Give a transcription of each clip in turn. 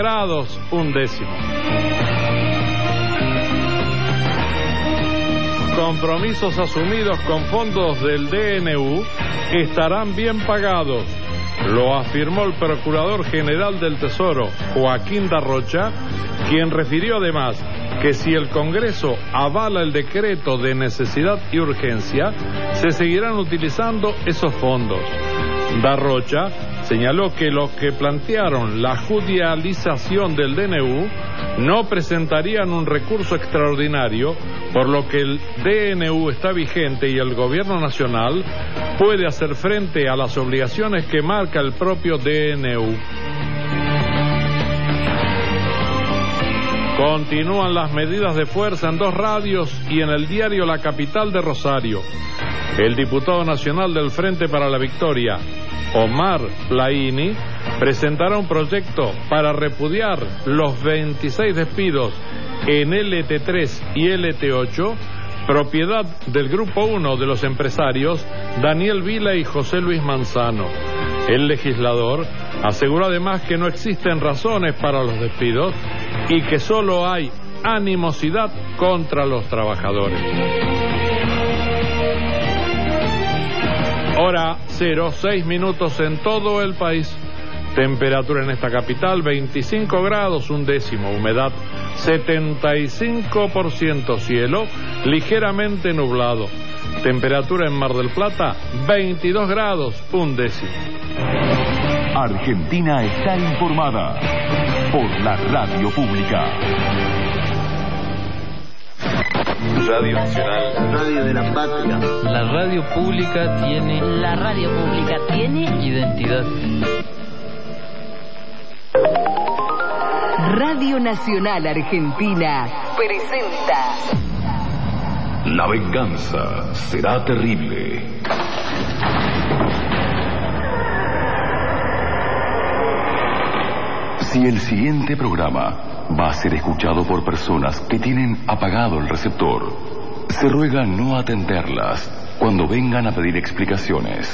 grados, un décimo. Compromisos asumidos con fondos del DNU estarán bien pagados. Lo afirmó el Procurador General del Tesoro, Joaquín Darrocha, quien refirió además que si el Congreso avala el decreto de necesidad y urgencia, se seguirán utilizando esos fondos. Darrocha señaló que los que plantearon la judicialización del DNU no presentarían un recurso extraordinario, por lo que el DNU está vigente y el Gobierno Nacional puede hacer frente a las obligaciones que marca el propio DNU. Continúan las medidas de fuerza en 2 radios y en el diario La Capital de Rosario. El diputado nacional del Frente para la Victoria, Omar Laini, presentará un proyecto para repudiar los 26 despidos en LT3 y LT8, propiedad del Grupo 1 de los empresarios Daniel Vila y José Luis Manzano. El legislador aseguró además que no existen razones para los despidos y que solo hay animosidad contra los trabajadores. Hora 06 minutos en todo el país. Temperatura en esta capital 25 grados, un décimo. Humedad 75%. Cielo ligeramente nublado. Temperatura en Mar del Plata 22 grados, un décimo. Argentina está informada por la radio pública. Radio Nacional, Radio de la Patria. La radio pública tiene... La radio pública tiene... identidad. Radio Nacional Argentina presenta... La venganza será terrible. Si el siguiente programa va a ser escuchado por personas que tienen apagado el receptor, se ruega no atenderlas cuando vengan a pedir explicaciones.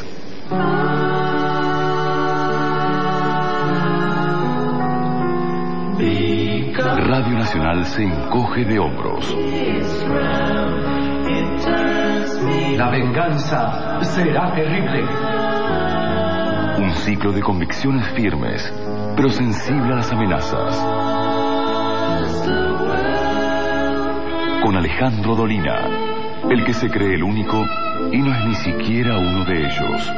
Radio Nacional se encoge de hombros. La venganza será terrible. Un ciclo de convicciones firmes, pero sensible a las amenazas. Con Alejandro Dolina, el que se cree el único y no es ni siquiera uno de ellos.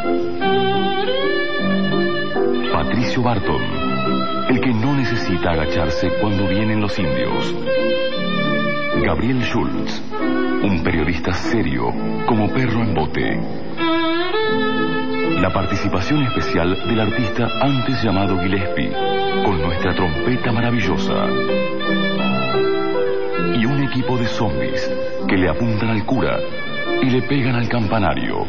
Patricio Barton, el que no necesita agacharse cuando vienen los indios. Gabriel Schultz, un periodista serio como perro en bote. La participación especial del artista antes llamado Gillespie, con nuestra trompeta maravillosa. Y un equipo de zombies que le apuntan al cura y le pegan al campanario.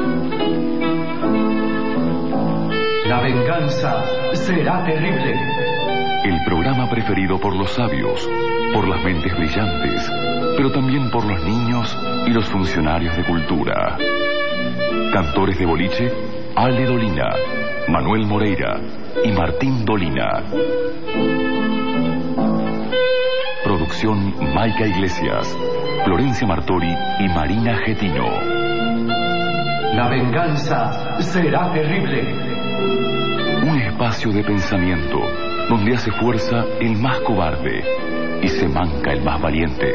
La venganza será terrible. El programa preferido por los sabios, por las mentes brillantes, pero también por los niños y los funcionarios de cultura. Cantores de boliche, Ale Dolina, Manuel Moreira y Martín Dolina. Producción Maica Iglesias, Florencia Martori y Marina Getino. La venganza será terrible. Un espacio de pensamiento donde hace fuerza el más cobarde y se manca el más valiente.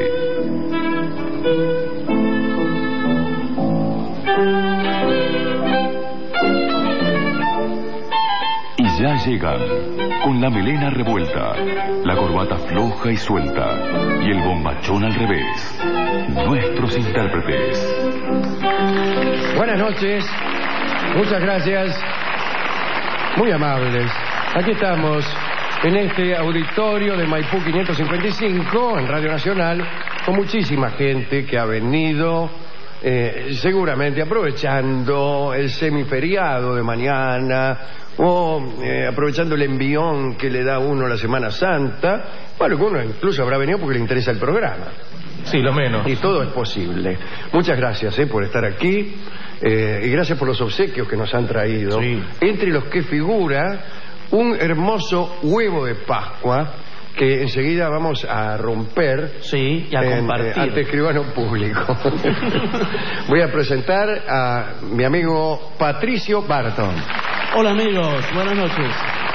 Y ya llegan, con la melena revuelta, la corbata floja y suelta y el bombachón al revés, nuestros intérpretes. Buenas noches, muchas gracias, muy amables. Aquí estamos en este auditorio de Maipú 555 en Radio Nacional, con muchísima gente que ha venido seguramente aprovechando el semiferiado de mañana o aprovechando el envión que le da uno la Semana Santa. Bueno, uno incluso habrá venido porque le interesa el programa. Sí, lo menos. Y todo es posible. Muchas gracias por estar aquí y gracias por los obsequios que nos han traído. Sí. Entre los que figura un hermoso huevo de Pascua que enseguida vamos a romper. Sí, y a compartir. Ante escribano público. Voy a presentar a mi amigo Patricio Barton. Hola amigos, buenas noches.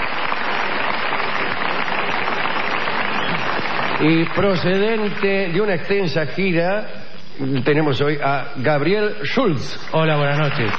Y procedente de una extensa gira, tenemos hoy a Gabriel Schulz. Hola, buenas noches.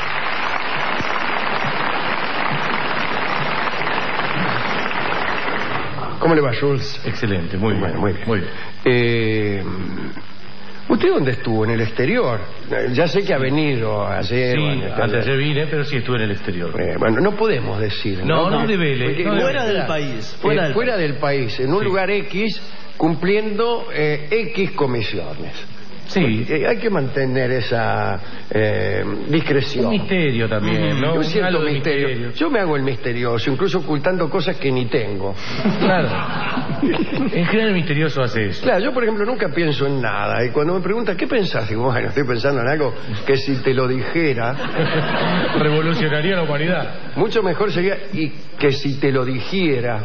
¿Cómo le va, Schulz? Excelente, muy bien. Bueno, muy bien. Muy bien. ¿Usted dónde estuvo? ¿En el exterior? Ya sé que ha venido ayer. Sí, antes de vine, pero sí estuve en el exterior. Bueno, no podemos decir. No devele. Porque Fuera del país. Fuera del país, en un lugar X, cumpliendo X comisiones. Sí. Hay que mantener esa discreción. Un misterio también, ¿no? Yo siento Algo de misterio. Yo me hago el misterioso, incluso ocultando cosas que ni tengo. Claro. En general el misterioso hace eso. Claro, yo por ejemplo nunca pienso en nada. Y cuando me preguntan, ¿qué pensás? Digo, bueno, estoy pensando en algo que si te lo dijera... Revolucionaría la humanidad. Mucho mejor sería y que si te lo dijera.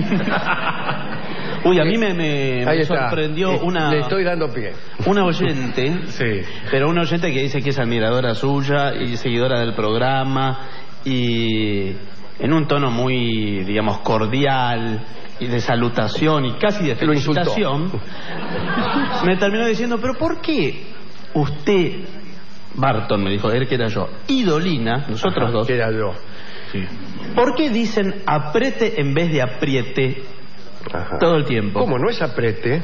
Uy, a mí me sorprendió una... Le estoy dando pie. Una oyente, Sí. pero una oyente que dice que es admiradora suya y seguidora del programa y en un tono muy, digamos, cordial y de salutación y casi de Lo insultó. felicitación, me terminó diciendo, pero ¿por qué usted, Barton me dijo, él que era yo, y Dolina, nosotros dos, Que era yo. Sí. ¿por qué dicen apriete en vez de apriete Ajá. todo el tiempo? ¿Cómo no es aprete?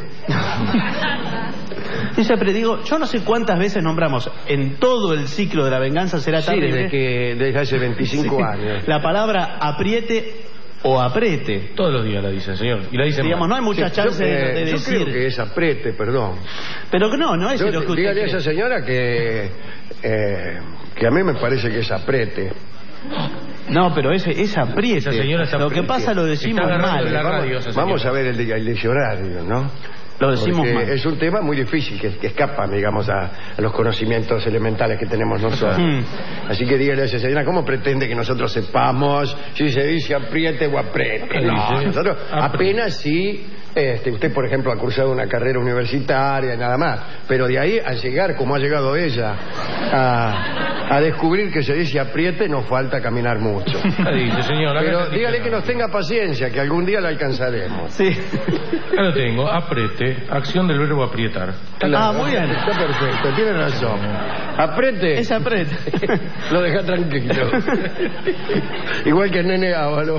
Yo siempre digo, yo no sé cuántas veces nombramos en todo el ciclo de La Venganza Será Sí, Terrible desde hace 25 sí, años. la palabra apriete o aprete. Todos los días la dicen, señor. Y la dicen Digamos, mal. no hay mucha chance de yo decir. creo que es aprete, perdón. Pero que no es lo que usted Dígale a cree. esa señora que a mí me parece que es aprete. No, pero es apriete. Esa señora es Lo que apriete. pasa lo decimos Está agarrando mal. la radio, esa señora. Vamos a ver el diccionario, ¿no? Lo decimos Porque mal. es un tema muy difícil que escapa, digamos, a los conocimientos elementales que tenemos nosotros. Así que dígale a esa señora, ¿cómo pretende que nosotros sepamos si se dice apriete o aprete? No, nosotros apenas si usted, por ejemplo, ha cursado una carrera universitaria y nada más, pero de ahí a llegar, como ha llegado ella, a descubrir que se dice apriete, nos falta caminar mucho. Dice, señor. Pero dígale que nos tenga paciencia, que algún día la alcanzaremos. Sí. Ya lo tengo. Aprete. Acción del verbo aprietar. Muy bien. Está perfecto, tiene razón. Aprete. Es apriete. Lo deja tranquilo. Igual que el nene Ávalo.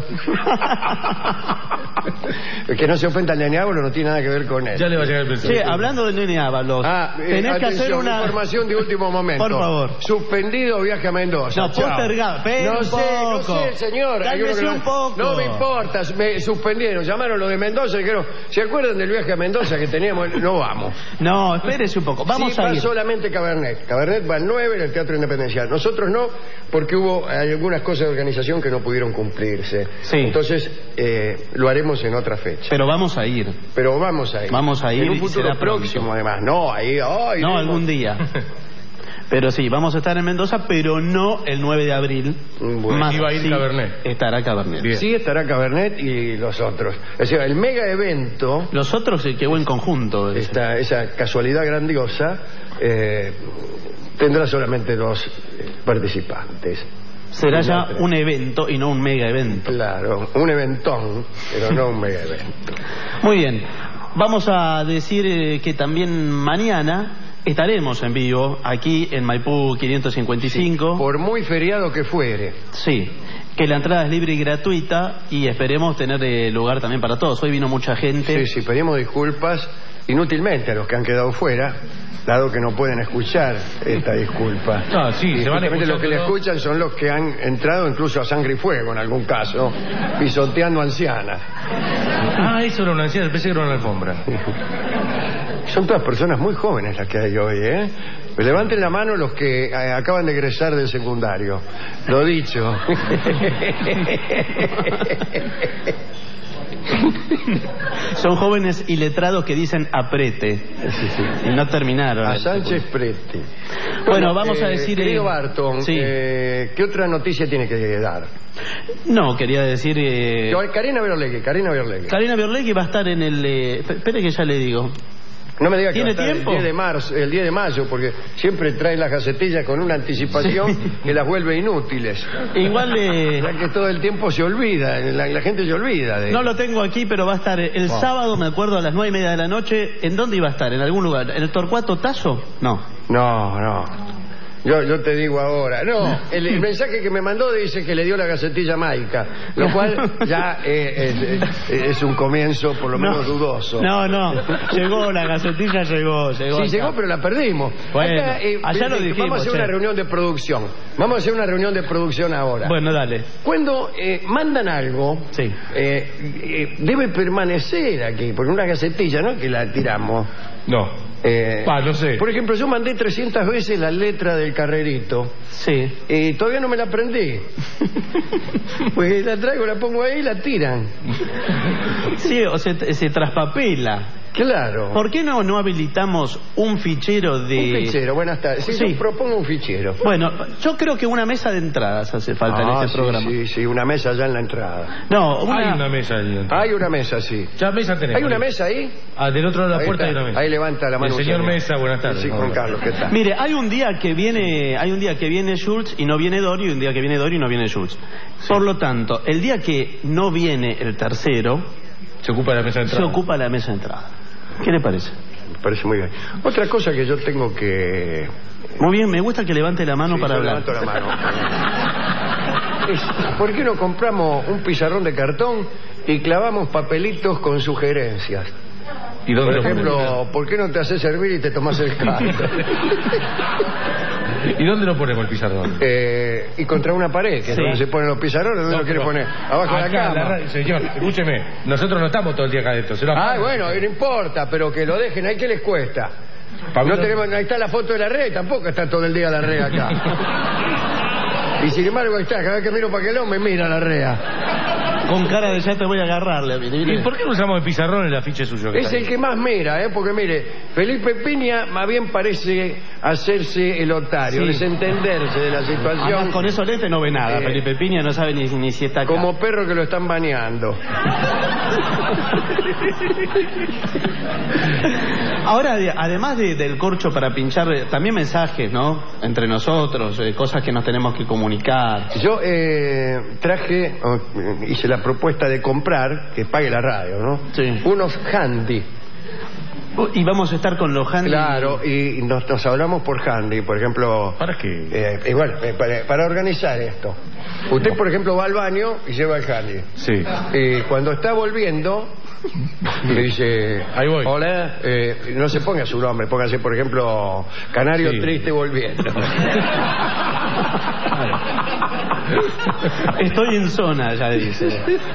El que no se ofenda al nene Ávalo no tiene nada que ver con él. Ya le va a llegar el pensamiento. Che, hablando de Nene Ábalos, tenés que hacer atención, una... información de último momento. Por favor. Suspendido viaje a Mendoza. No, Chao. postergado. Espera No un sé, poco. señor. Cálmese Hay uno que un poco. No me importa, me suspendieron. Llamaron los de Mendoza y dijeron, ¿se acuerdan del viaje a Mendoza que teníamos? No vamos. No, espérese un poco. Vamos sí, a va ir. solamente Cabernet. Cabernet va al 9 en el Teatro Independencial. Nosotros no, porque hubo algunas cosas de organización que no pudieron cumplirse. Sí. Entonces, lo haremos en otra fecha. Pero vamos a ir. Pero vamos a ir. Vamos a ir En un y futuro será pronto. próximo, además. No, ahí. Ay, No, iremos. algún día. Pero sí, vamos a estar en Mendoza, pero no el 9 de abril. Bueno. Más Iba a ir sí Cabernet. Estará Cabernet. Bien. Sí, estará Cabernet y los otros. O sea, el mega evento, Los otros, qué buen conjunto. esa casualidad grandiosa, tendrá solamente 2 participantes. Será ya un evento y no un mega evento. Claro, un eventón, pero no un mega evento. Muy bien. Vamos a decir que también mañana estaremos en vivo aquí en Maipú 555. Por muy feriado que fuere. Sí, que la entrada es libre y gratuita y esperemos tener lugar también para todos. Hoy vino mucha gente. Sí, pedimos disculpas inútilmente a los que han quedado fuera, dado que no pueden escuchar esta disculpa. No, sí, Y se van a justamente escuchar los que le todo. escuchan son los que han entrado incluso a sangre y fuego en algún caso, pisoteando ancianas. Ah, eso era una anciana, pensé que era una alfombra. Son todas personas muy jóvenes las que hay hoy, ¿eh? Levanten la mano los que acaban de egresar del secundario. Lo dicho. Son jóvenes iletrados que dicen aprete. Y no terminaron. A Sánchez Prete. Bueno, vamos a decir... Querido Barton, sí. ¿qué otra noticia tiene que dar? No, quería decir... Karina Berlegui. Karina Berlegui va a estar en el... espere que ya le digo. No me diga que ¿Tiene va a estar tiempo? el 10 de mayo, porque siempre traen las gacetillas con una anticipación que las vuelve inútiles. Igual Ya que todo el tiempo se olvida, la gente se olvida de... No lo tengo aquí, pero va a estar el sábado, me acuerdo, a las 9:30 de la noche. ¿En dónde iba a estar? ¿En algún lugar? ¿En el Torcuato Tazo? No. No. Yo te digo ahora. No, el mensaje que me mandó dice que le dio la gacetilla Maica, lo cual ya es un comienzo por lo menos dudoso. No. Llegó, la gacetilla llegó. Sí, llegó, pero la perdimos. Bueno, acá, allá lo dijimos. Vamos a hacer una reunión de producción. Vamos a hacer una reunión de producción ahora. Bueno, dale. Cuando mandan algo, sí. Debe permanecer aquí, porque una gacetilla, ¿no? Que la tiramos. No. No sé. Por ejemplo, yo mandé 300 veces la letra del Carrerito. Sí. Y todavía no me la aprendí. Pues la traigo, la pongo ahí y la tiran. Sí, o se traspapela. Claro. ¿Por qué no habilitamos un fichero de... Un fichero, buenas tardes. Sí, yo propongo un fichero. Bueno, yo creo que una mesa de entradas hace falta en este programa. Sí, una mesa ya en la entrada. No, Hay una mesa ahí. Hay una mesa, sí. Ya mesa tenemos. ¿Hay una mesa ahí? Del otro lado de la puerta hay una mesa. Ahí levanta la mano. El señor Mesa, buenas tardes. Sí, Juan Carlos, ¿qué tal? Mire, hay un día que viene Schultz y no viene Dorio, y un día que viene Dorio y no viene Schultz. Sí. Por lo tanto, el día que no viene el tercero, se ocupa la mesa de entrada. ¿Qué le parece? Me parece muy bien. Otra cosa que yo tengo que... Muy bien, me gusta que levante la mano para hablar. Levanto la mano. ¿Por qué no compramos un pizarrón de cartón y clavamos papelitos con sugerencias? ¿Y dónde por ejemplo, ¿por qué no te haces servir y te tomas el caldo? ¿Y dónde lo ponemos el pizarrón? Y contra una pared, que es donde se ponen los pizarrones. ¿Dónde lo quiere poner? Abajo de la cama. Señor, escúcheme, nosotros no estamos todo el día acá adentro. Bueno, no importa, pero que lo dejen ahí, ¿qué les cuesta? No tenemos, ahí está la foto de la red, tampoco está todo el día la red acá. Y sin embargo ahí está, cada vez que miro para aquel hombre, mira la rea. Con cara de ya te voy a agarrarle. ¿Y por qué no usamos el pizarrón en el afiche suyo? Es el que más mira, porque mire, Felipe Piña más bien parece hacerse el otario, desentenderse de la situación. Además, con eso lente no ve nada. Felipe Piña no sabe ni si está acá. Como perro que lo están bañando. Ahora, además del corcho para pinchar, también mensajes, ¿no? Entre nosotros, cosas que nos tenemos que comunicar. Yo hice la propuesta de comprar, que pague la radio, ¿no? Sí. Unos handy. Y vamos a estar con los handy. Claro, y nos hablamos por handy, por ejemplo. ¿Para qué? Para organizar esto. Usted, por ejemplo, va al baño y lleva el handy. Sí. Cuando está volviendo, le dice: ahí voy. Hola, no se ponga su nombre, póngase, por ejemplo, Canario Triste volviendo. Estoy en zona, ya dice.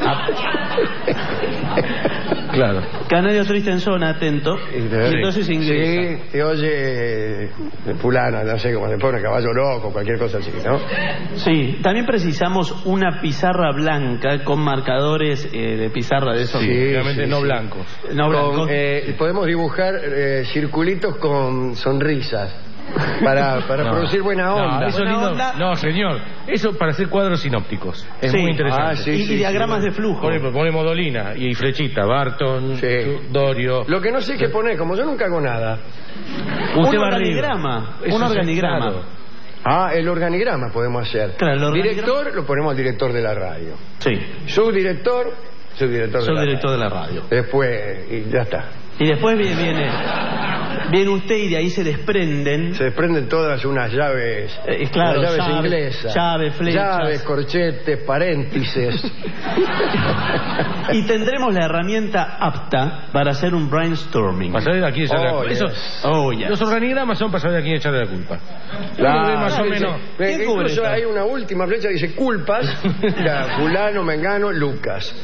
Claro. Canario Triste en zona, atento. Entonces ingresa. Sí, te oye fulano, no sé cómo se pone, caballo loco, cualquier cosa así, ¿no? Sí, también precisamos una pizarra blanca con marcadores de pizarra de esos. Sí, obviamente no blancos. No blancos. Podemos dibujar circulitos con sonrisas. Para producir buena onda. No, eso lindo. No, señor. Eso para hacer cuadros sinópticos. Es muy interesante. Y diagramas de flujo. Por ejemplo, ponemos Dolina y flechita, Barton, Dorio. Lo que no sé qué poner, como yo nunca hago nada. Un organigrama. Un organigrama. Claro. El organigrama podemos hacer. Claro, el director lo ponemos al director de la radio. Sí. Subdirector de la radio. Después, y ya está. Y después viene usted y de ahí se desprenden. Se desprenden todas unas llaves. Claro, unas llaves inglesas. Llaves, flechas. Llaves, corchetes, paréntesis. Y tendremos la herramienta apta para hacer un brainstorming. Para saber a quién echarle la culpa. Los organigramas son para saber a quién echarle la culpa. Claro, más o menos. Incluso hay una última flecha que dice culpas. Fulano, Mengano, Lucas.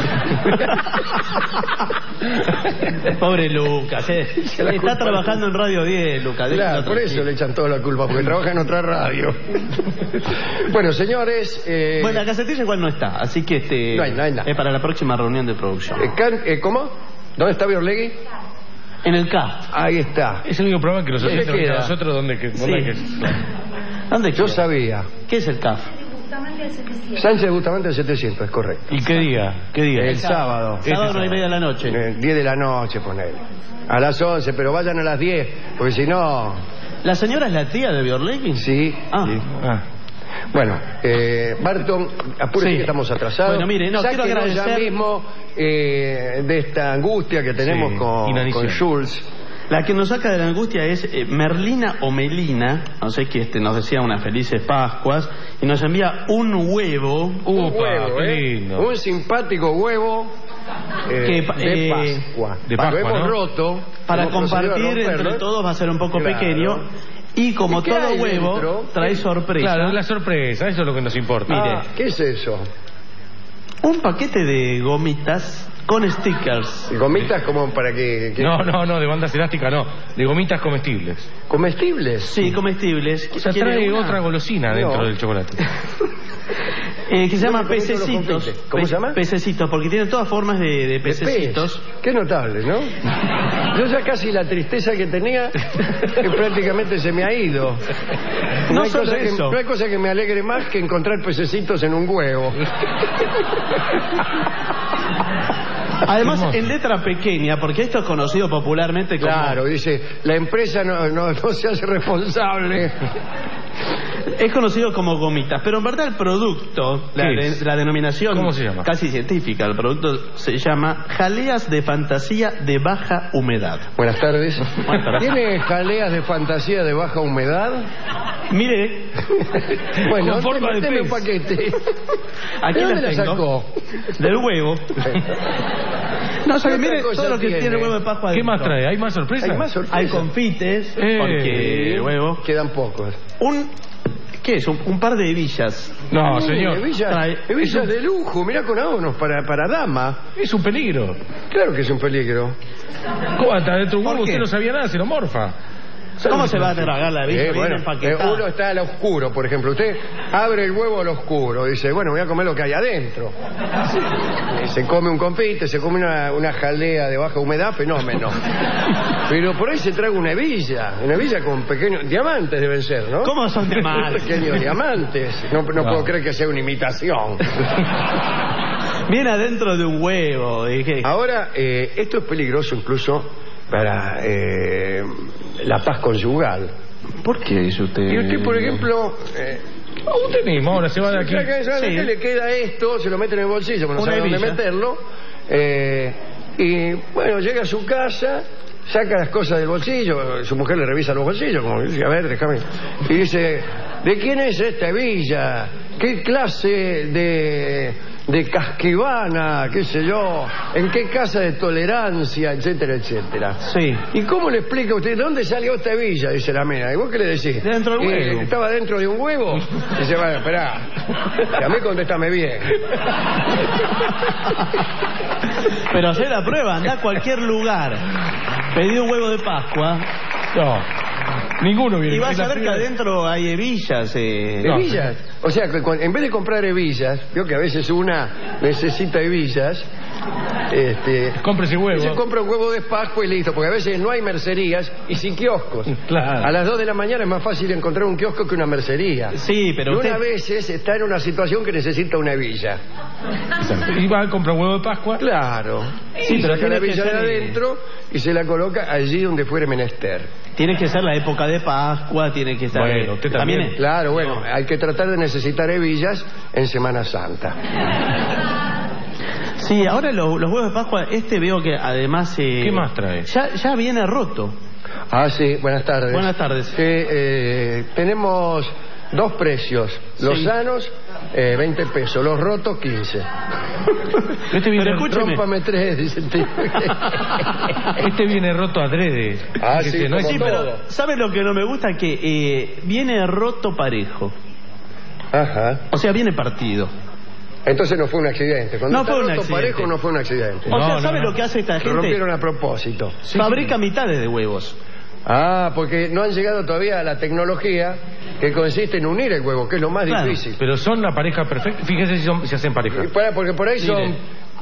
Pobre Lucas, está trabajando en Radio 10, Lucas. Claro, por eso le echan toda la culpa, porque trabaja en otra radio. Bueno, señores... Bueno, la gacetilla igual no está, así que no hay nada. Es para la próxima reunión de producción. ¿Cómo? ¿Dónde está Biorlegui? En el CAF. Ahí está. Es el único programa que ¿Dónde nosotros queda? nosotros donde que... Sí. ¿Dónde Yo queda? sabía. ¿Qué es el CAF? Sánchez Bustamante del 700, es correcto. ¿Y qué día? ¿Qué día? El sábado. Sábado 9:30 de la noche. 10 de la noche, ponele. A las 11, pero vayan a las 10, porque si no... ¿La señora es la tía de Biorlegui? Sí. Ah. Sí. Ah. Bueno, Barton, apúrese Sí. que estamos atrasados. Bueno, mire, no, quiero Sáquenos agradecer- ya mismo de esta angustia que tenemos Sí, con inanición. Schulz. La que nos saca de la angustia es Merlina o Melina, no sé qué, nos decía unas felices Pascuas, y nos envía un huevo. Un Upa, huevo, qué lindo. Un simpático huevo de Pascua. de Lo Pascua, hemos ¿no? roto. Para hemos procedido a compartir romperlo. entre todos va a ser un poco Claro. pequeño. Y como ¿Y qué todo hay huevo, dentro? trae sorpresa. Claro, la sorpresa, eso es lo que nos importa. Ah, ¿qué es eso? Un paquete de gomitas con stickers. Gomitas como para que No, de bandas elásticas no, de gomitas comestibles. comestibles. Sí, comestibles. O sea, ¿Quiere trae una? otra golosina dentro No. del chocolate. Que se llama No me comento los pececitos. confites. ¿Cómo se llama? Pececitos, porque tiene todas formas de De pececitos. pez. Qué notable, ¿no? Yo ya casi la tristeza que tenía que prácticamente se me ha ido. No hay solo cosa que, eso. no hay cosa que me alegre más que encontrar pececitos en un huevo. Además, Hermoso. en letra pequeña, porque esto es conocido popularmente como... Claro, dice, la empresa no se hace responsable. Es conocido como gomitas, pero en verdad el producto, ¿Qué es? la denominación ¿Cómo se llama? casi científica, el producto se llama jaleas de fantasía de baja humedad. Buenas tardes. Buenas tardes. ¿Tiene jaleas de fantasía de baja humedad? Mire, Bueno, Con forma de deme un pez. paquete. aquí ¿De dónde las la tengo. sacó? Del huevo. No, ¿Qué mire otra cosa todo lo que tiene? tiene el huevo de Pascua. ¿Qué adentro. más trae? ¿Hay más sorpresas? Hay más sorpresas. Hay confites, porque el huevo. Quedan pocos. ¿Qué es? Un par de hebillas. No, señor. Hebillas de lujo, mirá con adornos para dama. Es un peligro. Claro que es un peligro. ¿Cómo hasta dentro de un ¿Por huevo qué? usted no sabía nada, se lo morfa? ¿Cómo se va a tragar la hebilla? Viene empaquetada. Uno está al oscuro, por ejemplo. Usted abre el huevo al oscuro. Dice, bueno, voy a comer lo que hay adentro. Se come un confite, se come una jalea de baja humedad, fenómeno. Pero por ahí se trae una hebilla con pequeños diamantes deben ser, ¿no? ¿Cómo son diamantes? Pequeños diamantes. No puedo creer que sea una imitación. Viene adentro de un huevo. Dije. Ahora, esto es peligroso incluso para la paz conyugal. ¿Por qué dice usted? Y usted, por ejemplo... A usted mismo, ahora se va de aquí. ¿Sabe qué le queda esto? Se lo mete en el bolsillo, pero no Una sabe dónde hebilla. meterlo. Y bueno, llega a su casa, saca las cosas del bolsillo, su mujer le revisa los bolsillos, como dice, a ver, déjame. Y dice, ¿de quién es esta hebilla? ¿Qué clase de casquivana, qué sé yo? ¿En qué casa de tolerancia, etcétera, etcétera? Sí. ¿Y cómo le explica a usted de dónde salió esta hebilla? Dice la mina. ¿Y vos qué le decís? Dentro del huevo. ¿Estaba dentro de un huevo? Dice, bueno, esperá. Y a mí contéstame bien. Pero hacé la prueba, anda a cualquier lugar. Pedí un huevo de Pascua No, ninguno viene. y vas Es la a ver que primera- adentro hay hebillas. ¿Hebillas? O sea, que en vez de comprar hebillas, veo que a veces una necesita hebillas, Cómprese huevo. se compra un huevo de Pascua y listo, porque a veces no hay mercerías y sin kioscos. Claro. A las 2 de la mañana es más fácil encontrar un kiosco que una mercería. Sí, Y pero una usted... veces está en una situación que necesita una hebilla. Exacto. Y va a comprar huevo de Pascua. Claro. Sí, pero saca la tiene que hebilla de ser- adentro y se la coloca allí donde fuere menester. Tiene que ser la época de Pascua, tiene que estar... Bueno, usted también. es- Claro, bueno, hay que tratar de necesitar hebillas en Semana Santa. Sí, ahora los huevos de Pascua, veo que además... ¿Qué más trae? Ya viene roto. Ah, sí, buenas tardes. Buenas tardes. Tenemos dos precios. Los Sí. sanos, 20 pesos. Los rotos, 15. Este viene, Pero escúcheme. Rómpame 3, dice el tipo. este viene roto adrede. Ah, Fíjese, sí, no es como Sí, todo. pero ¿sabe lo que no me gusta? Que viene roto parejo. Ajá. O sea, viene partido. Entonces no fue un accidente. Cuando No está fue un roto accidente. parejo no fue un accidente. O sea, No, ¿sabe no. lo que hace esta Lo gente? rompieron a propósito. Fabrica mitades de huevos. Ah, porque no han llegado todavía a la tecnología que consiste en unir el huevo, que es lo más Claro. difícil. Pero son la pareja perfecta. Fíjese si hacen pareja. Porque por ahí son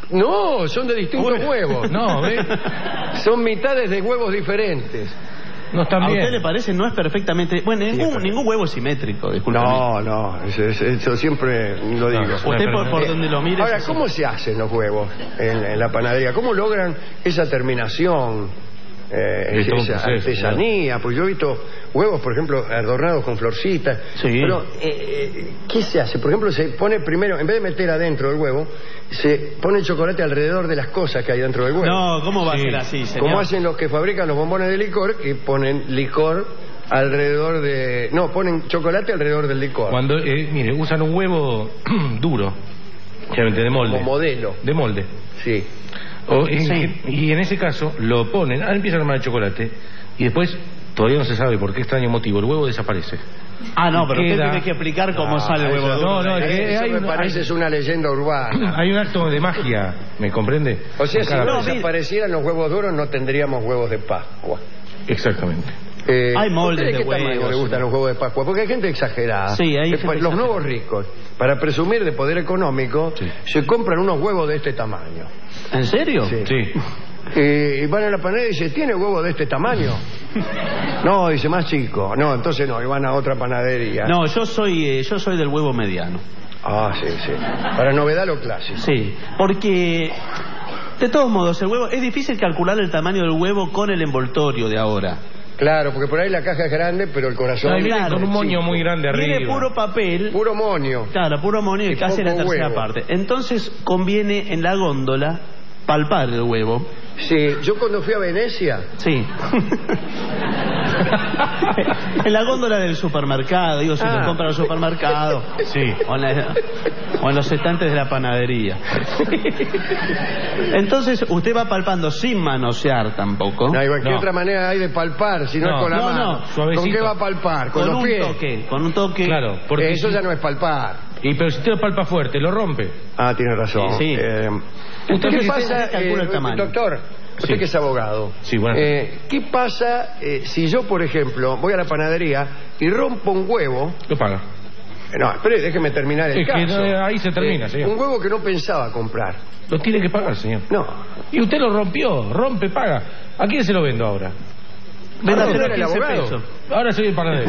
No, son de distintos huevos. No, ¿ve? Son mitades de huevos diferentes. No están ¿A bien. usted le parece? No es perfectamente... Bueno, ningún huevo es simétrico, discúlpeme. No, eso siempre lo digo. Usted por donde lo mire... Ahora, es ¿cómo se hacen los huevos en la panadería? ¿Cómo logran esa terminación, Es todo un esa proceso, artesanía? Pues yo he visto huevos, por ejemplo, adornados con florcitas. Sí. Pero, ¿qué se hace? Por ejemplo, se pone primero, en vez de meter adentro del huevo, se pone chocolate alrededor de las cosas que hay dentro del huevo. No, ¿cómo va Sí. a ser así, señor? Como hacen los que fabrican los bombones de licor, que ponen licor alrededor de... No, ponen chocolate alrededor del licor. Cuando, mire, usan un huevo duro, obviamente de molde. Como modelo. De molde. Sí. Y en ese caso lo ponen, empiezan a armar el chocolate y después, todavía no se sabe por qué extraño motivo, el huevo desaparece. Ah, no, pero usted Queda- tiene que explicar cómo sale el huevo eso- duro. no, es que eso hay me un- parece es una leyenda urbana. Hay un acto de magia, ¿me comprende? O sea, En si cada no vez. desaparecieran los huevos duros, no tendríamos huevos de Pascua. Exactamente. Hay moldes ¿a de qué tamaño huevos, le gustan sí. los huevos de Pascua? Porque hay gente exagerada. Sí, hay gente Los exagerada. nuevos ricos, para presumir de poder económico, Sí. se compran unos huevos de este tamaño. ¿En serio? Sí. Sí. Y van a la panadería y dicen, ¿tiene huevo de este tamaño? No, dice, más chico. No, entonces no, y van a otra panadería. No, yo soy del huevo mediano. Ah, sí, sí. Para novedad lo clásico. Sí, porque de todos modos el huevo es difícil calcular el tamaño del huevo con el envoltorio de ahora. Claro, porque por ahí la caja es grande, pero el corazón... Ahí viene claro, con un moño chico. muy grande arriba. Tiene puro papel. Puro moño. Claro, puro monio y Y casi la poco tercera huevo. parte. Entonces conviene en la góndola palpar el huevo. Sí, yo cuando fui a Venecia... Sí. En la góndola del supermercado, digo, si Ah. lo compra al supermercado. Sí. O en los estantes de la panadería. Entonces usted va palpando sin manosear tampoco. No, igual, ¿qué No. otra manera hay de palpar si no, No, es con la no, mano? no, suavecito. ¿Con qué va a palpar? ¿Con los un pies? toque, con un toque. Claro, porque Eso si- ya no es palpar. pero si usted lo palpa fuerte, lo rompe. Ah, tiene razón. Sí, sí. ¿Qué Entonces, usted pasa, calcula el tamaño. doctor? Usted Sí. que es abogado. Sí, bueno. ¿Qué pasa si yo, por ejemplo, voy a la panadería y rompo un huevo? Lo paga. No, espere, déjeme terminar el Es que caso. no, ahí se termina, señor. Un huevo que no pensaba comprar. Lo tiene que pagar, señor. No. Y usted lo rompió, rompe, paga. ¿A quién se lo vendo ahora? Véndaselo ¿Ahora a era el 15 abogado? pesos. Ahora soy el panadero.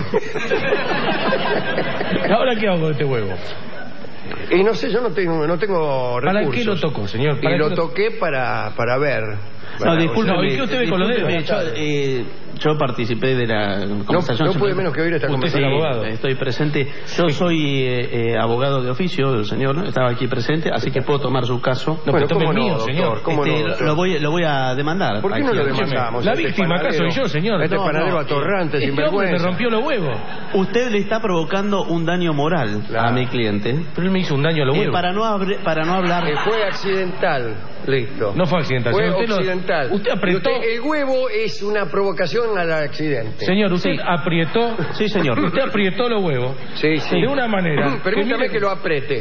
¿Ahora qué hago con este huevo? Y no sé, yo no tengo ¿Para recursos. qué lo tocó, señor? Y ¿Para lo qué toqué para ver. No, disculpe. No, ¿y qué usted ve con los dedos? Yo participé de la conversación. No puede menos que oír esta Usted es el conversación. abogado. Estoy presente. Yo soy abogado de oficio del señor, ¿no? Estaba aquí presente, así que puedo tomar su caso. No, Bueno, pero tome ¿cómo el mío, no, señor. doctor? ¿Cómo no, doctor? lo voy a demandar. ¿Por qué no aquí. lo Escúcheme, demandamos? la Este víctima acá panadero- soy yo, señor. Este No, panadero no, atorrante, Este hombre me sinvergüenza. rompió los huevos. Usted le está provocando un daño moral Claro. a mi cliente. Pero él me hizo un daño a los huevos. Para no hablar... Fue accidental. Listo. No fue accidental. Fue señor. Usted lo- accidental. Usted apretó. El huevo es una provocación al accidente. Señor, usted Sí. aprietó. Sí, señor. Usted aprietó los huevos. Sí, sí. De una manera. Permítame mire- que lo apriete.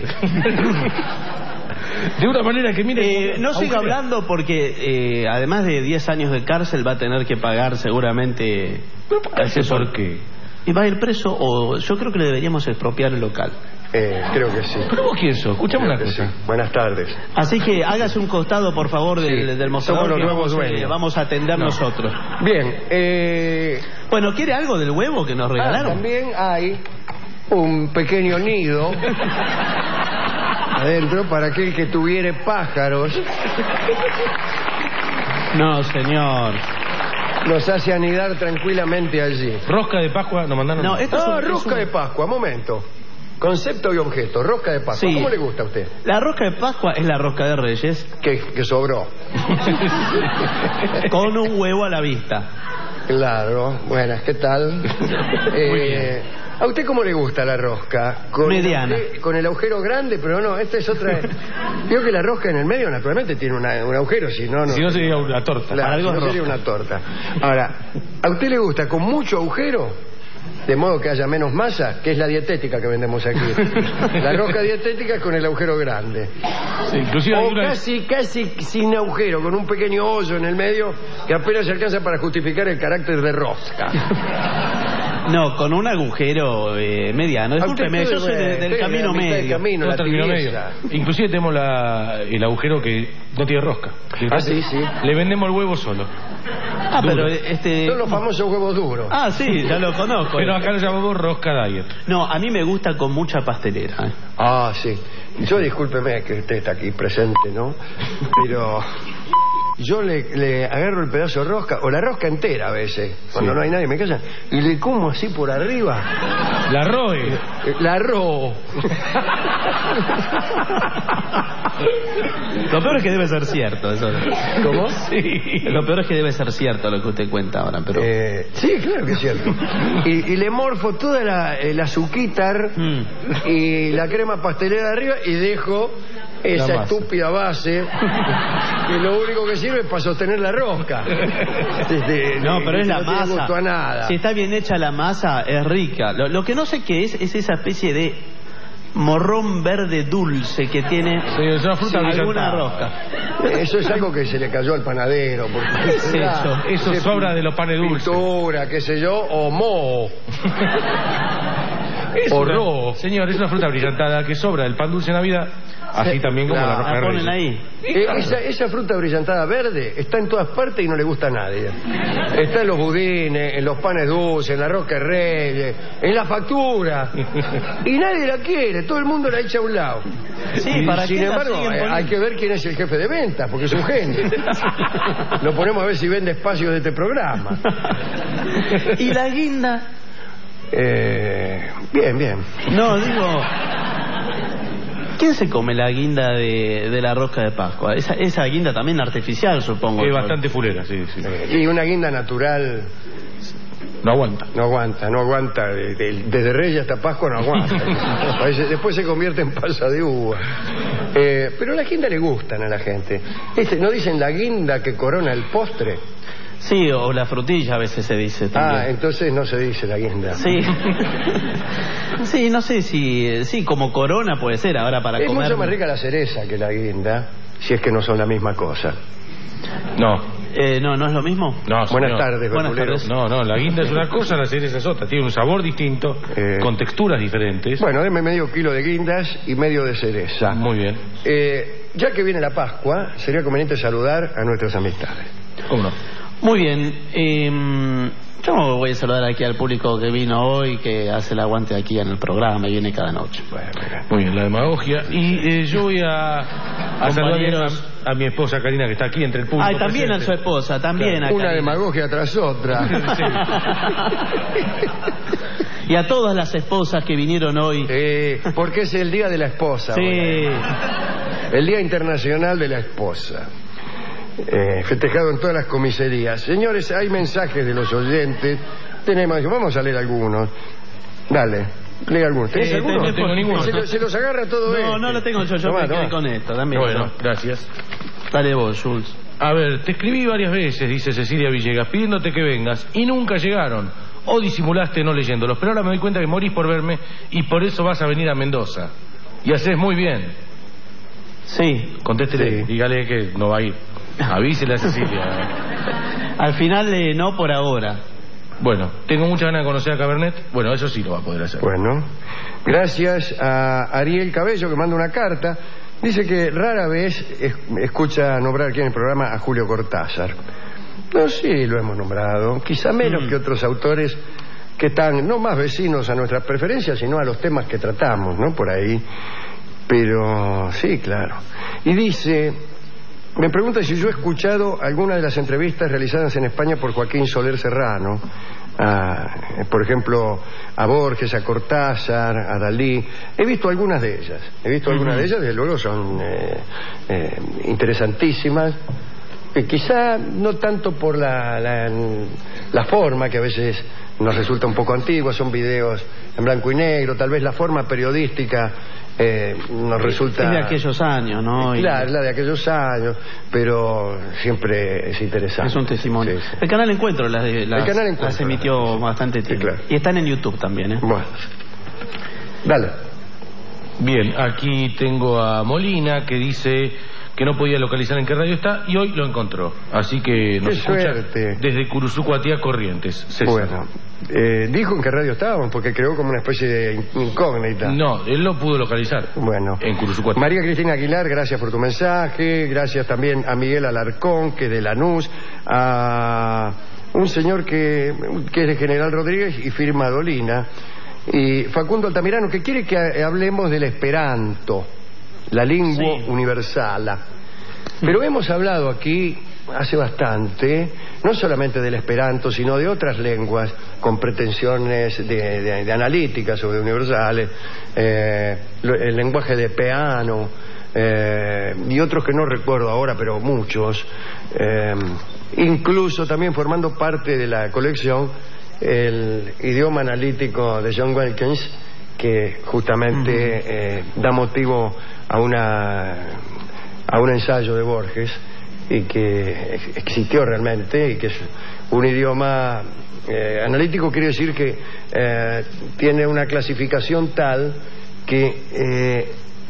De una manera que mire. No siga agujero. hablando porque además de 10 años de cárcel va a tener que pagar seguramente... ¿Por qué? ¿Y va a ir preso o yo creo que le deberíamos expropiar el local? Creo que sí. ¿Pero vos quién sos? Escuchame Creo una que cosa. sí. Buenas tardes. Así que hágase un costado, por favor, del Sí, mostrador somos los que nuevos dueños. vamos a atender nosotros. Bien. Bueno, ¿quiere algo del huevo que nos regalaron? También hay un pequeño nido adentro para aquel que tuviere pájaros. No, señor. Los hace anidar tranquilamente allí. Rosca de Pascua nos mandaron. No, esto es un- Rosca es un- de Pascua, momento. Concepto y objeto, rosca de Pascua. Sí. ¿Cómo le gusta a usted? La rosca de Pascua es la rosca de Reyes Que sobró. con un huevo a la vista. Claro, buenas, ¿qué tal? ¿A usted cómo le gusta la rosca? Mediana. Con el agujero grande, pero no, esta es otra. Digo que la rosca en el medio naturalmente tiene un agujero, si no, no. Si no sería una torta. Claro, algo si no es sería rosca. una torta. Ahora, ¿a usted le gusta con mucho agujero? De modo que haya menos masa, que es la dietética que vendemos aquí. La rosca dietética es con el agujero grande. Sí, inclusive hay O una- casi sin agujero, con un pequeño hoyo en el medio que apenas se alcanza para justificar el carácter de rosca. No, con un agujero mediano. Discúlpeme, yo soy del camino medio. Inclusive tenemos el agujero que no tiene rosca. Ah, sí, sí. Le vendemos el huevo solo. Ah, duro. pero son los famosos huevos duros. Ah, sí, ya lo conozco. Pero acá lo llamamos rosca diet. No, a mí me gusta con mucha pastelera. Ah, sí. Yo discúlpeme que usted está aquí presente, ¿no? Pero yo le agarro el pedazo de rosca, o la rosca entera a veces, cuando no hay nadie en mi casa, y le como así por arriba. La roe. La ro. Lo peor es que debe ser cierto eso. ¿Cómo? Sí. Lo peor es que debe ser cierto lo que usted cuenta ahora, pero... sí, claro que es cierto. Y le morfo toda el azuquitar y la crema pastelera de arriba y dejo esa estúpida base que lo único que sirve es para sostener la rosca. No, pero es la masa. No tiene gusto a nada. Si está bien hecha la masa, es rica. Lo que no sé qué es esa especie de morrón verde dulce que tiene es una fruta alguna rosca. Eso es algo que se le cayó al panadero. ¿Qué es eso? Eso sobra de los panes dulces. Pintura, qué sé yo, o moho. Señor, es una fruta brillantada que sobra del pan dulce de Navidad, así también como la rosca de Reyes. Ahí. Esa fruta brillantada verde está en todas partes y no le gusta a nadie. Está en los budines, en los panes dulces, en la rosca de Reyes, en la factura. Y nadie la quiere, todo el mundo la echa a un lado. Sí, sin embargo, hay que ver quién es el jefe de ventas, porque es un genio. Lo ponemos a ver si vende espacios de este programa. ¿Y la guinda? Bien. No, digo... ¿Quién se come la guinda de la rosca de Pascua? Esa guinda también artificial, supongo. Es bastante fulera, sí. Y una guinda natural... No aguanta. No aguanta. Desde Reyes hasta Pascua no aguanta. Después se convierte en pasa de uva. Pero las guindas le gustan a la gente. ¿No dicen la guinda que corona el postre? Sí, o la frutilla a veces se dice también. Ah, entonces no se dice la guinda. Sí. Sí, no sé si... Sí, como corona puede ser ahora para comer. Es mucho más rica la cereza que la guinda, si es que no son la misma cosa. No. ¿No es lo mismo? No, Buenas tardes, verduleros. No, la guinda es una cosa, la cereza es otra. Tiene un sabor distinto, con texturas diferentes. Bueno, deme medio kilo de guindas y medio de cereza. Muy bien. Ya que viene la Pascua, sería conveniente saludar a nuestras amistades. ¿Cómo no? Muy bien. Yo voy a saludar aquí al público que vino hoy, que hace el aguante aquí en el programa y viene cada noche. Muy bien, la demagogia. Y yo voy a saludar a mi esposa Karina, que está aquí entre el público. Ah, también presente. A su esposa, también. Claro. Una demagogia tras otra. Sí. Y a todas las esposas que vinieron hoy. Porque es el Día de la Esposa. Sí. Bueno. El Día Internacional de la Esposa. Festejado en todas las comisarías. Señores, hay mensajes de los oyentes. Vamos a leer algunos. Dale, lee algunos. ¿Tenés alguno? No tengo ninguno. Se los agarra todo esto. No lo tengo yo me quedé con esto también. Bueno, gracias. Dale vos, Jules. A ver, te escribí varias veces, dice Cecilia Villegas, pidiéndote que vengas y nunca llegaron. O disimulaste no leyéndolos, pero ahora me doy cuenta que morís por verme y por eso vas a venir a Mendoza. Y haces muy bien. Sí. Contéstele, dígale que no va a ir. Avísele a Cecilia. Al final, no por ahora. Bueno, tengo muchas ganas de conocer a Cabernet. Bueno, eso sí lo va a poder hacer. Bueno, gracias a Ariel Cabello, que manda una carta. Dice que rara vez escucha nombrar aquí en el programa a Julio Cortázar. No, sí, lo hemos nombrado. Quizá menos que otros autores que están no más vecinos a nuestras preferencias, sino a los temas que tratamos, ¿no? Por ahí. Pero sí, claro. Y dice... Me pregunta si yo he escuchado alguna de las entrevistas realizadas en España por Joaquín Soler Serrano, por ejemplo, a Borges, a Cortázar, a Dalí. He visto algunas de ellas. Desde luego son interesantísimas. Quizá no tanto por la forma, que a veces nos resulta un poco antigua, son videos en blanco y negro, tal vez la forma periodística nos resulta... Es de aquellos años, ¿no? Claro, la de aquellos años, pero siempre es interesante. Es un testimonio. Sí. El canal Encuentro las emitió bastante tiempo. Sí, claro. Y están en YouTube también, ¿eh? Bueno. Dale. Bien, aquí tengo a Molina, que dice que no podía localizar en qué radio está y hoy lo encontró. Así que nos escucha desde Curuzuco a Tía Corrientes. César. Bueno. Dijo en qué radio estábamos, porque creó como una especie de incógnita. No, él lo pudo localizar. Bueno. En Curuzucuatí. María Cristina Aguilar, gracias por tu mensaje. Gracias también a Miguel Alarcón, que es de Lanús. A un señor que es de General Rodríguez y firma Dolina. Y Facundo Altamirano, que quiere que hablemos del Esperanto, la lengua universal. Pero hemos hablado aquí hace bastante, no solamente del Esperanto, sino de otras lenguas con pretensiones de analíticas o de universales, el lenguaje de Peano, y otros que no recuerdo ahora, pero muchos, incluso también formando parte de la colección el idioma analítico de John Wilkins, que justamente da motivo a un ensayo de Borges, y que existió realmente, y que es un idioma analítico. Quiere decir que tiene una clasificación tal que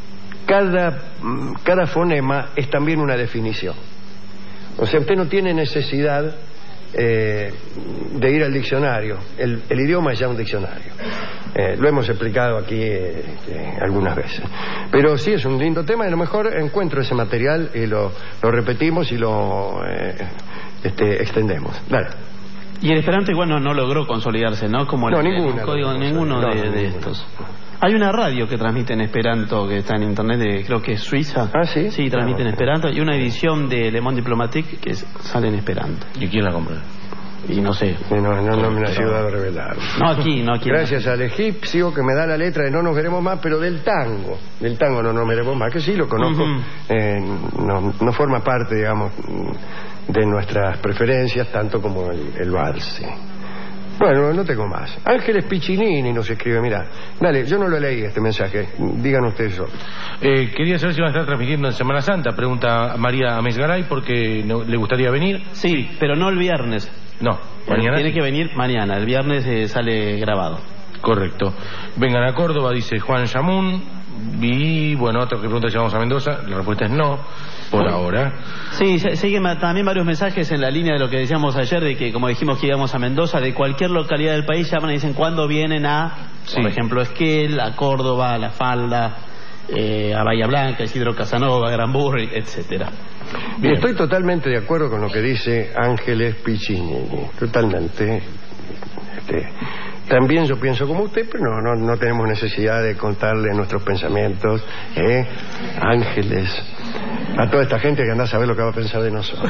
cada fonema es también una definición. O sea, usted no tiene necesidad de ir al diccionario. El idioma es ya un diccionario. Lo hemos explicado aquí algunas veces. Pero sí es un lindo tema, y a lo mejor encuentro ese material y lo repetimos y lo extendemos. Dale. Y el Esperanto igual no logró consolidarse, ¿no? Como ninguno de estos. Hay una radio que transmite en Esperanto, que está en internet, creo que es Suiza. ¿Ah, sí? Sí, transmite en Esperanto. Y una edición de Le Monde Diplomatique que sale en Esperanto. ¿Y quién la compra? Y no sé. No me ha ayudado a revelar. No aquí. Gracias al egipcio que me da la letra de No nos veremos más, pero del tango No nos veremos más, que sí lo conozco. No forma parte, digamos, de nuestras preferencias, tanto como el vals. Bueno, no tengo más. Ángeles Piccinini nos escribe, mira. Dale, yo no lo leí este mensaje. Digan ustedes eso. Quería saber si van a estar transmitiendo en Semana Santa. Pregunta María Amesgaray, porque le gustaría venir. Sí, pero no el viernes. No, mañana. Tiene que venir mañana. El viernes sale grabado. Correcto. Vengan a Córdoba, dice Juan Yamun. Y bueno, otra pregunta, ¿llegamos a Mendoza? La respuesta es no, por ahora. Sí, siguen también varios mensajes en la línea de lo que decíamos ayer, de que como dijimos que íbamos a Mendoza, de cualquier localidad del país llaman y dicen cuándo vienen a, por ejemplo, Esquel, a Córdoba, a La Falda, a Bahía Blanca, Isidro Casanova, Granburri, etcétera. Bien. Estoy totalmente de acuerdo con lo que dice Ángeles Piccinini, totalmente. También yo pienso como usted, pero no tenemos necesidad de contarle nuestros pensamientos, Ángeles, a toda esta gente que anda a saber lo que va a pensar de nosotros.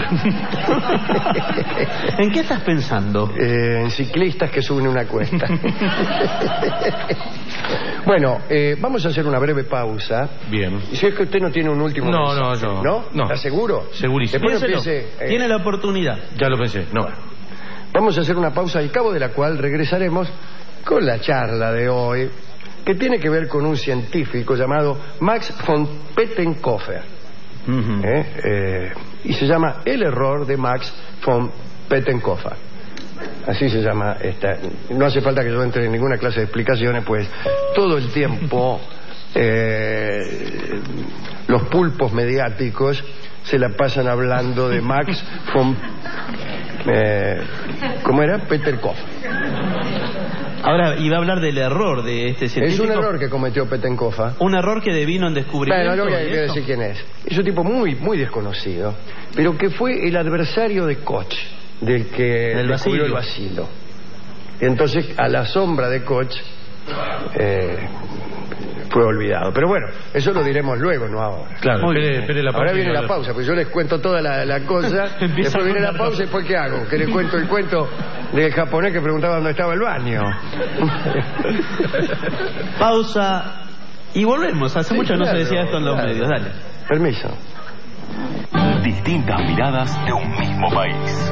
¿En qué estás pensando? En ciclistas que suben una cuesta. Bueno, vamos a hacer una breve pausa. Bien. Si es que usted no tiene un último mensaje, ¿No? ¿Está seguro? Segurísimo. Tiene la oportunidad. Ya lo pensé, no. Vamos a hacer una pausa, al cabo de la cual regresaremos con la charla de hoy, que tiene que ver con un científico llamado Max von Pettenkofer. Y se llama El error de Max von Pettenkofer. Así se llama esta. No hace falta que yo entre en ninguna clase de explicaciones, pues todo el tiempo los pulpos mediáticos se la pasan hablando de Max von ¿cómo era? Pettenkofer. Ahora iba a hablar del error de este científico. Es un error que cometió Pettenkofer. Un error que devino en descubrimiento. Bueno, no voy a decir quién es. Es un tipo muy, muy desconocido, pero que fue el adversario de Koch, del que descubrió el bacilo. Y entonces, a la sombra de Koch, fue olvidado. Pero bueno, eso lo diremos luego, no ahora. Claro, espere la pausa. Ahora viene la pausa, pues yo les cuento toda la cosa. Después viene la pausa y después ¿qué hago? Que les cuento el cuento del japonés que preguntaba dónde estaba el baño. Pausa y volvemos. Hace mucho no se decía esto en los medios. Dale. Permiso. Distintas miradas de un mismo país.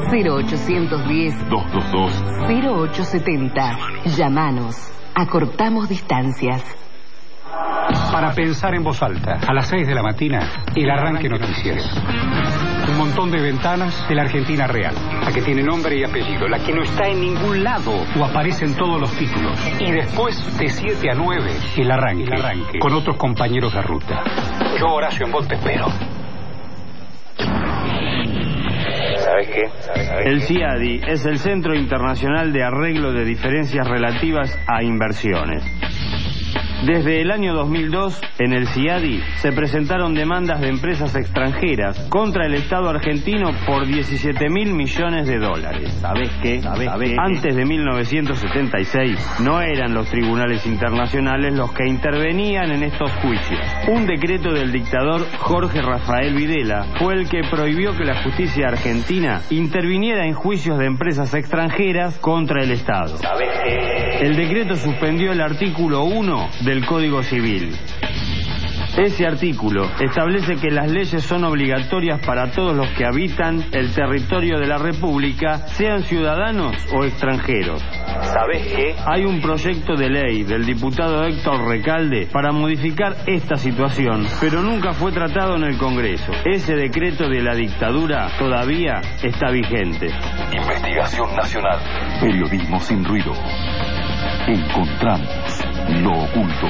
0810-222-0870. Llámanos. Acortamos distancias. Para pensar en voz alta, a las 6 de la mañana, el arranque noticiero. Un montón de ventanas de la Argentina real, la que tiene nombre y apellido, la que no está en ningún lado o aparece en todos los títulos. Y después, de 7 a 9, el arranque, con otros compañeros de ruta. Yo, Horacio, en vos te espero. ¿Sabes qué? El CIADI es el Centro Internacional de Arreglo de Diferencias Relativas a Inversiones. Desde el año 2002, en el CIADI se presentaron demandas de empresas extranjeras contra el Estado argentino por 17.000 millones de dólares. ¿Sabés qué? Antes de 1976, no eran los tribunales internacionales los que intervenían en estos juicios. Un decreto del dictador Jorge Rafael Videla fue el que prohibió que la justicia argentina interviniera en juicios de empresas extranjeras contra el Estado. ¿Sabés qué? El decreto suspendió el artículo 1 del Código Civil. Ese artículo establece que las leyes son obligatorias para todos los que habitan el territorio de la República, sean ciudadanos o extranjeros. ¿Sabés qué? Hay un proyecto de ley del diputado Héctor Recalde para modificar esta situación, pero nunca fue tratado en el Congreso. Ese decreto de la dictadura todavía está vigente. Investigación nacional. Periodismo sin ruido. Encontramos lo oculto.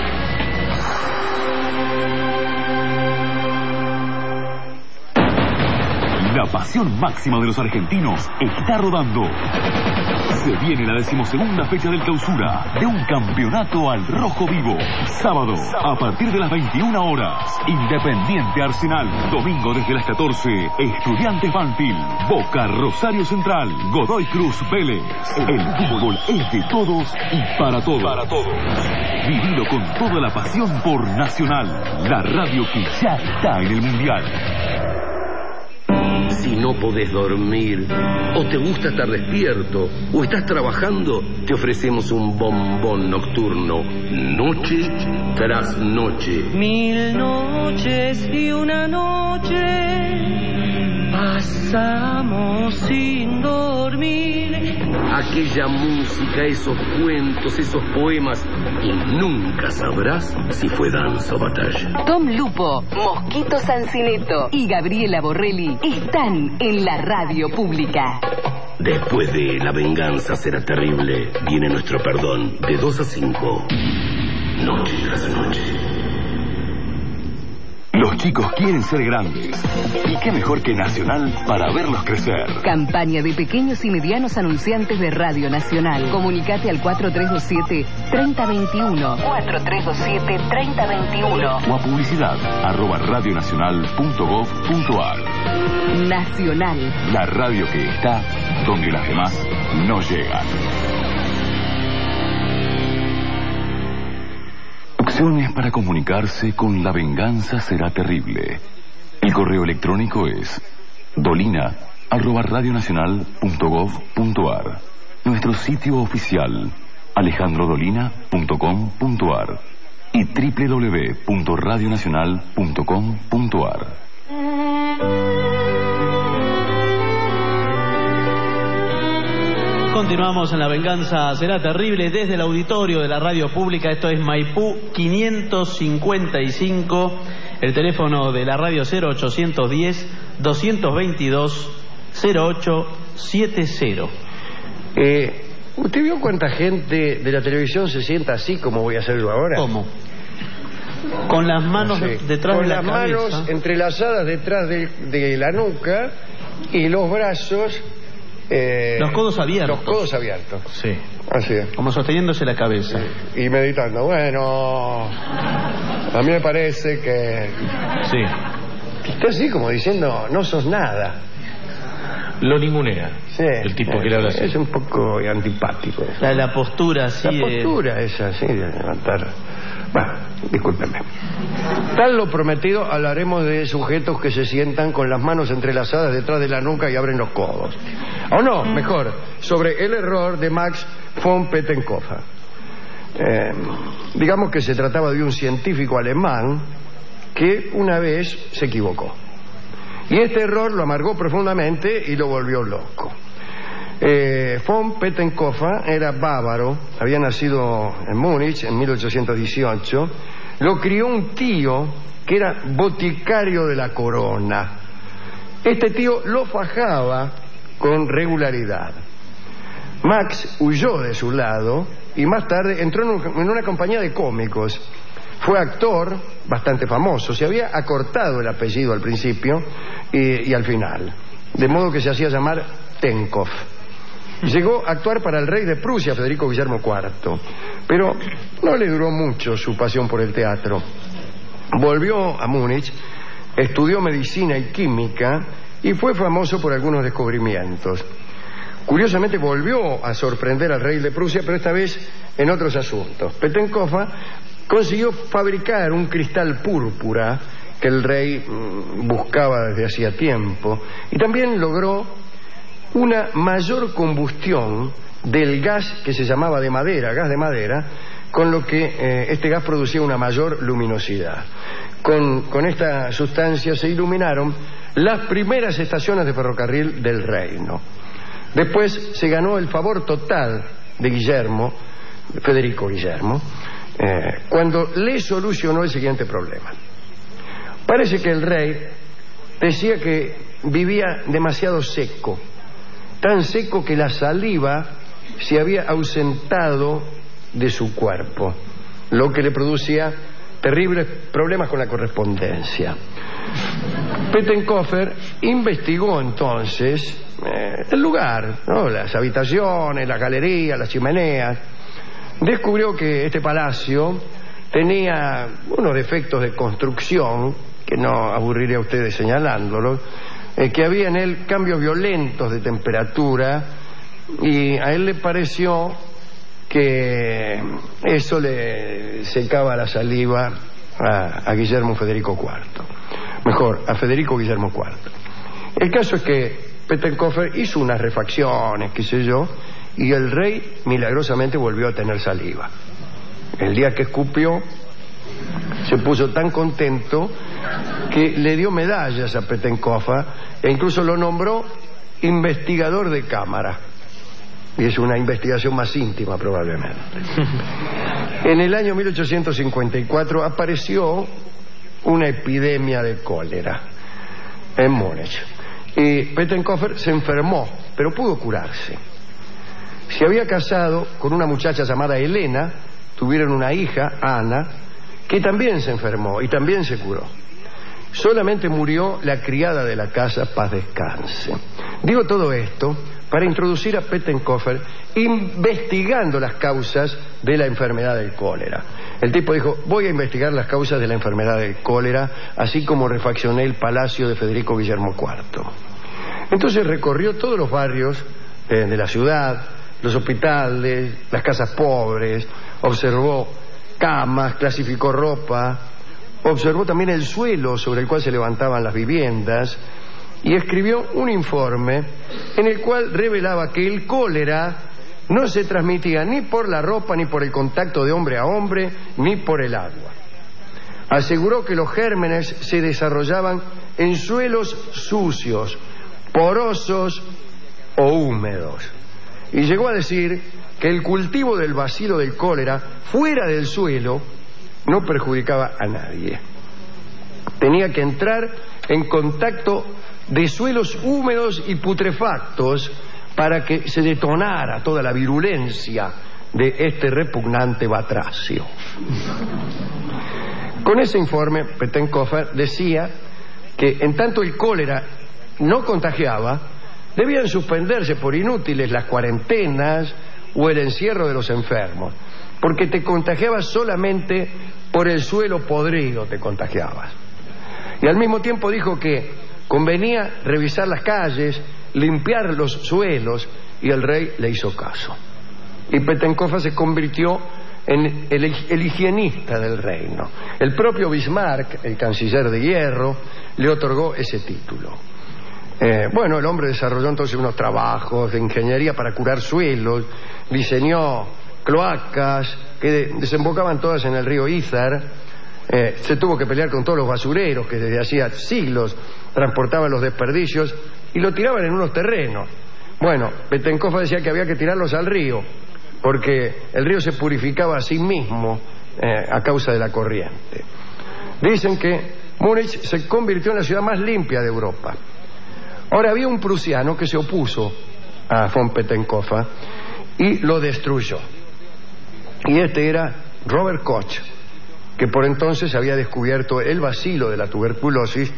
La pasión máxima de los argentinos está rodando. Se viene la 12ª fecha del clausura de un campeonato al rojo vivo. Sábado, a partir de las 21 horas, Independiente Arsenal. Domingo desde las 14, Estudiantes Banfield. Boca Rosario Central. Godoy Cruz Vélez. El fútbol es de todos y para todos. Vivilo con toda la pasión por Nacional, la radio que ya está en el Mundial. Si no podés dormir, o te gusta estar despierto, o estás trabajando, te ofrecemos un bombón nocturno, noche tras noche. 1000 noches y una noche pasamos sin dormir. Aquella música, esos cuentos, esos poemas, y nunca sabrás si fue danza o batalla. Tom Lupo, Mosquito Sancineto y Gabriela Borrelli están en la radio pública. Después de La venganza será terrible, viene nuestro perdón, de 2 a 5, noche tras noche. Los chicos quieren ser grandes. ¿Y qué mejor que Nacional para verlos crecer? Campaña de pequeños y medianos anunciantes de Radio Nacional. Comunicate al 4327-3021. 4327-3021. O a publicidad @radionacional.gov.ar. Nacional. La radio que está donde las demás no llegan. Opciones para comunicarse con La venganza será terrible. El correo electrónico es dolina@radionacional.gov.ar. Nuestro sitio oficial alejandrodolina.com.ar y www.radionacional.com.ar. Continuamos en La venganza será terrible desde el auditorio de la radio pública. Esto es Maipú 555. El teléfono de la radio 0810-222-0870. ¿Usted vio cuánta gente de la televisión se sienta así como voy a hacer yo ahora? ¿Cómo? Con las manos detrás de la cabeza. Con las manos entrelazadas detrás de la nuca y los brazos... los codos abiertos. Los codos abiertos. Sí. Así es. Como sosteniéndose la cabeza. Y meditando. Bueno, a mí me parece que... Sí. Está así como diciendo, no sos nada. Lo ningunea. Sí. El tipo que le habla así. Es un poco antipático. La postura así. La postura esa, así, de levantar... Bueno, discúlpenme. Tal lo prometido, hablaremos de sujetos que se sientan con las manos entrelazadas detrás de la nuca y abren los codos. O no, mejor, sobre el error de Max von Pettenkofer. Digamos que se trataba de un científico alemán que una vez se equivocó. Y este error lo amargó profundamente y lo volvió loco. Von Pettenkofer era bávaro, había nacido en Múnich en 1818. Lo crió un tío que era boticario de la corona. Este tío lo fajaba con regularidad. Max huyó de su lado y más tarde entró en una compañía de cómicos. Fue actor bastante famoso. Se había acortado el apellido al principio y al final. de modo que se hacía llamar Tenkov. Llegó a actuar para el rey de Prusia, Federico Guillermo IV, pero no le duró mucho su pasión por el teatro. Volvió a Múnich, estudió medicina y química y fue famoso por algunos descubrimientos. Curiosamente volvió a sorprender al rey de Prusia, pero esta vez en otros asuntos. Pettenkofer consiguió fabricar un cristal púrpura que el rey buscaba desde hacía tiempo, y también logró una mayor combustión del gas que se llamaba de madera, gas de madera, con lo que este gas producía una mayor luminosidad. Con esta sustancia se iluminaron las primeras estaciones de ferrocarril del reino. Después se ganó el favor total de Guillermo, Federico Guillermo, cuando le solucionó el siguiente problema. Parece que el rey decía que vivía demasiado seco, tan seco que la saliva se había ausentado de su cuerpo, lo que le producía terribles problemas con la correspondencia. Pettenkofer investigó entonces el lugar, ¿no? Las habitaciones, las galerías, las chimeneas. Descubrió que este palacio tenía unos defectos de construcción, que no aburriré a ustedes señalándolos, que había en él cambios violentos de temperatura, y a él le pareció que eso le secaba la saliva a Guillermo Federico IV. Mejor, a Federico Guillermo IV. El caso es que Pettenkofer hizo unas refacciones, qué sé yo, y el rey milagrosamente volvió a tener saliva. El día que escupió, se puso tan contento que le dio medallas a Pettenkofer e incluso lo nombró investigador de cámara. Y es una investigación más íntima, probablemente. En el año 1854 apareció una epidemia de cólera en Múnich. Y Pettenkofer se enfermó, pero pudo curarse. Se había casado con una muchacha llamada Elena, tuvieron una hija, Ana, que también se enfermó y también se curó. Solamente murió la criada de la casa, paz descanse. Digo todo esto para introducir a Pettenkofer investigando las causas de la enfermedad del cólera. El tipo dijo, voy a investigar las causas de la enfermedad del cólera, así como refaccioné el palacio de Federico Guillermo IV. Entonces recorrió todos los barrios de la ciudad, los hospitales, las casas pobres, observó camas, clasificó ropa, observó también el suelo sobre el cual se levantaban las viviendas y escribió un informe en el cual revelaba que el cólera no se transmitía ni por la ropa, ni por el contacto de hombre a hombre, ni por el agua. Aseguró que los gérmenes se desarrollaban en suelos sucios, porosos o húmedos. Y llegó a decir que el cultivo del bacilo del cólera fuera del suelo no perjudicaba a nadie. Tenía que entrar en contacto de suelos húmedos y putrefactos para que se detonara toda la virulencia de este repugnante batracio. Con ese informe, Pettenkofer decía que en tanto el cólera no contagiaba, debían suspenderse por inútiles las cuarentenas o el encierro de los enfermos, porque te contagiabas solamente por el suelo podrido, te contagiabas. Y al mismo tiempo dijo que convenía revisar las calles, limpiar los suelos, y el rey le hizo caso. Y Pettenkofer se convirtió en el higienista del reino. El propio Bismarck, el canciller de hierro, le otorgó ese título. Bueno, el hombre desarrolló entonces unos trabajos de ingeniería para curar suelos, diseñó cloacas que desembocaban todas en el río Ízar, se tuvo que pelear con todos los basureros que desde hacía siglos transportaban los desperdicios y lo tiraban en unos terrenos. Bueno, Pettenkofer decía que había que tirarlos al río porque el río se purificaba a sí mismo a causa de la corriente. Dicen que Múnich se convirtió en la ciudad más limpia de Europa. Ahora había un prusiano que se opuso a von Pettenkofer y lo destruyó. Y este era Robert Koch, que por entonces había descubierto el bacilo de la tuberculosis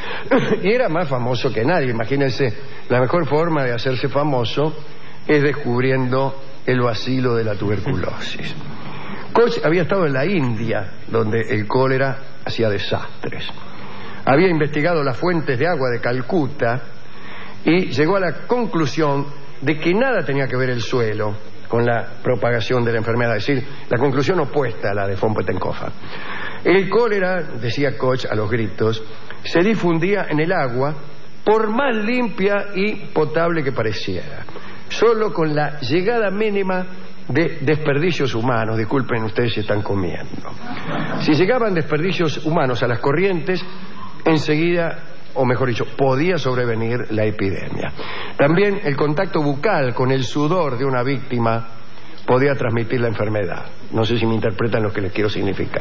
Y era más famoso que nadie. Imagínense, la mejor forma de hacerse famoso es descubriendo el bacilo de la tuberculosis. Koch había estado en la India, donde el cólera hacía desastres. Había investigado las fuentes de agua de Calcuta y llegó a la conclusión de que nada tenía que ver el suelo con la propagación de la enfermedad, es decir, la conclusión opuesta a la de von Pettenkofer. El cólera, decía Koch a los gritos, se difundía en el agua por más limpia y potable que pareciera, solo con la llegada mínima de desperdicios humanos. Disculpen ustedes si están comiendo. Si llegaban desperdicios humanos a las corrientes, enseguida, o mejor dicho, podía sobrevenir la epidemia. También el contacto bucal con el sudor de una víctima podía transmitir la enfermedad. No sé si me interpretan lo que les quiero significar.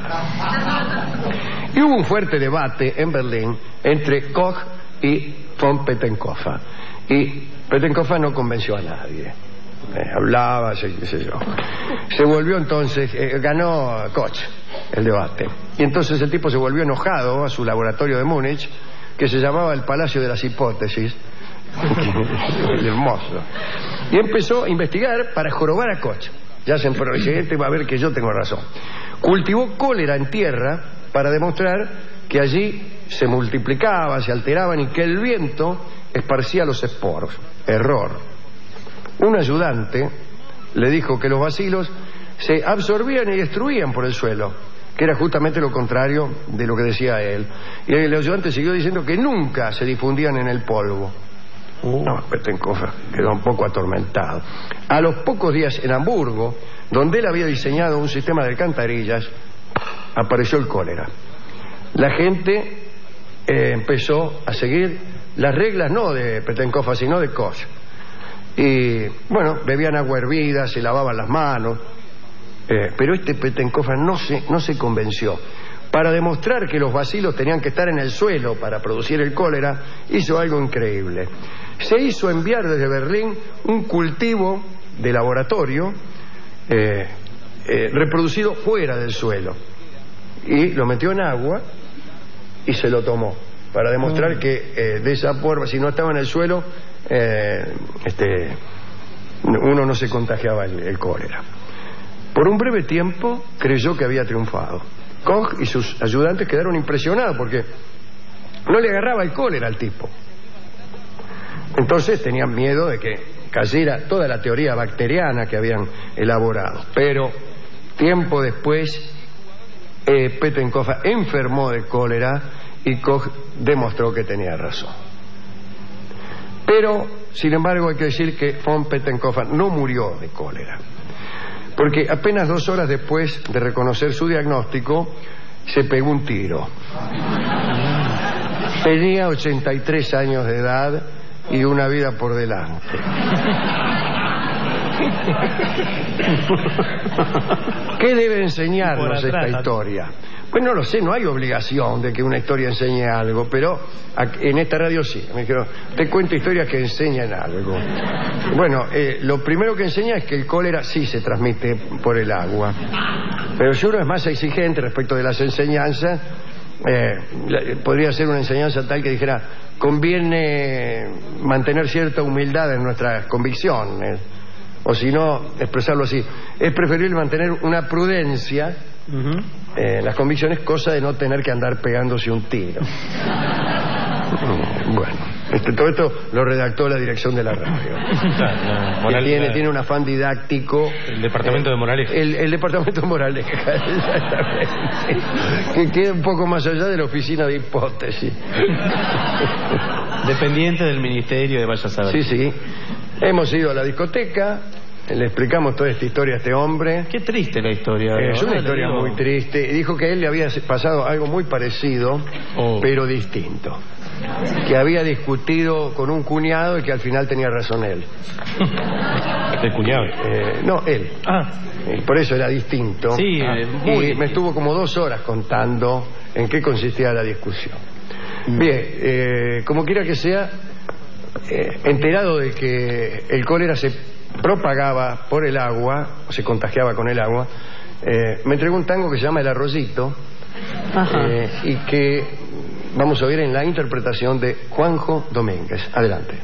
Y hubo un fuerte debate en Berlín entre Koch y von Pettenkofer. Y Pettenkofer no convenció a nadie. Hablaba, qué sé yo. Se volvió entonces, ganó Koch el debate. Y entonces el tipo se volvió enojado a su laboratorio de Múnich, que se llamaba el Palacio de las Hipótesis. Hermoso. Y empezó a investigar para jorobar a Koch. Ya se dice, este va a ver que yo tengo razón. Cultivó cólera en tierra para demostrar que allí se multiplicaban, se alteraban y que el viento esparcía los esporos. Error. Un ayudante le dijo que los bacilos se absorbían y destruían por el suelo, que era justamente lo contrario de lo que decía él. Y el ayudante siguió diciendo que nunca se difundían en el polvo. No, Pettenkofer quedó un poco atormentado. A los pocos días en Hamburgo, donde él había diseñado un sistema de alcantarillas, apareció el cólera. La gente empezó a seguir las reglas no de Pettenkofer, sino de Koch. Y bueno, bebían agua hervida, se lavaban las manos, pero este Pettenkofer no se convenció. Para demostrar que los bacilos tenían que estar en el suelo para producir el cólera, hizo algo increíble. Se hizo enviar desde Berlín un cultivo de laboratorio reproducido fuera del suelo, y lo metió en agua y se lo tomó para demostrar que de esa forma, si no estaba en el suelo, uno no se contagiaba el cólera. Por un breve tiempo creyó que había triunfado. Koch y sus ayudantes quedaron impresionados porque no le agarraba el cólera al tipo. Entonces tenían miedo de que cayera toda la teoría bacteriana que habían elaborado. Pero tiempo después Pettenkofer enfermó de cólera y Koch demostró que tenía razón. Pero, sin embargo, hay que decir que von Pettenkofer no murió de cólera, porque apenas 2 horas después de reconocer su diagnóstico, se pegó un tiro. Tenía 83 años de edad y una vida por delante. ¿Qué debe enseñarnos esta historia? Pues no lo sé, no hay obligación de que una historia enseñe algo, pero en esta radio sí. Me dijeron, te cuento historias que enseñan algo. Bueno, lo primero que enseña es que el cólera sí se transmite por el agua. Pero si uno es más exigente respecto de las enseñanzas, podría ser una enseñanza tal que dijera, conviene mantener cierta humildad en nuestras convicciones. O si no, expresarlo así, es preferible mantener una prudencia en las convicciones, cosa de no tener que andar pegándose un tiro. Bueno, todo esto lo redactó la dirección de la radio. Tiene un afán didáctico. El departamento de moraleja. El departamento de moraleja, exactamente. Que queda un poco más allá de la oficina de hipótesis. Dependiente del ministerio de Vaya a Saber. Sí. Hemos ido a la discoteca, le explicamos toda esta historia a este hombre. Qué triste la historia. Es una historia muy triste. Dijo que a él le había pasado algo muy parecido, pero distinto. Que había discutido con un cuñado y que al final tenía razón él. ¿El cuñado? No, él. Por eso era distinto. Sí, y me estuvo como 2 horas contando en qué consistía la discusión. Bien, como quiera que sea, enterado de que el cólera se propagaba por el agua, o se contagiaba con el agua, me entregó un tango que se llama El Arroyito, y que vamos a oír en la interpretación de Juanjo Domínguez. Adelante.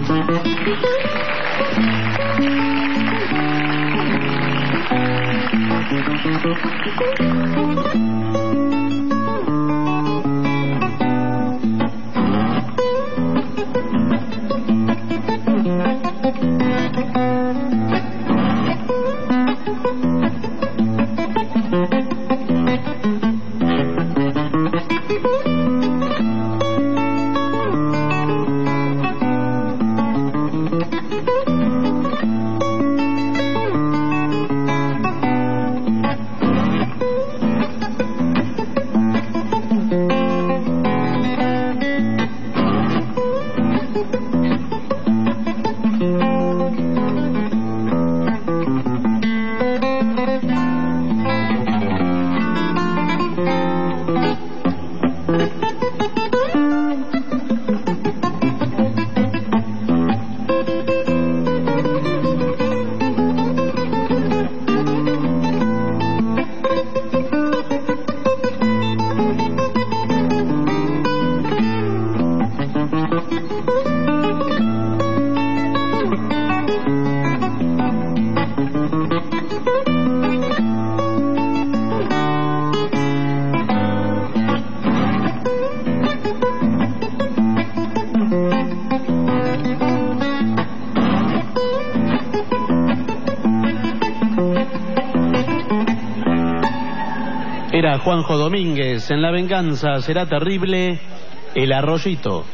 Era Juanjo Domínguez en La Venganza Será Terrible, El Arroyito.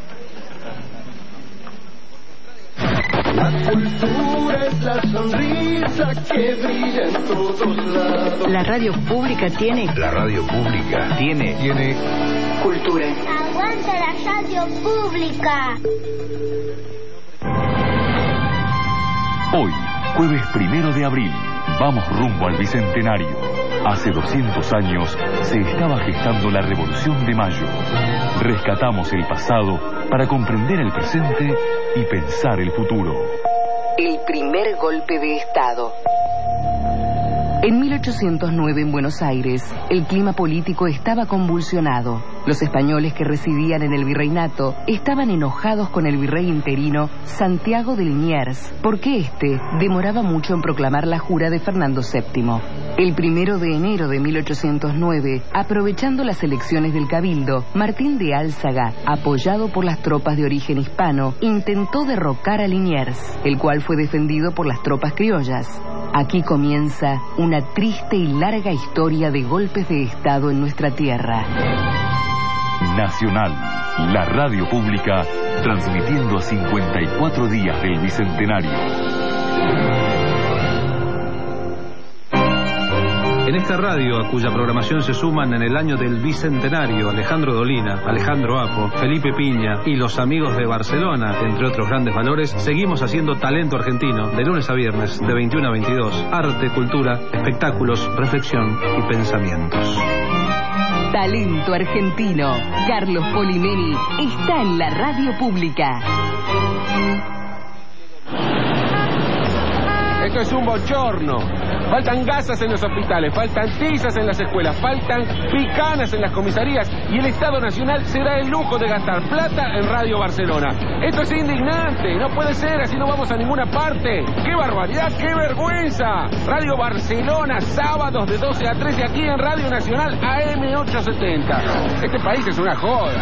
La cultura es la sonrisa que brilla en todos lados. La radio pública tiene. La radio pública tiene Cultura. ¡Aguanta la radio pública! Hoy, jueves 1 de abril, vamos rumbo al Bicentenario. Hace 200 años se estaba gestando la Revolución de Mayo. Rescatamos el pasado para comprender el presente y pensar el futuro. El primer golpe de Estado. En 1809 en Buenos Aires, el clima político estaba convulsionado. Los españoles que residían en el virreinato estaban enojados con el virrey interino Santiago de Liniers, porque éste demoraba mucho en proclamar la jura de Fernando VII. El 1 de enero de 1809, aprovechando las elecciones del Cabildo, Martín de Álzaga, apoyado por las tropas de origen hispano, intentó derrocar a Liniers, el cual fue defendido por las tropas criollas. Aquí comienza una triste y larga historia de golpes de Estado en nuestra tierra. Nacional, la radio pública, transmitiendo a 54 días del Bicentenario. En esta radio, a cuya programación se suman en el año del Bicentenario Alejandro Dolina, Alejandro Apo, Felipe Piña y los amigos de Barcelona, entre otros grandes valores, seguimos haciendo talento argentino de lunes a viernes, de 21 a 22. Arte, cultura, espectáculos, reflexión y pensamientos. Talento argentino. Carlos Polimeni está en la radio pública. Esto es un bochorno. Faltan gasas en los hospitales, faltan tizas en las escuelas, faltan picanas en las comisarías y el Estado Nacional se da el lujo de gastar plata en Radio Barcelona. Esto es indignante, no puede ser, así no vamos a ninguna parte. ¡Qué barbaridad, qué vergüenza! Radio Barcelona, sábados de 12 a 13 aquí en Radio Nacional AM 870. Este país es una joda.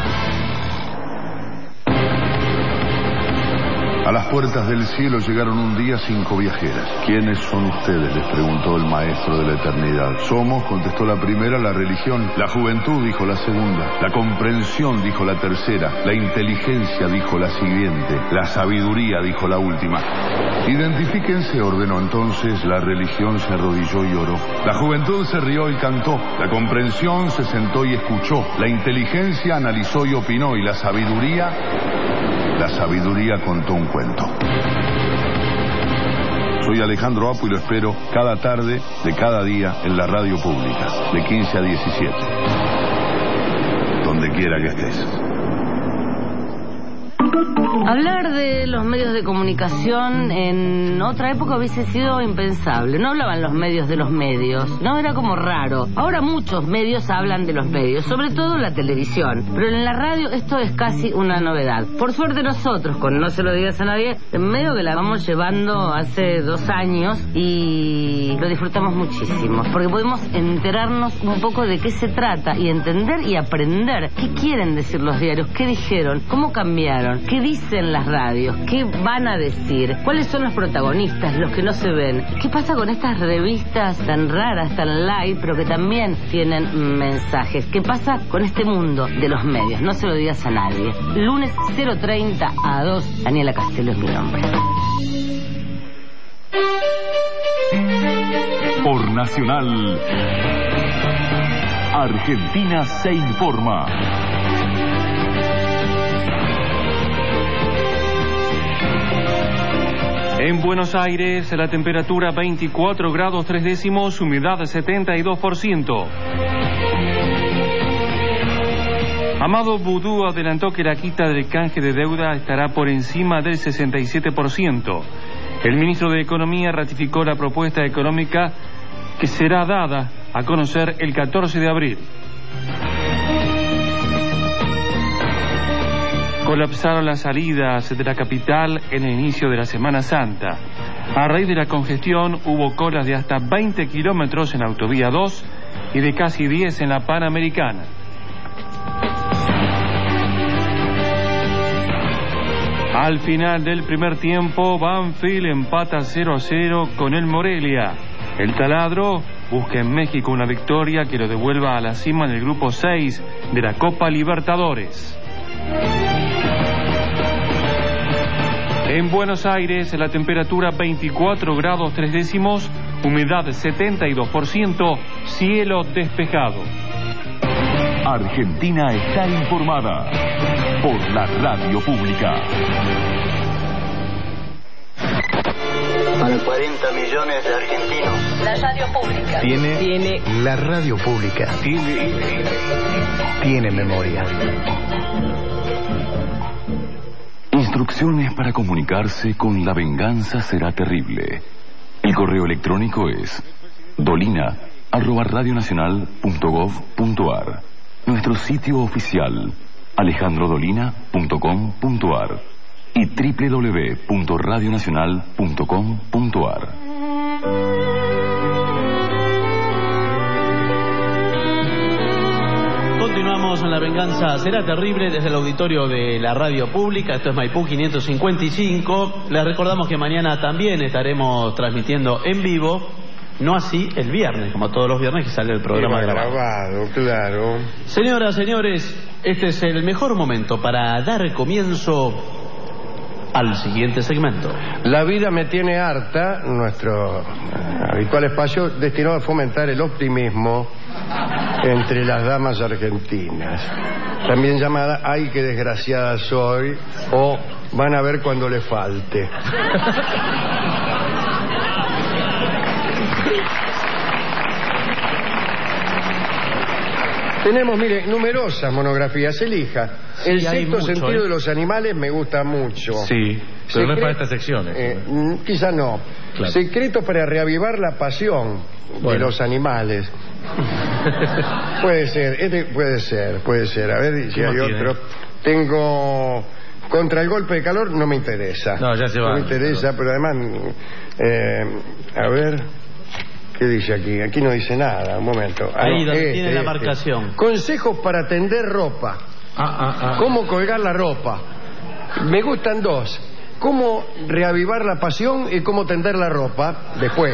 A las puertas del cielo llegaron un día 5 viajeras. ¿Quiénes son ustedes?, les preguntó el maestro de la eternidad. Somos, contestó la primera, la religión. La juventud, dijo la segunda. La comprensión, dijo la tercera. La inteligencia, dijo la siguiente. La sabiduría, dijo la última. Identifíquense, ordenó entonces. La religión se arrodilló y oró. La juventud se rió y cantó. La comprensión se sentó y escuchó. La inteligencia analizó y opinó. Y la sabiduría contó un cuento. Soy Alejandro Apo y lo espero cada tarde de cada día en la radio pública, de 15 a 17. Donde quiera que estés. Hablar de los medios de comunicación en otra época hubiese sido impensable. No hablaban los medios de los medios, no, era como raro. Ahora muchos medios hablan de los medios, sobre todo la televisión. Pero en la radio esto es casi una novedad. Por suerte nosotros, con No se lo digas a nadie, en medio que la vamos llevando hace 2 años y lo disfrutamos muchísimo. Porque podemos enterarnos un poco de qué se trata y entender y aprender qué quieren decir los diarios, qué dijeron, cómo cambiaron, qué dicen las radios, qué van a decir, cuáles son los protagonistas, los que no se ven, qué pasa con estas revistas tan raras, tan light, pero que también tienen mensajes, qué pasa con este mundo de los medios. No se lo digas a nadie. Lunes 0:30 a 2, Daniela Castelo es mi nombre. Por Nacional, Argentina se informa. En Buenos Aires, la temperatura 24 grados 3 décimos, humedad 72%. Amado Boudou adelantó que la quita del canje de deuda estará por encima del 67%. El ministro de Economía ratificó la propuesta económica que será dada a conocer el 14 de abril. Colapsaron las salidas de la capital en el inicio de la Semana Santa. A raíz de la congestión hubo colas de hasta 20 kilómetros en la Autovía 2 y de casi 10 en la Panamericana. Al final del primer tiempo, Banfield empata 0-0 con el Morelia. El Taladro busca en México una victoria que lo devuelva a la cima en el grupo 6 de la Copa Libertadores. En Buenos Aires, la temperatura 24 grados 3 décimos, humedad 72%, cielo despejado. Argentina está informada por la radio pública. Para 40 millones de argentinos. La radio pública. Tiene la radio pública. Tiene memoria. Instrucciones para comunicarse con La Venganza Será Terrible. El correo electrónico es dolina@radionacional.gov.ar. Nuestro sitio oficial alejandrodolina.com.ar y www.radionacional.com.ar. Continuamos en La Venganza Será Terrible desde el auditorio de la radio pública. Esto es Maipú 555. Les recordamos que mañana también estaremos transmitiendo en vivo, no así el viernes, como todos los viernes que sale el programa grabado. Claro. Señoras, señores, este es el mejor momento para dar comienzo al siguiente segmento. La vida me tiene harta, nuestro habitual espacio destinado a fomentar el optimismo entre las damas argentinas, también llamada "Ay, qué desgraciada soy" o "Van a ver cuando le falte". Tenemos, mire, numerosas monografías. Elija. El sexto sentido de los animales me gusta mucho. Sí, pero no es para estas secciones. Quizá no. Claro. Secretos para reavivar la pasión de los animales. Puede ser, puede ser. A ver si hay otro. Tengo... Contra el golpe de calor no me interesa. No, ya se va. No me interesa, pero además... a ver... ¿Qué dice aquí? Aquí no dice nada, un momento. Ahí donde tiene la marcación. Consejos para tender ropa. ¿Cómo colgar la ropa? Me gustan dos. ¿Cómo reavivar la pasión y cómo tender la ropa después?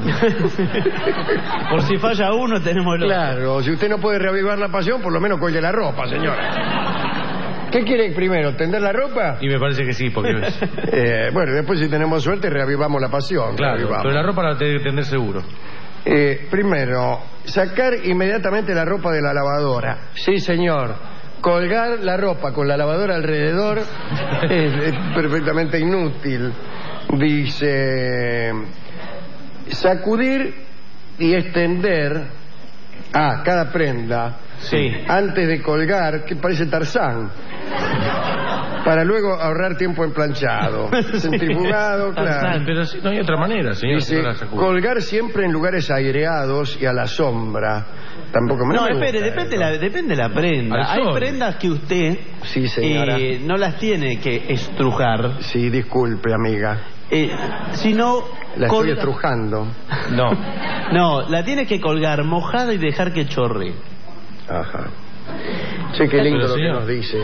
Por si falla uno, tenemos el otro. Claro, si usted no puede reavivar la pasión, por lo menos colgue la ropa, señora. ¿Qué quiere primero? ¿Tender la ropa? Y me parece que sí, porque... bueno, después si tenemos suerte reavivamos la pasión. Claro, pero la ropa la tiene que tender seguro. Primero, sacar inmediatamente la ropa de la lavadora. Sí, señor. Colgar la ropa con la lavadora alrededor es perfectamente inútil. Dice... Sacudir y extender cada prenda. Sí. Antes de colgar, que parece Tarzán. Para luego ahorrar tiempo en planchado. Centrifugado, claro. Pero si no hay otra manera, señor. Dice, colgar siempre en lugares aireados y a la sombra. Tampoco me No, gusta. espere, depende de la prenda. Hay prendas que usted sí, señora. No las tiene que estrujar. Sí, disculpe, amiga. Sino la estoy estrujando. No, la tiene que colgar mojada y dejar que chorre. Ajá. Sí, qué lindo lo que nos dice,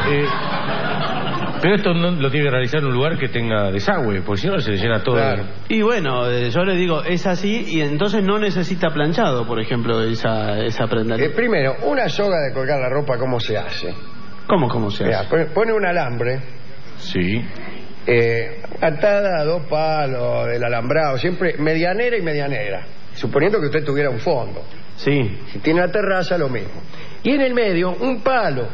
Pero esto no lo tiene que realizar en un lugar que tenga desagüe, porque si no se le llena todo. Claro. Y bueno, yo le digo, es así, y entonces no necesita planchado, por ejemplo, esa prenda. Primero, una soga de colgar la ropa, ¿cómo se hace? ¿Cómo se hace? Pone un alambre. Sí. Atada a 2 palos del alambrado, siempre medianera y medianera, suponiendo que usted tuviera un fondo. Sí. Si tiene una terraza, lo mismo. Y en el medio, un palo.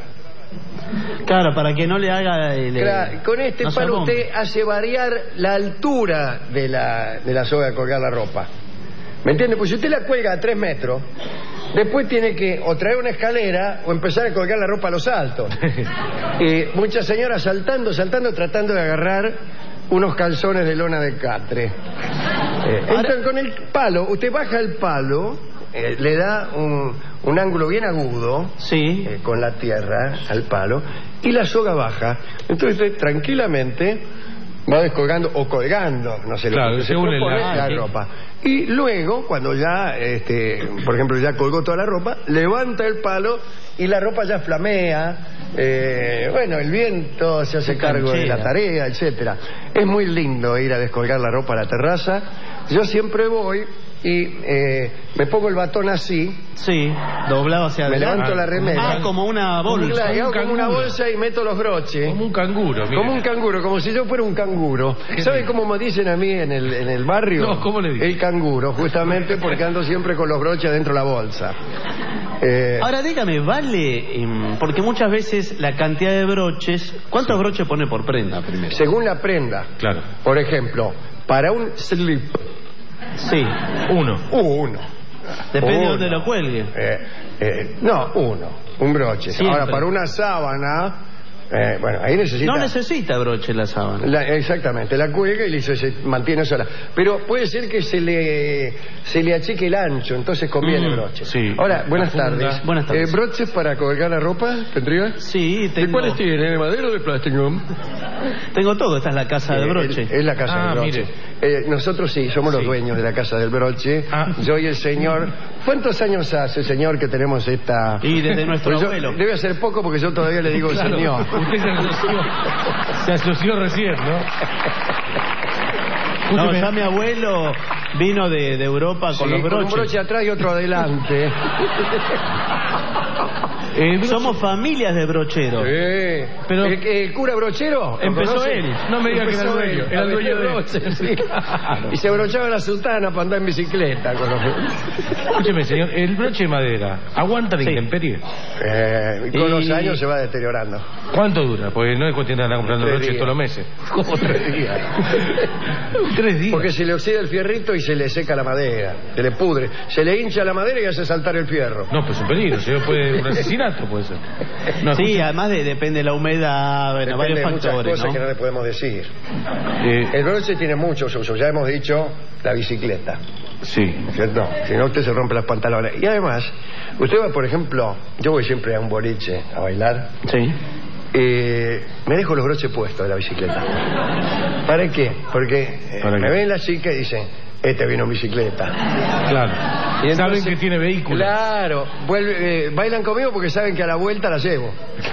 Claro, para que no le haga... Claro, con este palo usted hace variar la altura de la soga de colgar la ropa. ¿Me entiende? Pues si usted la cuelga a 3 metros, después tiene que o traer una escalera o empezar a colgar la ropa a los saltos. Muchas señoras saltando, tratando de agarrar unos calzones de lona de catre. Entonces, con el palo, usted baja el palo, le da un ángulo bien agudo, sí, con la tierra al palo, y la soga baja. Entonces usted tranquilamente va descolgando o colgando, no sé, claro, lo que se propone, la ropa. Y luego, cuando ya, por ejemplo, ya colgó toda la ropa, levanta el palo y la ropa ya flamea. Bueno, el viento se hace cargo de la tarea, etcétera. Es muy lindo ir a descolgar la ropa a la terraza. Yo siempre voy y me pongo el batón así. Sí, doblado hacia adelante. Me levanto la remera. Como una bolsa. Como una bolsa y meto los broches. Como un canguro. Mira. Como un canguro, como si yo fuera un canguro. ¿Sabe cómo me dicen a mí en el barrio? No, ¿cómo le dicen? El canguro, justamente porque ando siempre con los broches dentro de la bolsa. Ahora dígame, ¿vale? Porque muchas veces la cantidad de broches... ¿Cuántos broches pone por prenda primero? Según la prenda. Claro. Por ejemplo, para un slip... Sí. Uno. Depende de dónde lo cuelgue. No, un broche. Siempre. Ahora, para una sábana, bueno, ahí necesita... No necesita broche la sábana. Exactamente, la cuelga y se mantiene sola. Pero puede ser que se le achique el ancho, entonces conviene broche. Sí. Ahora, buenas tardes. Buenas tardes. ¿Broches para colgar la ropa tendría? Sí, tengo. ¿De cuáles tiene? ¿De madera o de plástico? Tengo todo, esta es la casa de broche. Es la casa del broche. Nosotros sí, somos los dueños de la casa del broche. Yo y el señor. ¿Cuántos años hace, señor, que tenemos esta...? Y desde nuestro abuelo. Debe ser poco porque yo todavía le digo señor. Usted se asoció recién, ¿no? No, ya mi abuelo vino de Europa con los broches. Con un broche atrás y otro adelante. Somos familias de brocheros. Pero el cura brochero empezó él. No me diga que era el dueño. Era el dueño de broches. Sí. Y se brochaba la sultana para andar en bicicleta con los... Escúcheme, señor, el broche de madera ¿aguanta la intemperie? Con los años se va deteriorando. ¿Cuánto dura? Pues no es cuestión de andar comprando broches todos los meses. ¿Cómo 3 días? 3 días. Porque se le oxida el fierrito y se le seca la madera, se le pudre, se le hincha la madera y hace saltar el fierro. No, pues es un peligro, señor, puede un asesinato puede ser. No, sí, además depende de la humedad, bueno, varios de factores, muchas cosas, ¿no? que no le podemos decir. El broche tiene muchos usos, ya hemos dicho la bicicleta. Sí. ¿Cierto? Si no, usted se rompe las pantalones. Y además, usted va, por ejemplo, yo voy siempre a un boliche a bailar. Sí. Me dejo los broches puestos de la bicicleta. ¿Para qué? Porque me ven las chicas y dicen, este vino en bicicleta. Claro. Y entonces, saben que tiene vehículo. Claro. Bailan conmigo porque saben que a la vuelta la llevo.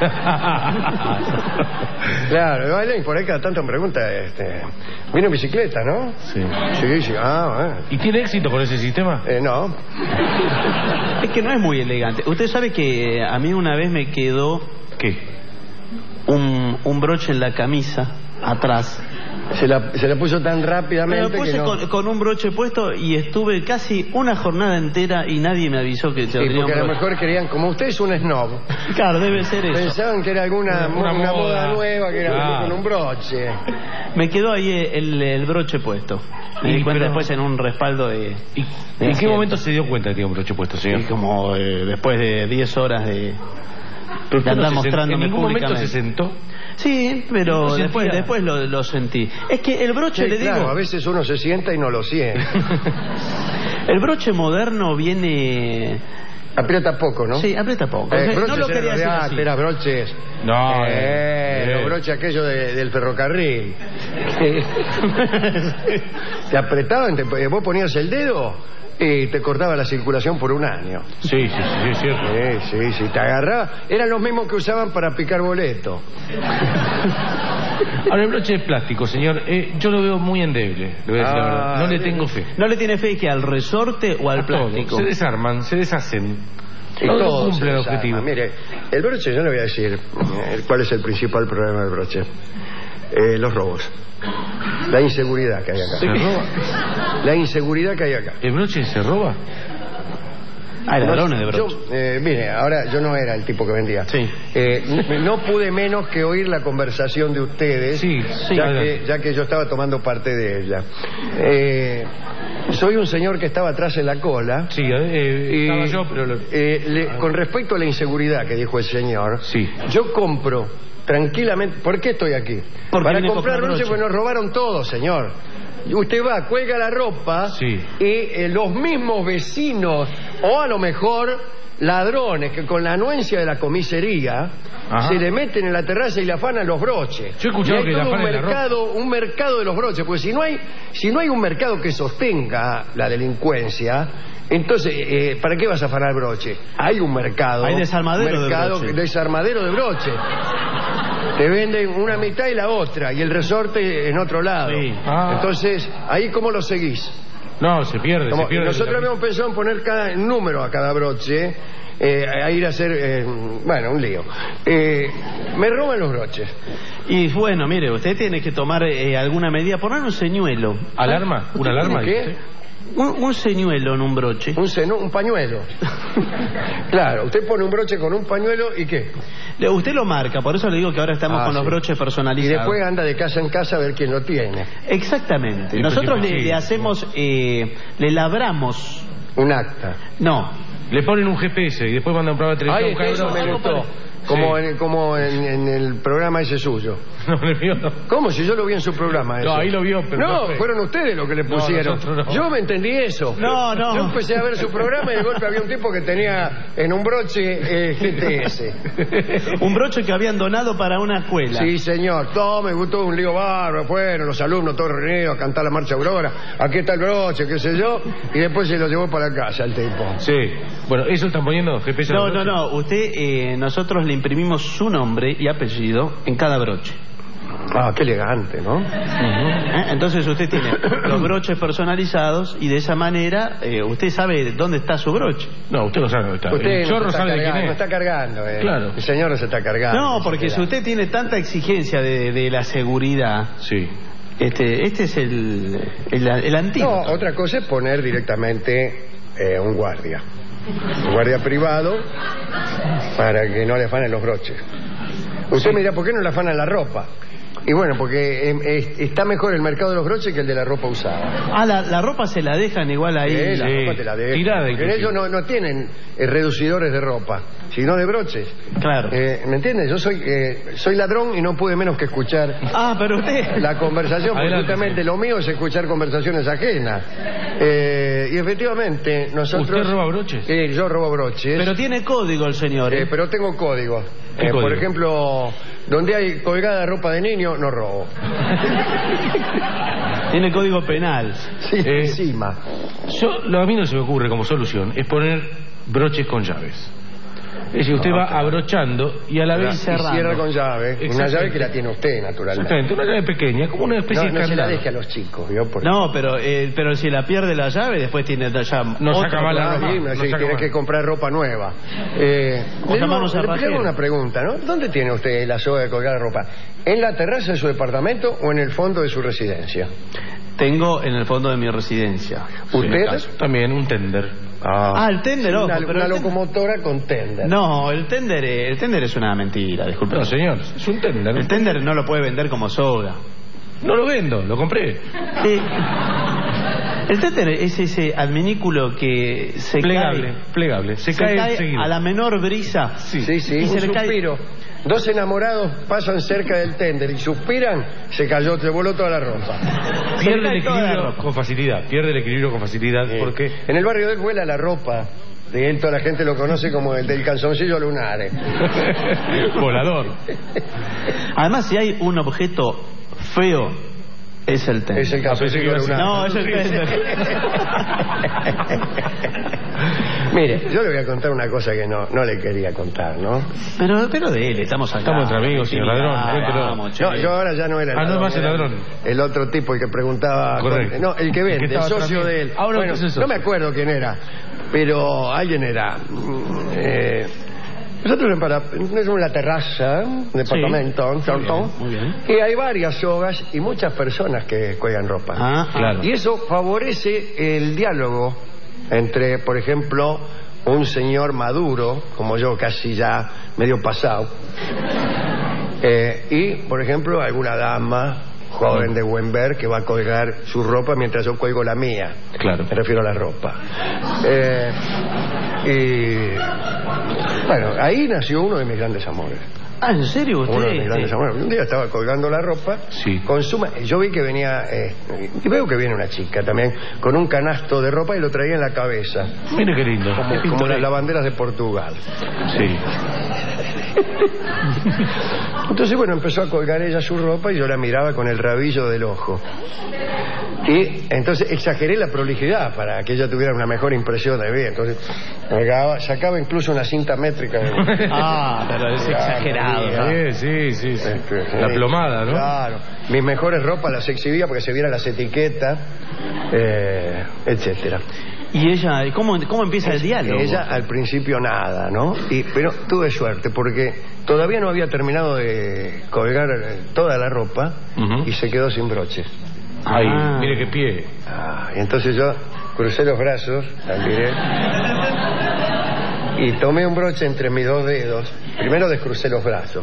Claro, bailan y por ahí cada tanto me pregunta, ¿vino en bicicleta, no? Sí. Sí. Bueno. ¿Y tiene éxito con ese sistema? No. Es que no es muy elegante. Usted sabe que a mí una vez me quedó... ¿Qué? Un broche en la camisa atrás. Se la puso tan rápidamente. Me lo puse que no... con un broche puesto y estuve casi una jornada entera y nadie me avisó que porque a lo mejor querían, como usted es un snob. Claro, debe ser eso. Pensaban que era una moda nueva, que era con un broche. Me quedó ahí el broche puesto. Me di cuenta después en un respaldo de... ¿En qué momento se dio cuenta que tenía un broche puesto, señor? Como después de 10 horas de andar mostrándome ¿En ningún momento públicamente. se sentó? Sí, pero después lo sentí. Es que el broche, Sí, le claro, digo... a veces uno se sienta y no lo siente. El broche moderno viene... Aprieta poco, ¿no? Sí, aprieta poco. No lo quería decir así. Era broches. No, los broches aquellos del ferrocarril. Te apretaban, vos ponías el dedo y te cortaba la circulación por un año. Sí, es cierto. Sí, te agarraba. Eran los mismos que usaban para picar boleto. Ahora, el broche es plástico, señor. Yo lo veo muy endeble, le voy a decir la verdad. No le tengo fe. ¿No le tiene fe que al resorte o al plástico? Se desarman, se deshacen. Y todo cumple el objetivo. Mire, el broche, yo le voy a decir cuál es el principal problema del broche. Los robos. La inseguridad que hay acá. ¿Se roba? La inseguridad que hay acá. ¿El broche se roba? Hay ladrones de broche. Mire, ahora yo no era el tipo que vendía. Sí. No pude menos que oír la conversación de ustedes, ya que yo estaba tomando parte de ella. Soy un señor que estaba atrás en la cola. Sí, estaba yo, pero... con respecto a la inseguridad que dijo el señor, yo compro tranquilamente... ¿Por qué estoy aquí? Para comprar broche, porque nos robaron todo, señor. Usted va, cuelga la ropa y los mismos vecinos, o a lo mejor ladrones que con la anuencia de la comisaría se le meten en la terraza y le afanan los broches. Yo he escuchado que le afanan la ropa. Un mercado de los broches, porque si no hay un mercado que sostenga la delincuencia, entonces ¿para qué vas a afanar broche? Hay un mercado. Hay desarmadero de broche. Te venden una mitad y la otra, y el resorte en otro lado. Entonces, ¿ahí cómo lo seguís? No, se pierde. Nosotros habíamos pensado en poner cada número a cada broche, a ir a hacer, un lío. Me roban los broches. Y bueno, mire, usted tiene que tomar alguna medida, poner un señuelo. ¿Alarma? ¿Una alarma? ¿Qué? Un señuelo en un broche. Un pañuelo. Claro, usted pone un broche con un pañuelo y ¿qué? Usted lo marca, por eso le digo que ahora estamos con los broches personalizados. Y después anda de casa en casa a ver quién lo tiene. Exactamente. Nosotros le hacemos, le labramos un acta. No. Le ponen un GPS y después mandan prueba de televisión. Eso me gustó. Como en el programa ese suyo. No, le vio. ¿Cómo? Si yo lo vi en su programa. No, ahí lo vio, pero no, fueron ustedes los que le pusieron. No. Yo me entendí eso. No. Yo empecé a ver su programa y de golpe había un tipo que tenía en un broche GTS. Un broche que habían donado para una escuela. Sí, señor. Todo me gustó, un lío bárbaro. Fueron los alumnos todos reunidos a cantar la marcha aurora. Aquí está el broche, qué sé yo. Y después se lo llevó para casa el tipo. Sí. Bueno, ¿eso están poniendo GPS? No. Usted, nosotros le imprimimos su nombre y apellido en cada broche. Ah, qué elegante, ¿no? Entonces usted tiene los broches personalizados y de esa manera usted sabe dónde está su broche. No, usted no sabe dónde está. Usted el chorro sabe quién es. No está cargando. Claro. El señor no se está cargando. No, porque si usted tiene tanta exigencia de la seguridad... Sí. Este es el antídoto. No, otra cosa es poner directamente un guardia. Un guardia privado para que no le afanen los broches. Usted me dirá, ¿por qué no le afanan la ropa? Y bueno, porque está mejor el mercado de los broches que el de la ropa usada. La ropa se la dejan igual ahí. La ropa te la dejan. Tirada, porque ellos no tienen reducidores de ropa, sino de broches. Claro. ¿Me entiendes? Yo soy ladrón y no pude menos que escuchar pero usted... la conversación, porque justamente lo mío es escuchar conversaciones ajenas. Y efectivamente, nosotros... ¿Usted roba broches? Yo robo broches. Pero tiene código el señor. Pero tengo código. Código? Por ejemplo, donde hay colgada ropa de niño, no robo. Tiene código penal. Sí, encima. A mí no se me ocurre como solución es poner broches con llaves. Es decir, usted va abrochando y a la vez cerrando. Y cierra con llave. Una llave que la tiene usted, naturalmente. Exactamente, una llave pequeña, como una especie de candado. No se la candado. deje a los chicos. No, pero si la pierde la llave, después tiene ya... No saca mal la ropa. Tiene que comprar ropa nueva. Le hago una pregunta, ¿no? ¿Dónde tiene usted la soga de colgar ropa? ¿En la terraza de su departamento o en el fondo de su residencia? Tengo en el fondo de mi residencia. ¿Usted? También un tender. El tender, ojo. Una locomotora con tender. No, el tender es una mentira, disculpe. No, señor, es un tender. El tender no lo puede vender como soga. No lo vendo, lo compré. El tender es ese adminículo que se plegable. Se cae enseguida. a la menor brisa. Sí, un suspiro. dos enamorados pasan cerca del tender y suspiran, se voló toda la ropa. Pierde el equilibrio con facilidad, porque en el barrio de él vuela la ropa. De él toda la gente lo conoce como el del calzoncillo lunar. Volador. Además, si hay un objeto feo, es el tender. Es el calzoncillo lunar. No, es el tender. Mire, yo le voy a contar una cosa que no le quería contar, ¿no? Pero de él, estamos acá. Estamos entre amigos, señor ladrón. Cuéntelo. No, yo ahora ya no era el ladrón. No más el ladrón. El otro tipo, el que preguntaba. Correcto. No, el que vende, el socio de él. Ahora bueno, no me acuerdo quién era, pero alguien era. Nosotros tenemos una terraza, un departamento, muy bien. y hay varias sogas y muchas personas que cuelgan ropa. Claro. Y eso favorece el diálogo entre, por ejemplo, un señor maduro, como yo, casi ya medio pasado, y, por ejemplo, alguna dama joven de buen ver que va a colgar su ropa mientras yo cuelgo la mía. Claro. Me refiero a la ropa. Y bueno, ahí nació uno de mis grandes amores. Ah, ¿en serio usted? Uno de mis grandes amores. Un día estaba colgando la ropa, yo vi que venía, y veo que viene una chica también, con un canasto de ropa y lo traía en la cabeza. Mire qué lindo. Como las banderas de Portugal. Sí. Entonces, bueno, empezó a colgar ella su ropa y yo la miraba con el rabillo del ojo. Y entonces exageré la prolijidad para que ella tuviera una mejor impresión de mí. Entonces sacaba incluso una cinta métrica. Pero es exagerado, ¿no? Sí. La plomada, ¿no? Claro. Mis mejores ropas las exhibía porque se vieran las etiquetas, etcétera. ¿Y ella, cómo empieza el diálogo? Ella al principio nada, ¿no? Pero tuve suerte porque todavía no había terminado de colgar toda la ropa y se quedó sin broches. Ay, mire qué pie. Y entonces yo crucé los brazos, la miré y tomé un broche entre mis dos dedos. Primero descrucé los brazos.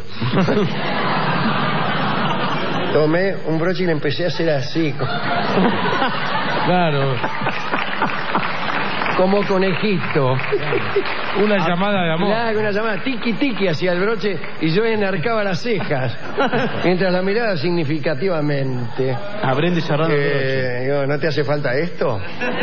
Tomé un broche y le empecé a hacer así. Claro. Como conejito. Una llamada de amor. Claro, una llamada tiki hacia el broche y yo enarcaba las cejas mientras la miraba significativamente. Aprende cerrando el broche. Digo, ¿no te hace falta esto?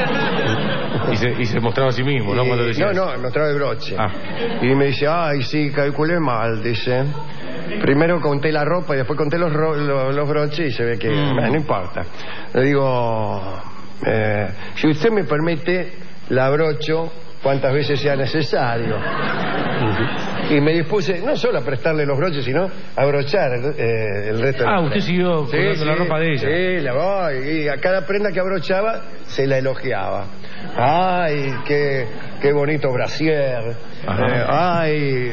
Y se mostraba a sí mismo, ¿no? Cuando decía no, mostraba el broche. Y me dice, ay, sí, calculé mal, dice. Primero conté la ropa y después conté los broches y se ve que no importa. Le digo, si usted me permite, la abrocho cuantas veces sea necesario. Y me dispuse no solo a prestarle los broches, sino a abrochar el resto de la usted siguió colgando la ropa de ella. Sí, la voy. Y a cada prenda que abrochaba se la elogiaba. Ay, qué bonito brasier. Ay,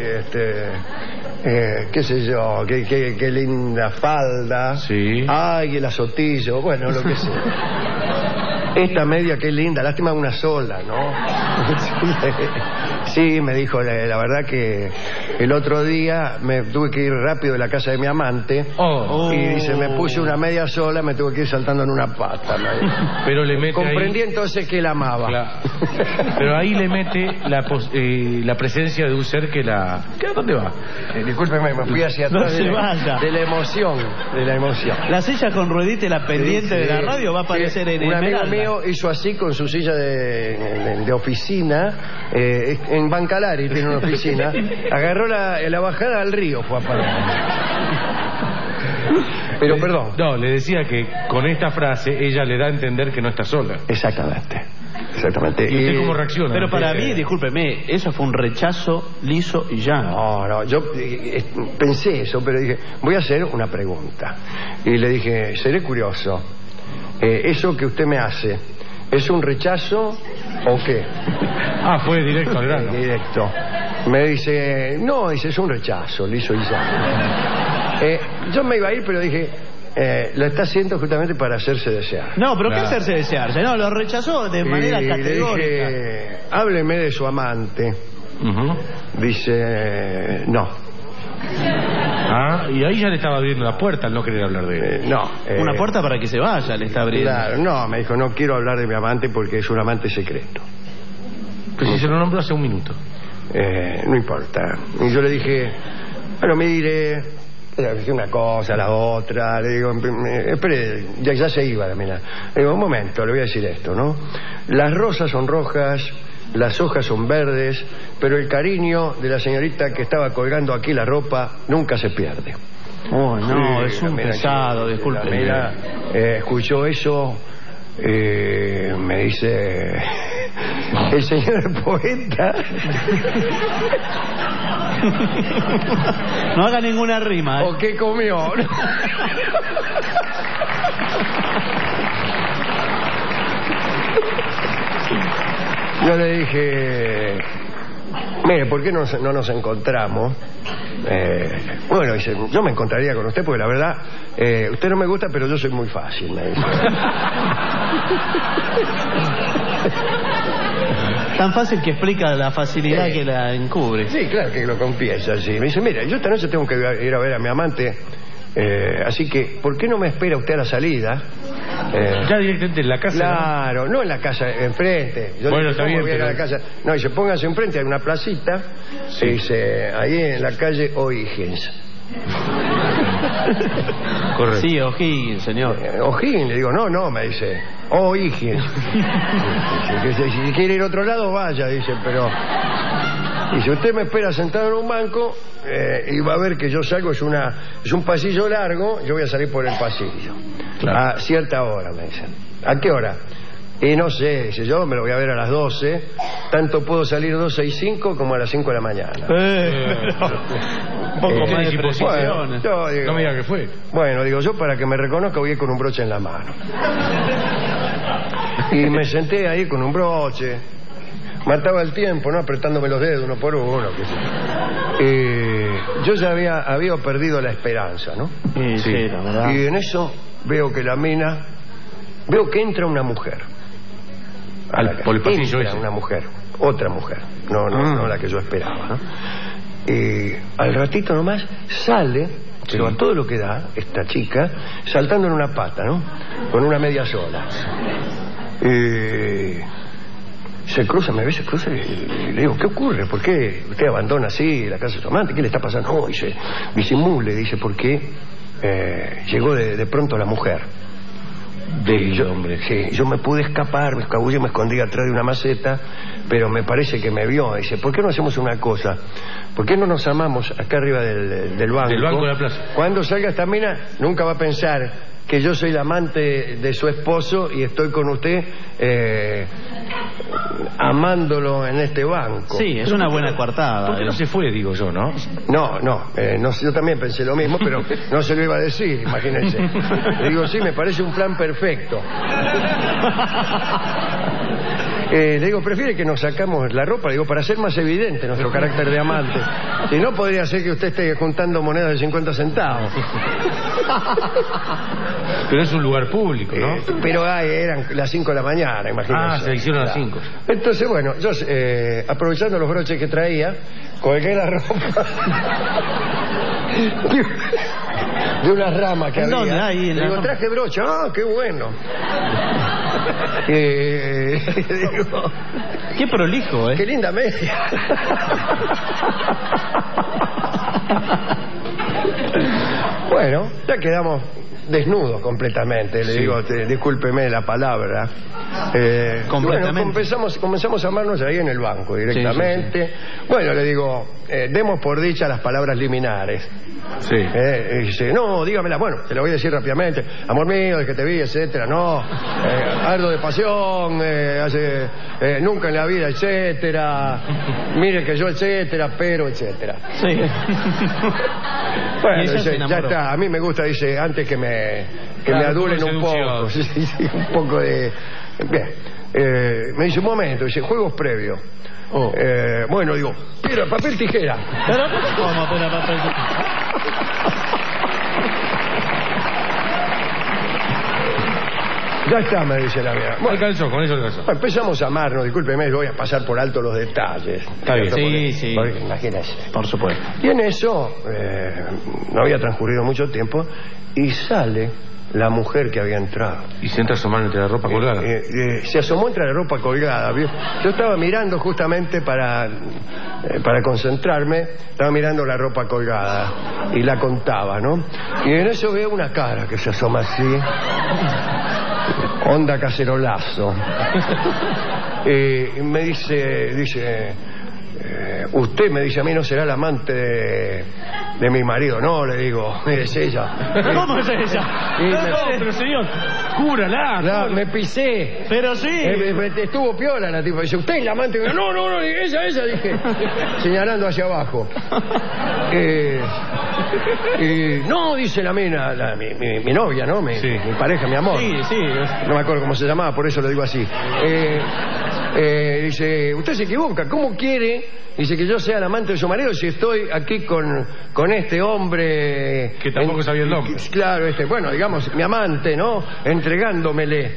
qué sé yo, qué linda falda. Sí. Ay, el azotillo. Bueno, lo que sea. Esta media, qué linda, lástima una sola, ¿no? Sí, me dijo, la verdad que el otro día me tuve que ir rápido de la casa de mi amante y dice, me puse una media sola, me tuve que ir saltando en una pata. Pero le mete comprendí ahí... entonces que la amaba. Claro. Pero ahí le mete la presencia de un ser que la... ¿A dónde va? Discúlpeme, me fui hacia atrás de la emoción. La silla con ruedita y la pendiente de la radio va a aparecer en un Esmeralda. amigo mío hizo así con su silla de oficina, en Bancalari tiene una oficina, agarró la bajada al río, fue a parar. Pero perdón. No, le decía que con esta frase ella le da a entender que no está sola. Exactamente. ¿Y usted cómo reacciona? Pero para mí, discúlpeme, eso fue un rechazo liso y llano. No, yo pensé eso, pero dije, voy a hacer una pregunta. Y le dije, seré curioso. ¿Eso que usted me hace es un rechazo o qué? Fue directo al grano. Directo. Me dice, no, es un rechazo, liso y llano. Yo me iba a ir, pero dije, lo está haciendo justamente para hacerse desear. No, pero ¿qué hacerse desearse? No, lo rechazó de manera categórica. Le dije, hábleme de su amante. Dice, no. Y ahí ya le estaba abriendo la puerta al no querer hablar de él. No. Una puerta para que se vaya le está abriendo. Claro, no, me dijo, no quiero hablar de mi amante porque es un amante secreto. Pues si se lo nombró hace un minuto. No importa. Y yo le dije, Bueno, mire, una cosa, la otra, le digo, espere, ya se iba la mina. Le digo, un momento, le voy a decir esto, ¿no? Las rosas son rojas, las hojas son verdes, pero el cariño de la señorita que estaba colgando aquí la ropa nunca se pierde. Oh, no, es un pesado, disculpe. Mira, escuchó eso, me dice, el señor poeta. No haga ninguna rima, ¿eh? ¿O qué comió? Yo le dije, mire, ¿por qué no nos encontramos? Bueno, dice, yo me encontraría con usted porque la verdad, usted no me gusta, pero yo soy muy fácil, me dice. Tan fácil que explica la facilidad que la encubre. Sí, claro que lo confiesa, sí. Me dice, mira, yo esta noche tengo que ir a ver a mi amante, así que, ¿por qué no me espera usted a la salida? Ya directamente en la casa. Claro, no en la casa, enfrente. Yo bueno, está bien, pero... a la casa. No, dice, póngase enfrente, hay una placita, sí. Dice, ahí en la calle O'Higgins. Correcto. Sí, O'Higgins, señor. O'Higgins, le digo, no, me dice, O'Higgins. Si quiere ir a otro lado, vaya, dice, pero... Y si usted me espera sentado en un banco, y va a ver que yo salgo, es un pasillo largo, yo voy a salir por el pasillo. Claro. A cierta hora, me dicen. ¿A qué hora? Y no sé, dice, yo me lo voy a ver a las 12, tanto puedo salir 12 y 5 como a las 5 de la mañana. Un poco más de precisiones. Bueno, digo, no me diga que fue. Bueno, digo, yo para que me reconozca voy a ir con un broche en la mano. Y me senté ahí con un broche, mataba el tiempo, ¿no? Apretándome los dedos uno por uno. Yo ya había perdido la esperanza, ¿no? Sí, la verdad. Y en eso veo que la mina, veo que entra una mujer. Por el pasillo entra una mujer, otra mujer, no la que yo esperaba, ¿no? Y al ratito nomás sale, pero a todo lo que da, esta chica, saltando en una pata, ¿no? Con una media sola. Se cruza, me ve, se cruza y le digo, ¿qué ocurre? ¿Por qué usted abandona así la casa de su amante? ¿Qué le está pasando? No, dice, disimule, dice, porque llegó de pronto la mujer. Hombre. Sí, yo me pude escapar, me escabullé, me escondí atrás de una maceta, pero me parece que me vio. Dice, ¿por qué no hacemos una cosa? ¿Por qué no nos amamos acá arriba del banco? Del banco de la plaza. Cuando salga esta mina, nunca va a pensar que yo soy la amante de su esposo y estoy con usted amándolo en este banco. Sí, es una buena coartada. ¿Por qué no se fue, digo yo, no? No, yo también pensé lo mismo, pero no se lo iba a decir, imagínense. Le digo, sí, me parece un plan perfecto. Le digo, ¿prefiere que nos sacamos la ropa? Le digo, para hacer más evidente nuestro carácter de amante. Si no, podría ser que usted esté juntando monedas de 50 centavos. Pero es un lugar público, ¿no? Pero eran las 5 de la mañana, imagínense. Se hicieron las 5. Entonces, bueno, yo aprovechando los broches que traía, colgué la ropa de una rama que había. Ahí, le digo, traje broche. ¡Ah, qué bueno! Digo, qué prolijo, ¿eh? Qué linda media. Bueno, ya quedamos desnudos completamente. Le digo, discúlpeme la palabra. Completamente. Bueno, comenzamos a amarnos ahí en el banco directamente. Sí. Bueno, le digo, demos por dicha las palabras liminares. Sí. Dice, no, dígamela. Bueno, te lo voy a decir rápidamente. Amor mío, de que te vi, etcétera. No, ardo de pasión, nunca en la vida, etcétera. Mire que yo, etcétera, pero, etcétera. Sí. Bueno, dice, ya está. A mí me gusta, dice, antes que me adulen un poco. Sí, un poco de... Bien. Me dice, un momento, dice, juegos previos. Bueno, digo, piedra, papel, tijera. ¿Pero cómo piedra, papel, tijera? Ya está, me dice la mía. Bueno, alcanzó, con eso alcanzó. Empezamos a amarnos, discúlpeme, voy a pasar por alto los detalles. Está bien. Sí. Porque, imagínese. Por supuesto. Y en eso, no había transcurrido mucho tiempo, y sale la mujer que había entrado. ¿Y se entra asomando entre la ropa colgada? Se asomó entre la ropa colgada. Yo estaba mirando justamente para para concentrarme, estaba mirando la ropa colgada y la contaba, ¿no? Y en eso veo una cara que se asoma así, onda cacerolazo. Y me dice, usted me dice a mí no será el amante de mi marido. No, le digo, es ella. ¿Cómo es ella? Pero señor, cúrala. Me pisé. Pero sí. Estuvo piola la tipa. Dice, ¿usted es la amante? No, ella, dije, señalando hacia abajo. No, dice la mina, mi novia, ¿no? Mi pareja, mi amor. Sí. No me acuerdo cómo se llamaba, por eso lo digo así. Dice, usted se equivoca, ¿cómo quiere? Dice que yo sea el amante de su marido si estoy aquí con este hombre... Que tampoco sabía el nombre. Claro, bueno, digamos, mi amante, ¿no? Entregándomele.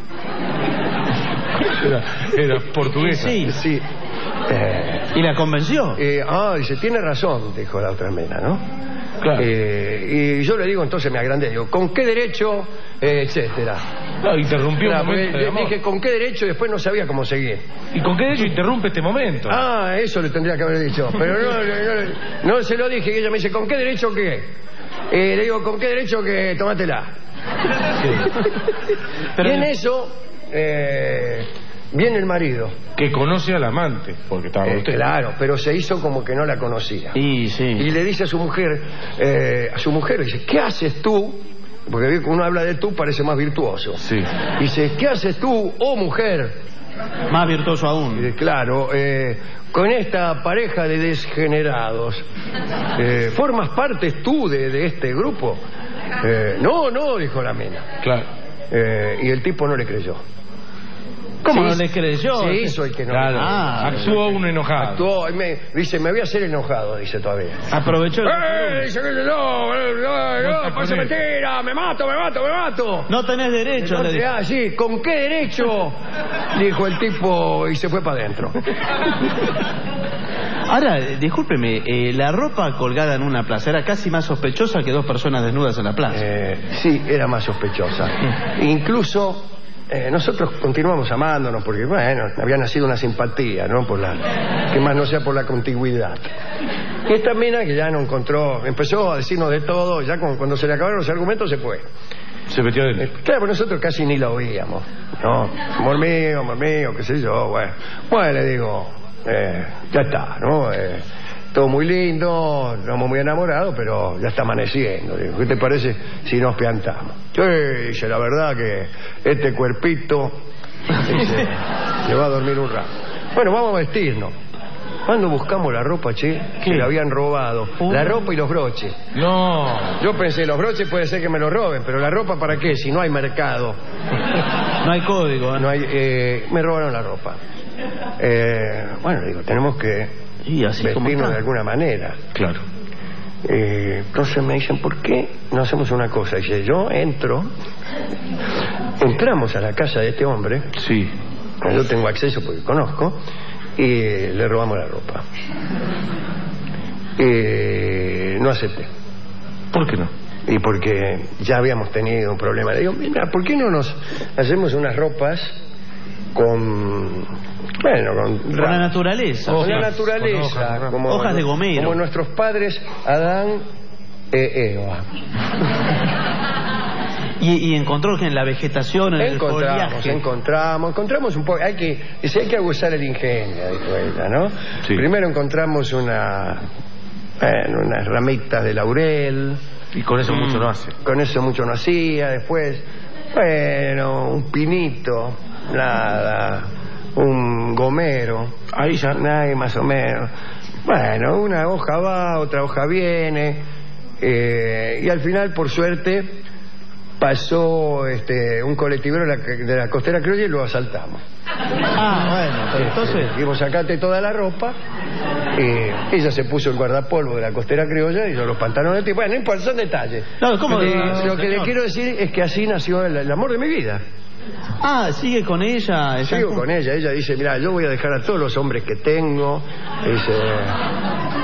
Era portuguesa. Sí. ¿Y la convenció? Dice, tiene razón, dijo la otra mena, ¿no? Claro. Y yo le digo, entonces me agrandé, digo, ¿con qué derecho? Etcétera. Claro, interrumpió un momento de amor. Dije, ¿con qué derecho? Y después no sabía cómo seguir. ¿Y con qué derecho interrumpe este momento? Eso le tendría que haber dicho. Pero no se lo dije. Y ella me dice, ¿con qué derecho qué? Le digo, ¿con qué derecho que tómatela? Y en eso viene el marido. Que conoce al amante, porque estaba usted. Claro, pero se hizo como que no la conocía. Sí. Y le dice a su mujer, dice, ¿qué haces tú? Porque uno habla de tú, parece más virtuoso. Sí. Dice, ¿qué haces tú, oh mujer? Más virtuoso aún. Claro, con esta pareja de desgenerados. ¿Formas parte tú de este grupo? No, dijo la mina. Claro. Y el tipo no le creyó. ¿Cómo no le creyó? Se hizo el que no. Claro. Actuó uno enojado. Dice, me voy a hacer enojado, dice todavía. Aprovechó. Dice que no, parece mentira, me mato. No tenés derecho. Entonces, sí, ¿con qué derecho? Dijo el tipo y se fue para adentro. Ahora, discúlpeme, la ropa colgada en una plaza era casi más sospechosa que dos personas desnudas en la plaza. Sí, era más sospechosa. Incluso nosotros continuamos amándonos porque, bueno, había nacido una simpatía, ¿no? Que más no sea por la contigüidad. Y esta mina que ya no encontró, empezó a decirnos de todo, ya cuando se le acabaron los argumentos se fue. Se metió adentro. Claro, nosotros casi ni la oíamos, ¿no? Amor mío, qué sé yo, bueno, le digo, ya está, ¿no? Todo muy lindo, estamos muy enamorados, pero ya está amaneciendo. Digo, ¿qué te parece si nos piantamos? Dice, la verdad que este cuerpito se va a dormir un rato. Bueno, vamos a vestirnos. Cuando buscamos la ropa, che, que la habían robado. La ropa y los broches. No. Yo pensé, los broches puede ser que me los roben, pero la ropa, ¿para qué? Si no hay mercado. No hay código. No hay, me robaron la ropa. Bueno, digo, tenemos que vestirnos de alguna manera. Claro. Entonces me dicen, ¿por qué no hacemos una cosa? Dice, yo entramos a la casa de este hombre. Sí. Yo tengo acceso porque conozco. Y le robamos la ropa. No acepté. ¿Por qué no? Y porque ya habíamos tenido un problema. Le digo, mira, ¿por qué no nos hacemos unas ropas con la naturaleza? Con la naturaleza. Como hojas de gomero. Como nuestros padres Adán e Eva. Y encontró que en la vegetación, en el foliaje. Encontramos un poco. Hay que abusar el ingenio, dijo ella, ¿no? Sí. Primero encontramos unas ramitas de laurel. Y con eso mucho no hace. Con eso mucho no hacía. Después, un pinito, nada. Un gomero. Ahí ya. Más o menos. Bueno, una hoja va, otra hoja viene. Y al final, por suerte, pasó un colectivero de la Costera Criolla y lo asaltamos. Bueno, pero entonces dijimos, sacate toda la ropa. Ella se puso el guardapolvo de la Costera Criolla y yo los pantalones. Bueno, no importa, son detalles. No, ¿cómo lo que le quiero decir es que así nació el amor de mi vida. ¿Sigue con ella? Sigo con ella. Ella dice, mira, yo voy a dejar a todos los hombres que tengo. Dice,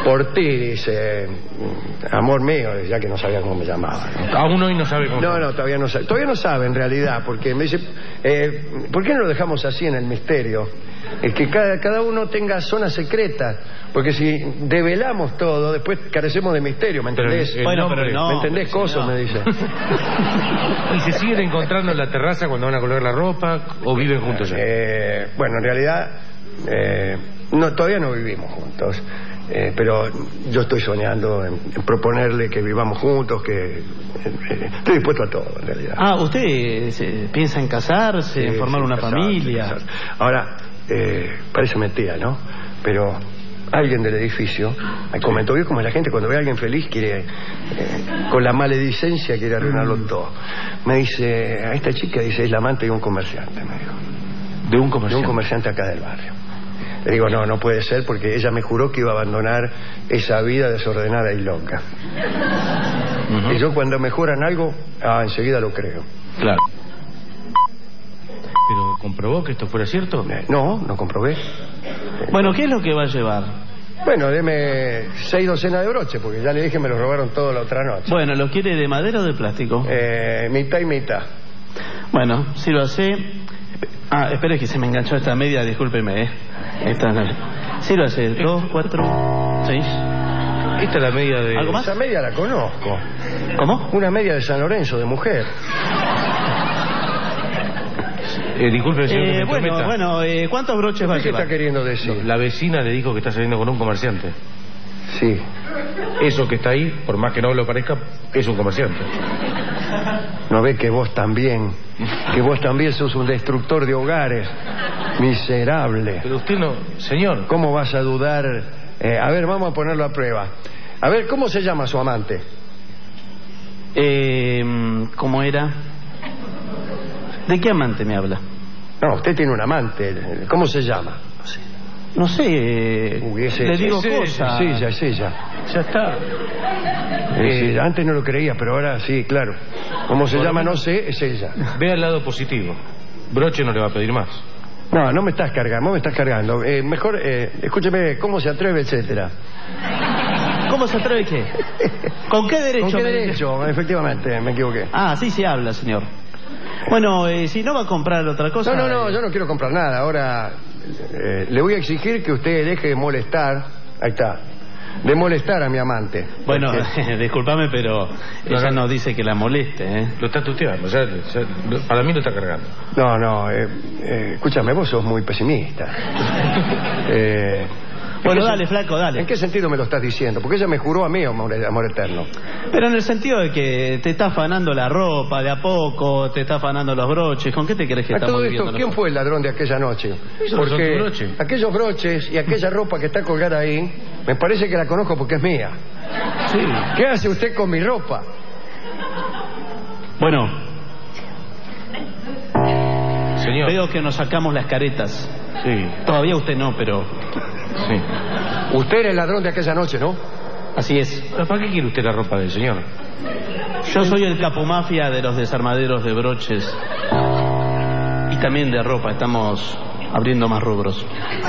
por ti, dice, amor mío, ya que no sabía cómo me llamaba. Aún hoy no sabe cómo. No, todavía no sabe. Todavía no sabe en realidad, porque me dice, ¿por qué no lo dejamos así en el misterio? Que cada uno tenga zona secreta, porque si develamos todo, después carecemos de misterio, ¿me entendés? Bueno, pero no, ¿me entendés? Coso, me dice. ¿Y se siguen encontrando en la terraza cuando van a colgar la ropa o viven juntos ya? Bueno, en realidad todavía no vivimos juntos. Pero yo estoy soñando en proponerle que vivamos juntos, que estoy dispuesto a todo, en realidad. ¿Usted piensa en casarse, en formar una familia? Ahora, parece mentira, ¿no? Pero alguien del edificio me comentó, ¿vio como la gente cuando ve a alguien feliz quiere, con la maledicencia, quiere arruinarlo todo? Me dice, a esta chica, dice, es la amante de un comerciante, me dijo. ¿De un comerciante? De un comerciante acá del barrio. Le digo, no puede ser, porque ella me juró que iba a abandonar esa vida desordenada y loca. Y yo cuando me juran algo, enseguida lo creo. Claro. ¿Pero comprobó que esto fuera cierto? No comprobé. Bueno, ¿qué es lo que va a llevar? Bueno, deme 6 docenas de broches, porque ya le dije me los robaron toda la otra noche. Bueno, ¿lo quiere de madera o de plástico? Mitad y mitad. Bueno, si lo hace... espere que se me enganchó esta media, discúlpeme, Sí lo hace, 2, 4, 6. Esta es la media de... ¿Algo más? Esa media la conozco. ¿Cómo? Una media de San Lorenzo, de mujer. Disculpe, señor. Bueno, ¿cuántos broches va a llevar? ¿Qué está queriendo decir? La vecina le dijo que está saliendo con un comerciante. Sí. Eso que está ahí, por más que no lo parezca, es un comerciante. ¿No ve que vos también sos un destructor de hogares? Miserable. Pero usted no, señor. ¿Cómo vas a dudar? A ver, vamos a ponerlo a prueba. A ver, ¿cómo se llama su amante? ¿Cómo era? ¿De qué amante me habla? No, usted tiene un amante. ¿Cómo se llama? No sé, le digo cosas. Sí, es ella. Ya está. Antes no lo creía, pero ahora sí, claro. ¿Cómo se llama? No sé, es ella. Ve al lado positivo. Broche no le va a pedir más. No me estás cargando. Mejor, escúcheme, ¿cómo se atreve, etcétera? ¿Cómo se atreve qué? ¿Con qué derecho? ¿Con qué derecho? Efectivamente, me equivoqué. Sí se habla, señor. Bueno, si no va a comprar otra cosa... No, yo no quiero comprar nada. Ahora, le voy a exigir que usted deje de molestar. Ahí está. De molestar a mi amante. Bueno, discúlpame, pero ella no dice que la moleste, ¿eh? Lo está tuteando, para mí lo está cargando. No, escúchame, vos sos muy pesimista. Bueno, dale, flaco, dale. ¿En qué sentido me lo estás diciendo? Porque ella me juró a mí amor eterno. Pero en el sentido de que te está afanando la ropa de a poco, te está afanando los broches. ¿Con qué te crees que estamos viviendo nosotros? ¿Quién fue el ladrón de aquella noche? Porque aquellos broches y aquella ropa que está colgada ahí, me parece que la conozco porque es mía. Sí. ¿Qué hace usted con mi ropa? Bueno, señor, veo que nos sacamos las caretas. Sí. Todavía usted no, pero... Sí. Usted era el ladrón de aquella noche, ¿no? Así es. ¿Pero para qué quiere usted la ropa del señor? Yo soy el capomafia de los desarmaderos de broches y también de ropa. Estamos abriendo más rubros.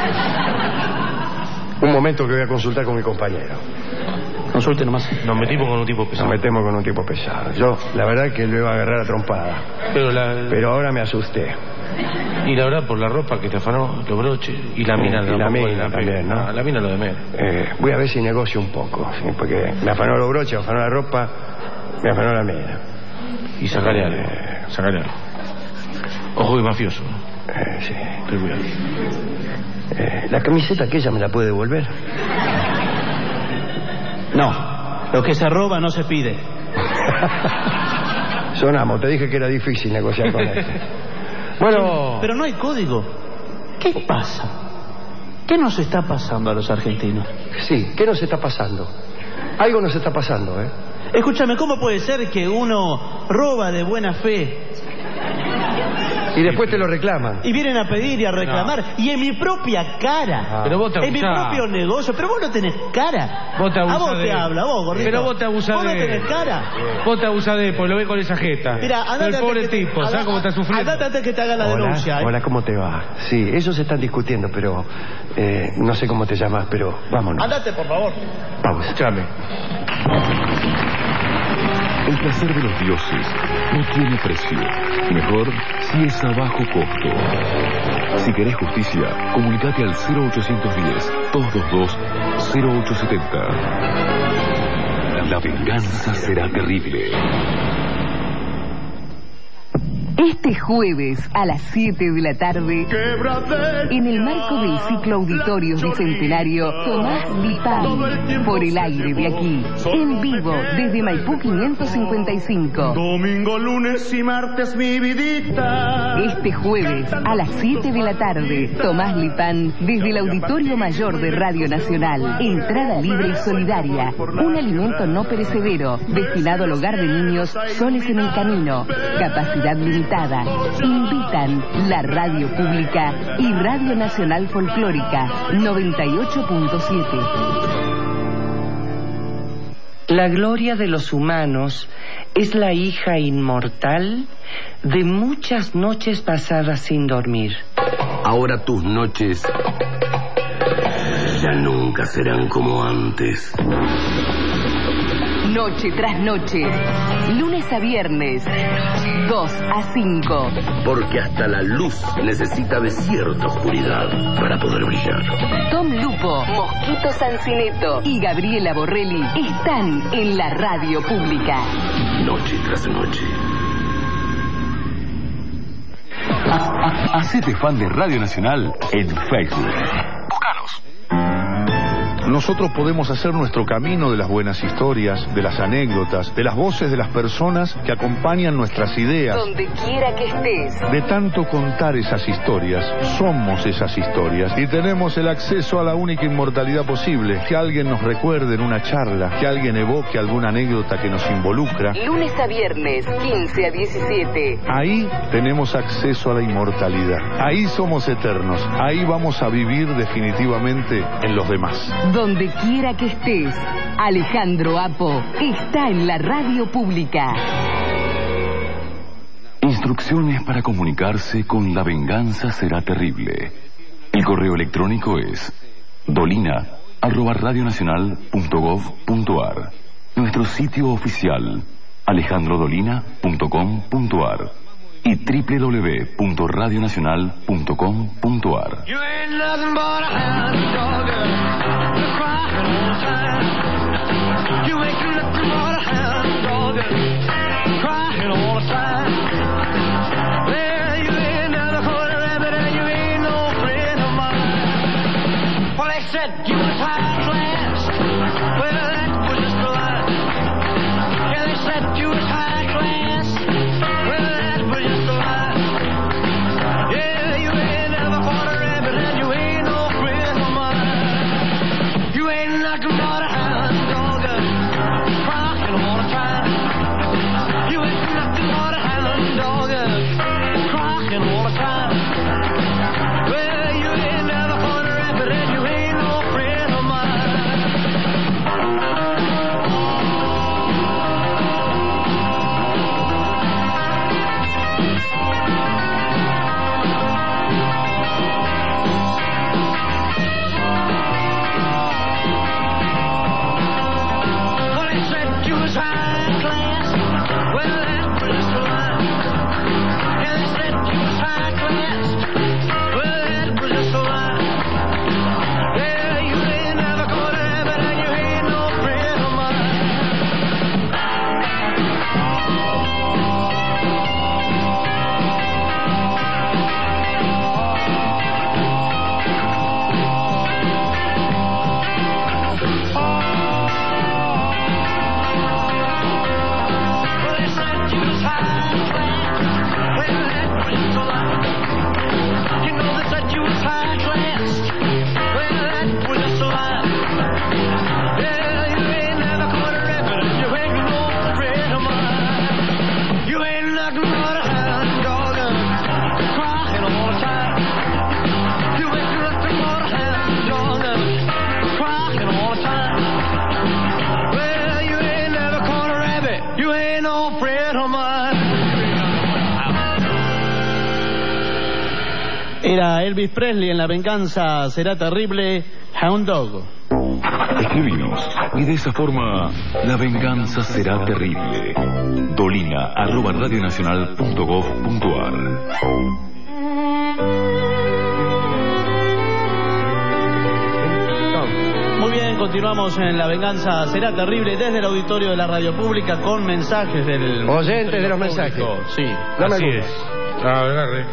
Un momento que voy a consultar con mi compañero. Consulte nomás. Nos metimos con un tipo pesado. Nos metemos con un tipo pesado. Yo, la verdad que lo iba a agarrar a trompada. Pero ahora me asusté. Y la verdad, por la ropa que te afanó, los broches y la mina. Y la mina también, ¿no? La mina lo de menos. Voy a ver si negocio un poco, ¿sí? Porque me afanó los broches, me afanó la ropa, me afanó la mina. Y sacale algo. Ojo de mafioso. Sí. Ten cuidado. La camiseta aquella me la puede devolver. No, lo que se roba no se pide. Sonamos, te dije que era difícil negociar con él. Bueno... Pero no hay código. ¿Qué pasa? ¿Qué nos está pasando a los argentinos? Sí, ¿qué nos está pasando? Algo nos está pasando, ¿eh? Escúchame, ¿cómo puede ser que uno roba de buena fe Y después te lo reclaman. Y vienen a pedir y a reclamar. Y en mi propia cara. Pero vos te abusás. En mi propio negocio. Pero vos no tenés cara. Vos te abusás. A vos te habla, vos, gordito. Pero vos te abusás ¿Vos no de tenés cara? Vos te abusás de él, porque lo ves con esa jeta. Mira, andate. El pobre tipo, ¿sabes cómo está sufriendo? Andate antes que te haga la denuncia. Hola, ¿cómo te va? Sí, ellos están discutiendo, pero no sé cómo te llamas, pero vámonos. Andate, por favor. Vamos. Escuchame. El placer de los dioses no tiene precio. Mejor si es a bajo costo. Si querés justicia, comunicate al 0810-222-0870. La venganza será terrible. Este jueves a las 7 de la tarde, en el marco del ciclo Auditorios Bicentenario, Tomás Lipán, por el aire de aquí, en vivo desde Maipú 555. Domingo, lunes y martes, mi vidita. Este jueves a las 7 de la tarde, Tomás Lipán, desde el Auditorio Mayor de Radio Nacional. Entrada libre y solidaria. Un alimento no perecedero, destinado al hogar de niños Soles en el Camino. Capacidad limitada. Invitan la Radio Pública y Radio Nacional Folclórica 98.7. La gloria de los humanos es la hija inmortal de muchas noches pasadas sin dormir. Ahora tus noches ya nunca serán como antes. Noche tras noche, lunes a viernes, 2 a 5. Porque hasta la luz necesita de cierta oscuridad para poder brillar. Tom Lupo, Mosquito Sancineto y Gabriela Borrelli están en la radio pública. Noche tras noche. Hacete fan de Radio Nacional en Facebook. Búscanos. Nosotros podemos hacer nuestro camino de las buenas historias, de las anécdotas, de las voces de las personas que acompañan nuestras ideas. Donde quiera que estés. De tanto contar esas historias, somos esas historias y tenemos el acceso a la única inmortalidad posible. Que alguien nos recuerde en una charla, que alguien evoque alguna anécdota que nos involucra. Lunes a viernes, 15 a 17. Ahí tenemos acceso a la inmortalidad. Ahí somos eternos. Ahí vamos a vivir definitivamente en los demás. Donde quiera que estés, Alejandro Apo está en la radio pública. Instrucciones para comunicarse con La Venganza Será Terrible. El correo electrónico es dolina@radionacional.gov.ar. Nuestro sitio oficial alejandrodolina.com.ar y www.radionacional.com.ar. You ain't nothing but a hound dog, crying all the time. You ain't nothing but a hound dog, crying all the time. Well, you ain't never caught a rabbit and you ain't no friend of mine. Well, they said you was high class. Well, that was just a lie. Yeah, they said you was high class. Well, that was just a lie. Yeah, you ain't never caught a rabbit and you ain't no friend of mine. You ain't nothing but a hound dog, crying all the time. You ain't nothing but a hound dog, crying all the time. Well, you ain't never caught a rabbit and you ain't no friend of mine. Para Elvis Presley en La venganza será terrible, Hound Dog. Escribinos y de esa forma la venganza será terrible. dolina@radionacional.gov.ar. Muy bien, continuamos en La venganza será terrible desde el auditorio de la radio pública con mensajes del oyentes de los mensajes. Sí, dame así algunos. es. Agarre.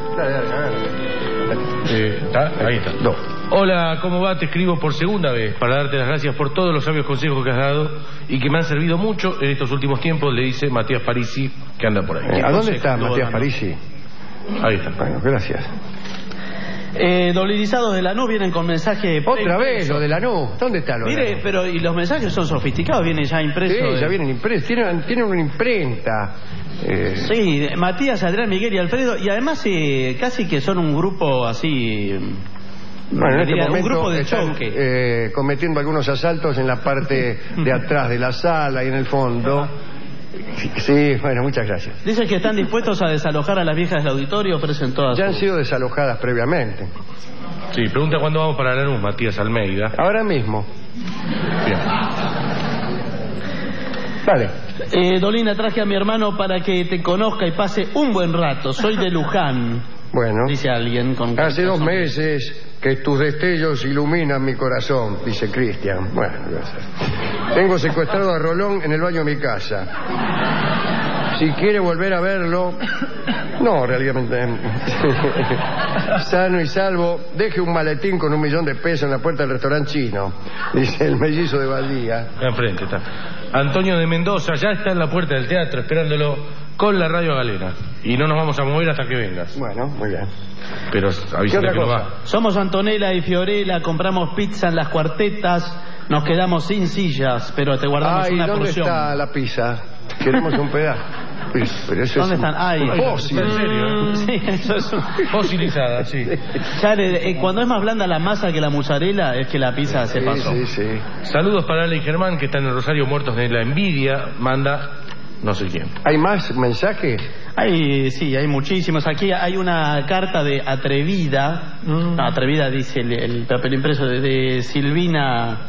Ahí está. No. Hola, ¿cómo va? Te escribo por segunda vez para darte las gracias por todos los sabios consejos que has dado y que me han servido mucho en estos últimos tiempos, le dice Matías Parisi, que anda por ahí. ¿A dónde está Matías Parisi? Ahí está. Bueno, gracias. Dolinizados de Lanús vienen con mensaje otra vez lo de Lanús. ¿Dónde está lo de Mire, Lanús? pero y los mensajes son sofisticados, vienen ya impresos. Sí, ya vienen impresos, tienen una imprenta. Sí, Matías, Adrián, Miguel y Alfredo, y además casi que son un grupo así. Bueno, en este un momento grupo de están choque. cometiendo algunos asaltos en la parte de atrás de la sala y en el fondo. Sí, bueno, muchas gracias. Dicen que están dispuestos a desalojar a las viejas del auditorio, ofrecen todas. Ya han sido desalojadas previamente. Sí, pregunta cuándo vamos para Lanús, Matías Almeida. Ahora mismo. Bien. Vale. Dolina, traje a mi hermano para que te conozca y pase un buen rato. Soy de Luján. Bueno. Dice alguien con... Hace 2 meses que tus destellos iluminan mi corazón, dice Cristian. Bueno, gracias. Tengo secuestrado a Rolón en el baño de mi casa. Si quiere volver a verlo... No, realmente... Sano y salvo, deje un maletín con $1.000.000 de pesos en la puerta del restaurante chino, dice el mellizo de Badía. Enfrente está. Antonio de Mendoza ya está en la puerta del teatro esperándolo con la radio galera. Y no nos vamos a mover hasta que vengas. Bueno, muy bien. Pero avísame que no va. Somos Antonella y Fiorella, compramos pizza en las cuartetas, nos quedamos sin sillas, pero te guardamos una ¿dónde porción. está la pizza? Queremos un pedazo. Pero eso ¿Dónde es están? fósil. ¿En serio? Sí, eso es fosilizada, sí. Ya cuando es más blanda la masa que la mozzarella, es que la pizza se pasó. Sí. Saludos para Ale y Germán, que están en Rosario muertos de la envidia. Manda no sé quién. ¿Hay más mensajes? Sí, hay muchísimos. Aquí hay una carta de Atrevida. No, Atrevida dice el papel impreso de Silvina.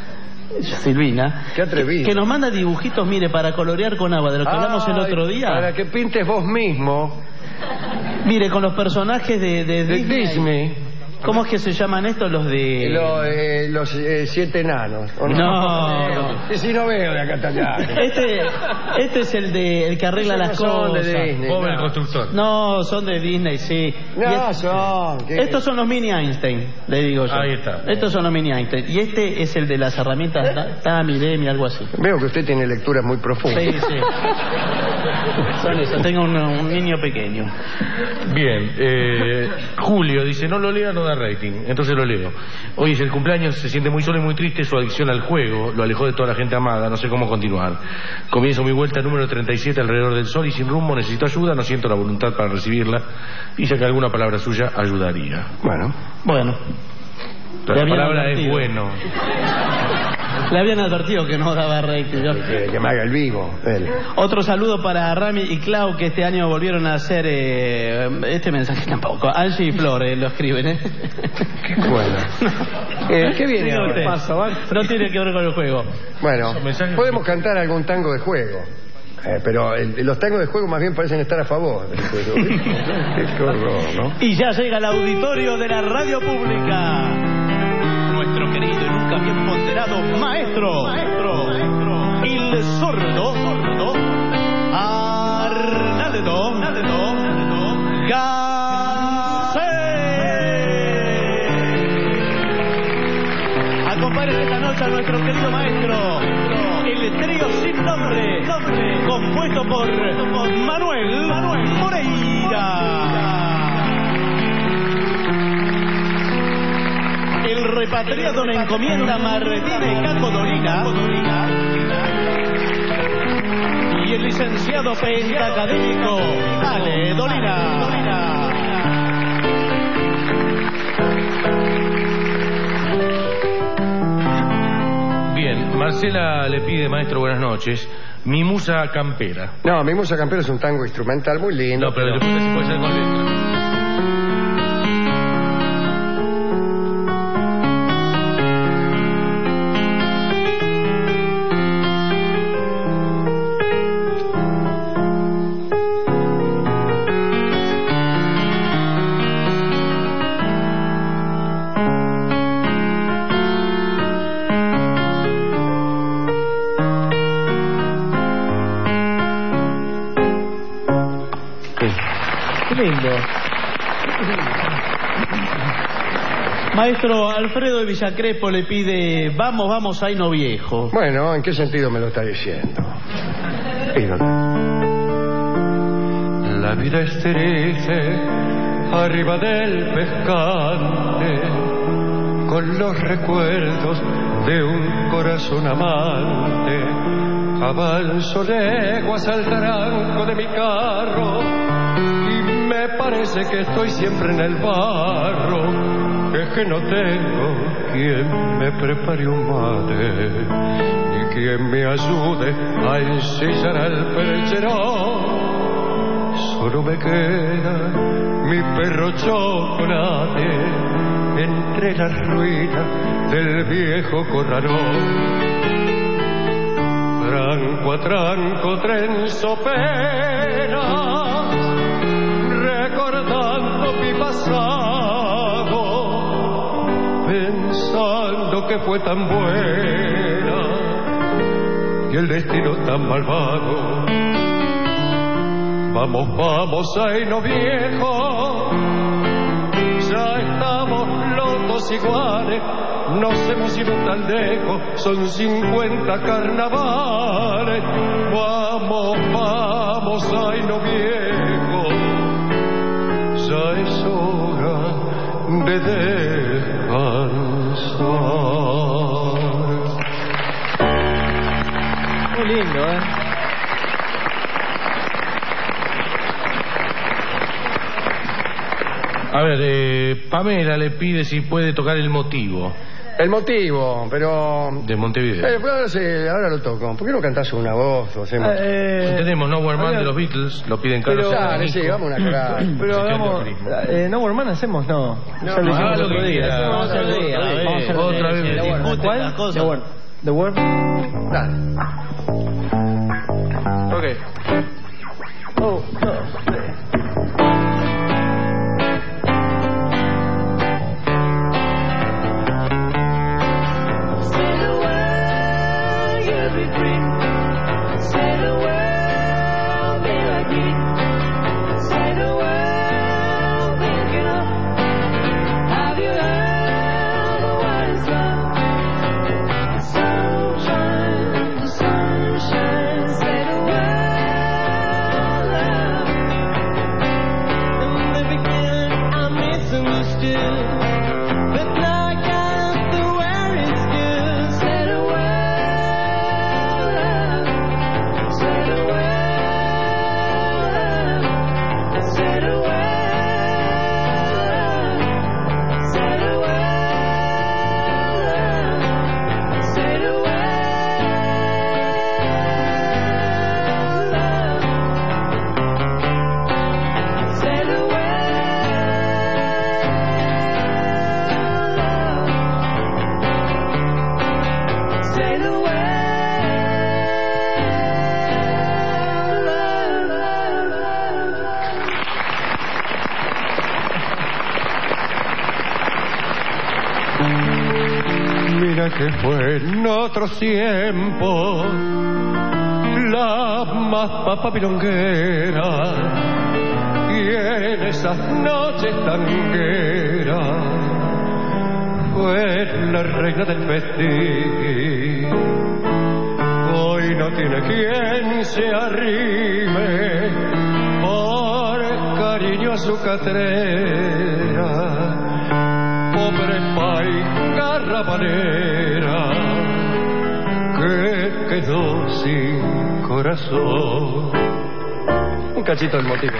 Qué atrevido. Que nos manda dibujitos, mire, para colorear con agua, de lo que hablamos el otro día. Para que pintes vos mismo. Mire, con los personajes de Disney. ¿Cómo es que se llaman estos? Los de... Los 7 enanos. No. Si no veo de acá hasta allá. Este es el que arregla las cosas. De Disney. Pobre el constructor. No, son de Disney, sí. Estos son los mini Einstein, le digo yo. Ahí está. Estos son los mini Einstein. Y este es el de las herramientas Tami, Demi, algo así. Veo que usted tiene lecturas muy profundas. Sí. Son eso. Tengo un niño pequeño. Bien. Julio dice, no lo lea, no da rating. Entonces lo leo. Hoy es el cumpleaños, se siente muy solo y muy triste. Su adicción al juego lo alejó de toda la gente amada. No sé cómo continuar. Comienzo mi vuelta número 37 alrededor del sol y sin rumbo. Necesito ayuda, no siento la voluntad para recibirla. Dice que alguna palabra suya ayudaría. Bueno. La palabra es bueno. Le habían advertido que no daba rating. Que me haga el vivo. Otro saludo para Rami y Clau, que este año volvieron a hacer este mensaje tampoco. Angie y Flor lo escriben. Qué bueno. ¿Qué viene ahora? No tiene que ver con el juego. Bueno, podemos cantar algún tango de juego. Pero los tangos de juego más bien parecen estar a favor. Qué horror, ¿no? Y ya llega el auditorio de la radio pública. Nuestro querido y nunca bien ponderado maestro. El sordo. Arnaldo Gasset. Acompañen esta noche a nuestro querido maestro. El trío sin nombre, compuesto por Manuel Moreira. El repatriado en encomienda Martínez Caco Dolina. Y el licenciado pentacadémico Ale Dolina. Bien, Marcela le pide, maestro, buenas noches. Mi musa campera. No, Mi musa campera es un tango instrumental muy lindo. No, pero le pregunto si puede ser con letra. Maestro Alfredo de Villacrespo le pide vamos, vamos, ay no viejo. Bueno, ¿en qué sentido me lo está diciendo? La vida es triste arriba del pescante, con los recuerdos de un corazón amante. Avanzo leguas al tranco de mi carro y me parece que estoy siempre en el barro. Es que no tengo quien me prepare un mate, ni quien me ayude a ensillar al percherón. Solo me queda mi perro Chocolate entre las ruinas del viejo corralón. Tranco a tranco trenzo penas, recordando mi pasado, pensando que fue tan buena y el destino tan malvado. Vamos, vamos, ay no viejo, ya estamos locos iguales, nos hemos ido tan lejos, son 50 carnavales. Vamos, vamos, ay no viejo, ya es hora de descansar. Muy lindo, A ver, Pamela le pide si puede tocar el motivo. El motivo, pero... De Montevideo. Ahora lo toco. ¿Por qué no cantás una voz? O hacemos... Tenemos Nowhere Man de los Beatles, lo piden Carlos. Dale, sí, vamos una cara. Pero hagamos... Nowhere Man hacemos, no. Ya lo hicimos el otro día. Vamos a hacer otra vez. ¿Cuál? The Word. Dale. Ok. Oh, no. Que fue en otros tiempos la más papapilonguera, y en esas noches tangueras fue la reina del festín. Hoy no tiene quien se arrime por cariño a su catrera. Pobre país garrabalera que quedó sin corazón. Un cachito del motivo.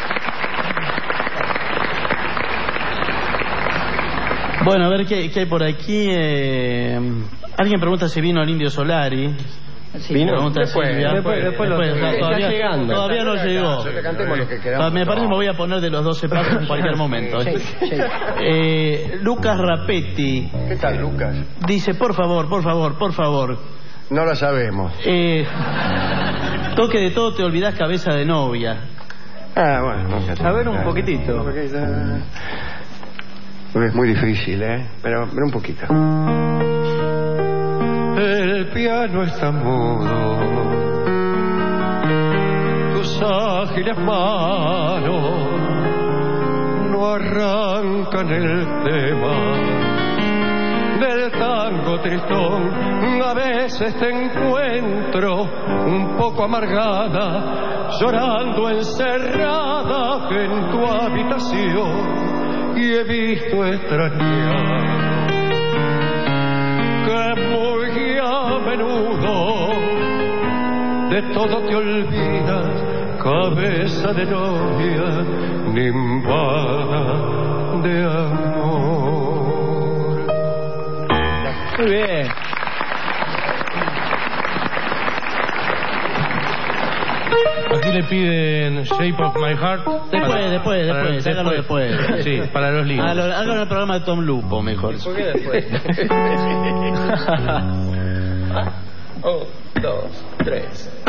Bueno, a ver qué hay por aquí. Alguien pregunta si vino el Indio Solari. Sí, ¿vino? Después todavía llegando. Todavía no llegó. Cantemos lo que queramos. Me parece que me voy a poner de los 12 pasos en cualquier momento. Lucas Rapetti. ¿Qué tal, Lucas? Dice, por favor. No lo sabemos. Toque de todo, te olvidás cabeza de novia. Bueno. A ver un poquitito. Es muy difícil, pero un poquito. El piano está mudo, tus ágiles manos no no arrancan el tema del tango tristón. A veces te encuentro un poco amargada, llorando encerrada en tu habitación, y he visto extrañar que muy a menudo de todo te olvidas, cabeza de novia nimbada de amor. Muy bien. Aquí le piden Shape of My Heart. Después, hágalo después. Sí, para los libros. Hágalo en el programa de Tom Lupo, mejor. ¿Por qué después? 1, 2, 3.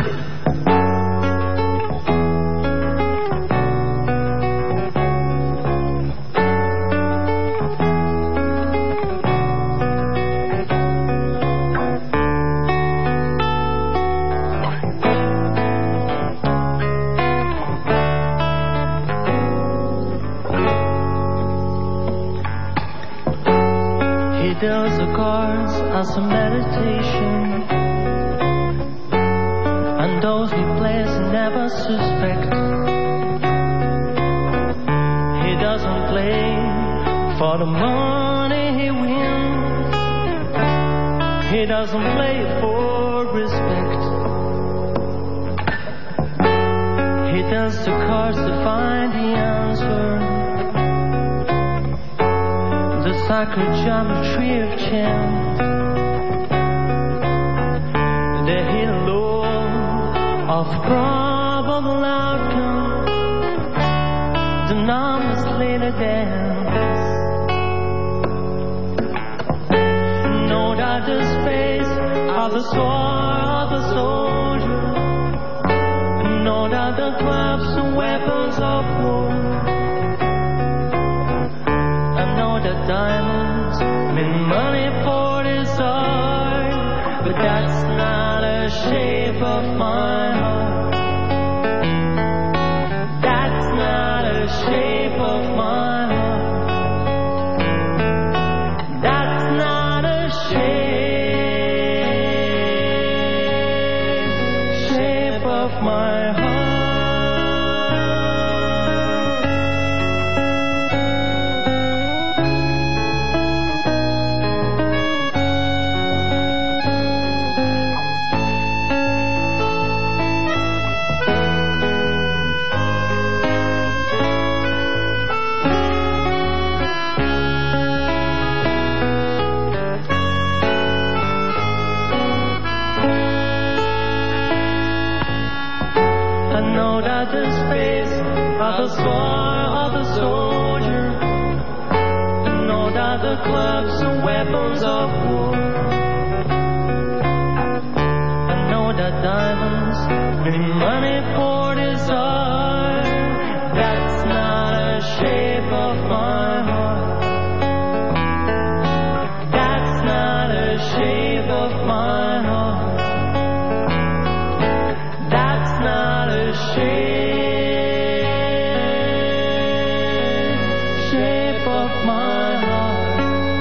Does the cards as a meditation, and those he plays never suspect. He doesn't play for the money he wins, he doesn't play for respect. He does the cards to find the answer, the sacred geometry of chance, the halo of probable outcome, the numbers later dance. Know that the space of the sword of the soldier, know that the clubs and weapons of war, the diamonds mean money for desire, but that's not a shape of my heart. That's not a shape of my heart. That's not a shape of my heart. The space of the sword of the soldier, know that the clubs and weapons of war, I know that diamonds mean money for desire. That's not a shape of my heart. That's not a shape of my heart. That's not a shape of my heart.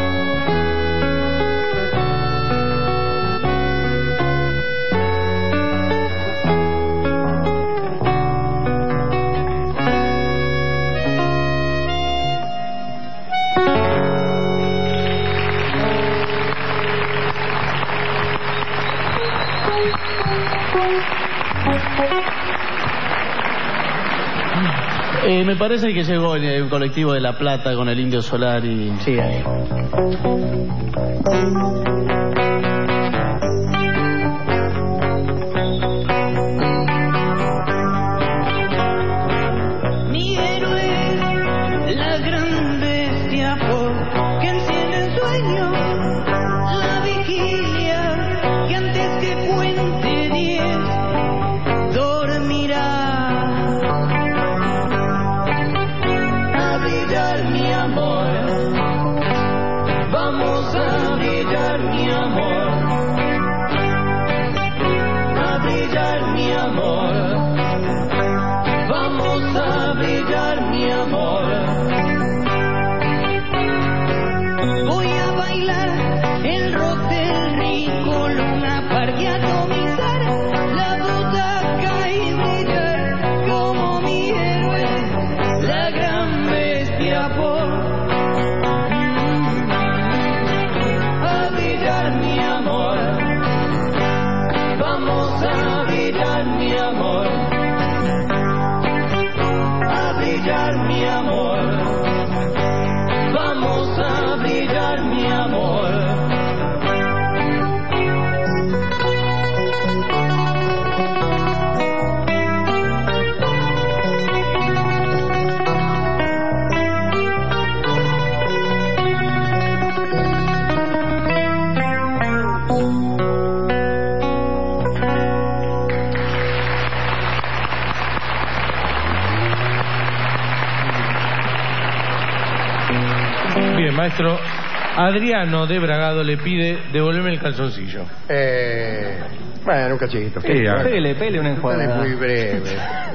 Me parece que llegó el colectivo de La Plata con el Indio Solar y... Sí, ahí. Mi héroe, la gran bestia que enciende el sueño, la vigilia que antes que cuente 10 dormirá. Mi amor, vamos a brillar mi amor, a brillar mi amor, vamos a brillar mi amor. maestro Adriano de Bragado le pide devolverme el calzoncillo. Bueno, un cachito. Pele una enjuagada. Dale, muy breve.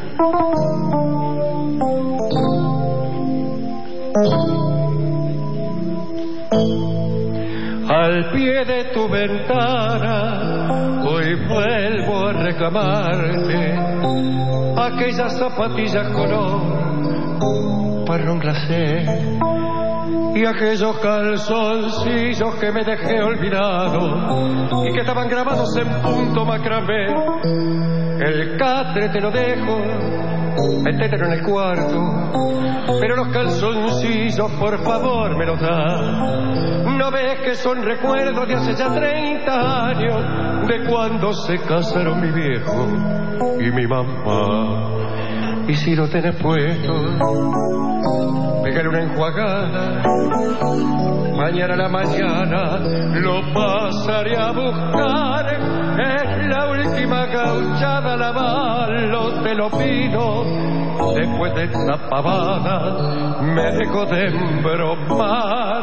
Al pie de tu ventana hoy vuelvo a reclamarte aquellas zapatillas color marrón glacé y aquellos calzoncillos que me dejé olvidado y que estaban grabados en punto macramé. El catre te lo dejo, métetelo en el cuarto, pero los calzoncillos por favor me los da. ¿No ves que son recuerdos de hace ya 30 años de cuando se casaron mi viejo y mi mamá? Y si lo tenés puesto, pégale una enjuagada. Mañana a la mañana lo pasaré a buscar. Es la última gauchada, lavalo, te lo pido. Después de esta pavada me dejo de embromar.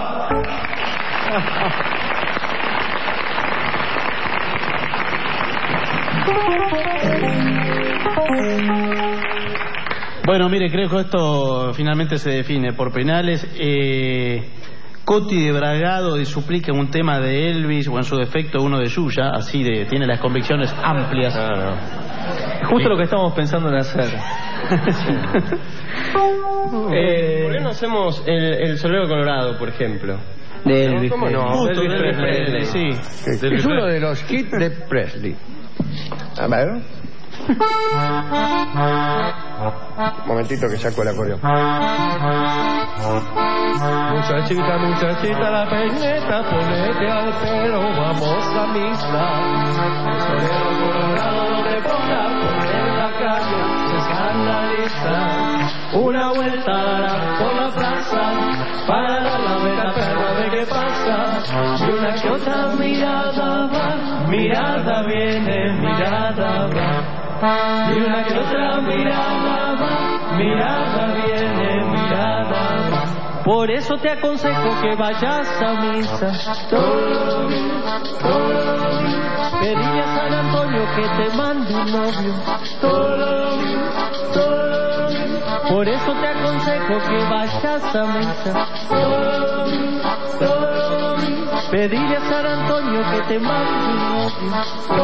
Bueno, mire, creo que esto finalmente se define por penales. Coti de Bragado suplica un tema de Elvis o en su defecto uno de Yuya, así tiene las convicciones amplias. Claro. Justo lo que estamos pensando en hacer. ¿Por qué no hacemos el Sombrero Colorado, por ejemplo? De Elvis. ¿Cómo no? Justo de Elvis Presley. Sí. Es uno de los hits de Presley. A ver. Un momentito que saco el acordeón. Muchachita, muchachita, la peineta, ponete al pelo, vamos a misa. El solero colorado no te ponga, porque en la calle se escandaliza. Una vuelta dará por la plaza, para dar la vuelta, perro, de qué pasa. Y una que otra mirada va, mirada viene, mirada va. Y una que otra mirada va, mirada viene, mirada va. Por eso te aconsejo que vayas a misa. Pedile a San Antonio que te mande un novio. Por eso te aconsejo que vayas a misa. Pedile a San Antonio que te mande un novio.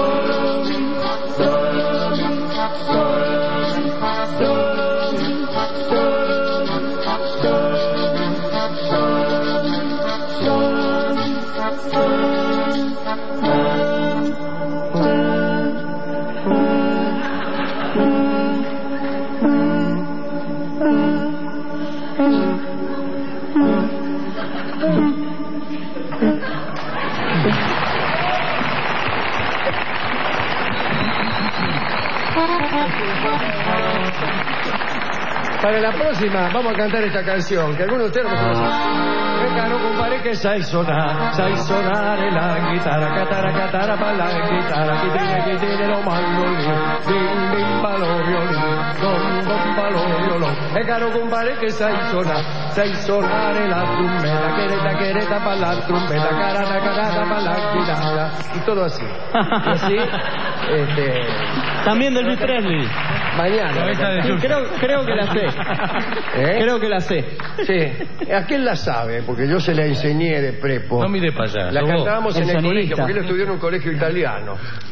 Para la próxima vamos a cantar esta canción que algunos de ustedes no conocen. Caro compadre que sai sonare la chitarra, catara pa la chitarra, che tiene lo mandolin, bim bim pa lo violin, dom pa lo violon. Caro compadre que sai sonare la trompeta, quereta pa la trompeta, carata pa la chitarra. Y todo así. Y así, También del Elvis Presley. Mañana. Sí, creo que la sé. Creo que la sé. Sí. ¿A quién la sabe? Porque yo se la enseñé de prepo. No mire para allá. La cantábamos en el sonista. colegio, porque él estudió en un colegio italiano.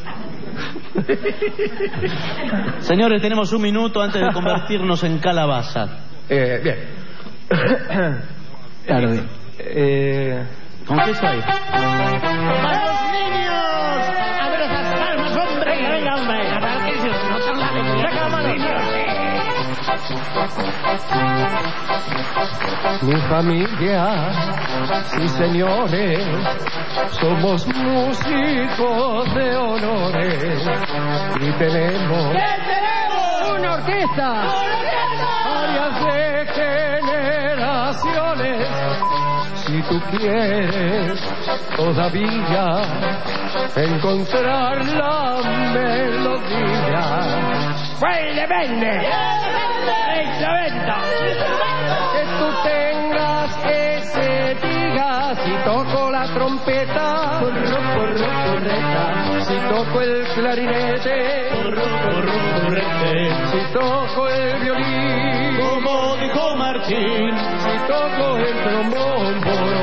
Señores, tenemos un minuto antes de convertirnos en calabaza. Bien. Claro. ¿Con qué soy? ¡Para los niños! ¡A ver esas palmas, hombre! ¡Venga, hombre! ¡A ver que si no son la alegría! Mi familia, sí señores, somos músicos de honores y tenemos ¡una orquesta! varias de generaciones. Si tú quieres todavía encontrar la melodía, ¡Baile, vende! ¡Se venta! que tú tengas ese toco la trompeta, si toco el clarinete, si toco el violín, como dijo Martín, si toco el trombón,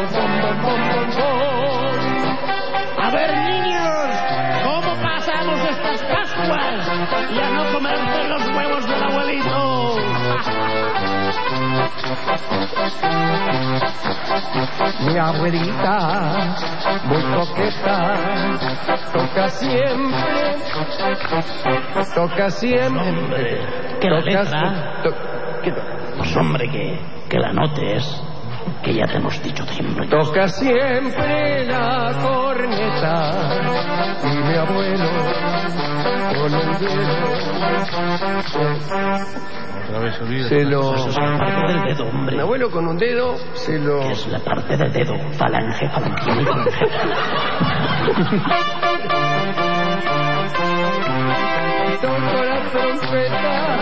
A ver, niños, ¿cómo pasamos estas Pascuas y a no comerse los huevos del abuelito? Mi abuelita, muy coqueta, toca siempre, Que la letra... Pues hombre, que la notes, que ya te hemos dicho siempre. Toca siempre la corneta y mi abuelo con el dedo se lo... Eso es la parte del dedo, hombre. Mi abuelo con un dedo se lo... Que es la parte del dedo, falange, falangiano y falange. Toco la trompeta,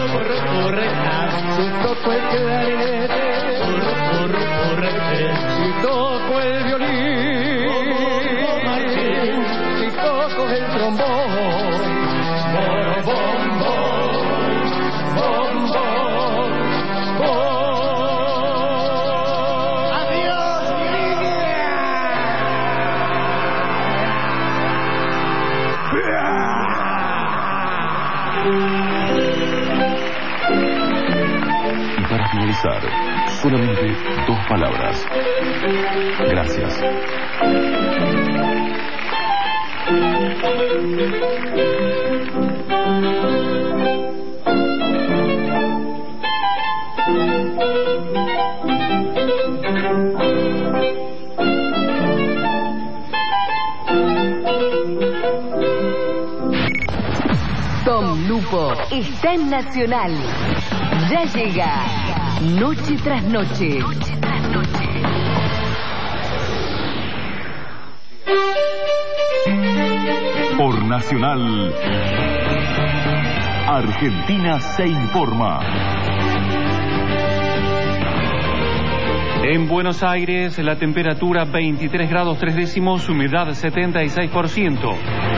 si toco el clarinete, si toco el violín, si toco el trombón, bom, bom, bom. ¡Adiós, Y para finalizar, solamente 2 palabras. Gracias. Tom Lupo está en Nacional. Ya llega Noche tras Noche. Por Nacional, Argentina se informa. En Buenos Aires, la temperatura 23 grados 3 décimos, humedad 76%.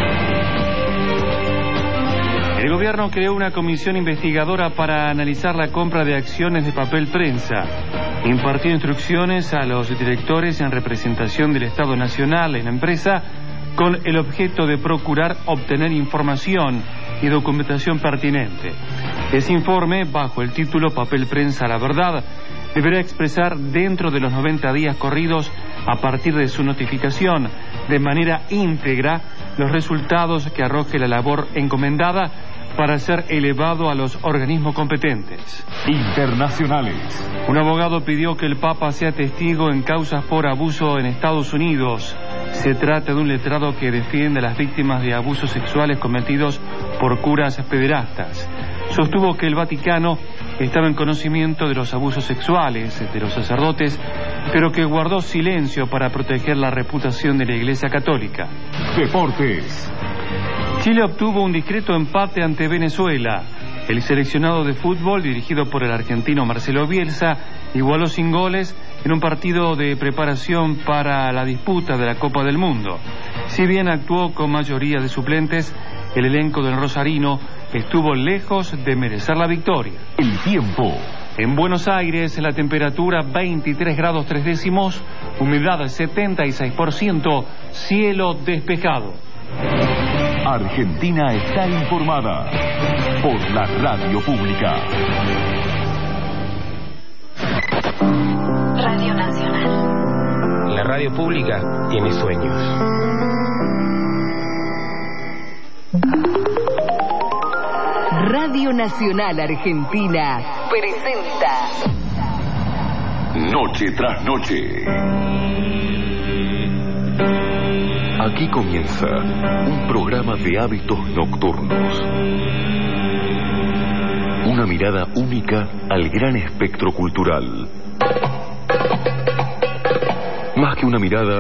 El gobierno creó una comisión investigadora para analizar la compra de acciones de papel prensa. Impartió instrucciones a los directores en representación del Estado Nacional en la empresa con el objeto de procurar obtener información y documentación pertinente. Ese informe, bajo el título Papel Prensa la Verdad, deberá expresar dentro de los 90 días corridos a partir de su notificación, de manera íntegra, los resultados que arroje la labor encomendada para ser elevado a los organismos competentes. Internacionales. Un abogado pidió que el Papa sea testigo en causas por abuso en Estados Unidos. Se trata de un letrado que defiende a las víctimas de abusos sexuales cometidos por curas pederastas. Sostuvo que el Vaticano estaba en conocimiento de los abusos sexuales de los sacerdotes, pero que guardó silencio para proteger la reputación de la Iglesia Católica. Deportes. Chile obtuvo un discreto empate ante Venezuela. El seleccionado de fútbol, dirigido por el argentino Marcelo Bielsa, igualó sin goles en un partido de preparación para la disputa de la Copa del Mundo. Si bien actuó con mayoría de suplentes, el elenco del rosarino estuvo lejos de merecer la victoria. El tiempo. En Buenos Aires, la temperatura 23 grados 3 décimos, humedad 76%, cielo despejado. Argentina está informada por la radio pública. Radio Nacional. La radio pública tiene sueños. Radio Nacional Argentina presenta Noche tras noche. Aquí comienza un programa de hábitos nocturnos. Una mirada única al gran espectro cultural. Más que una mirada,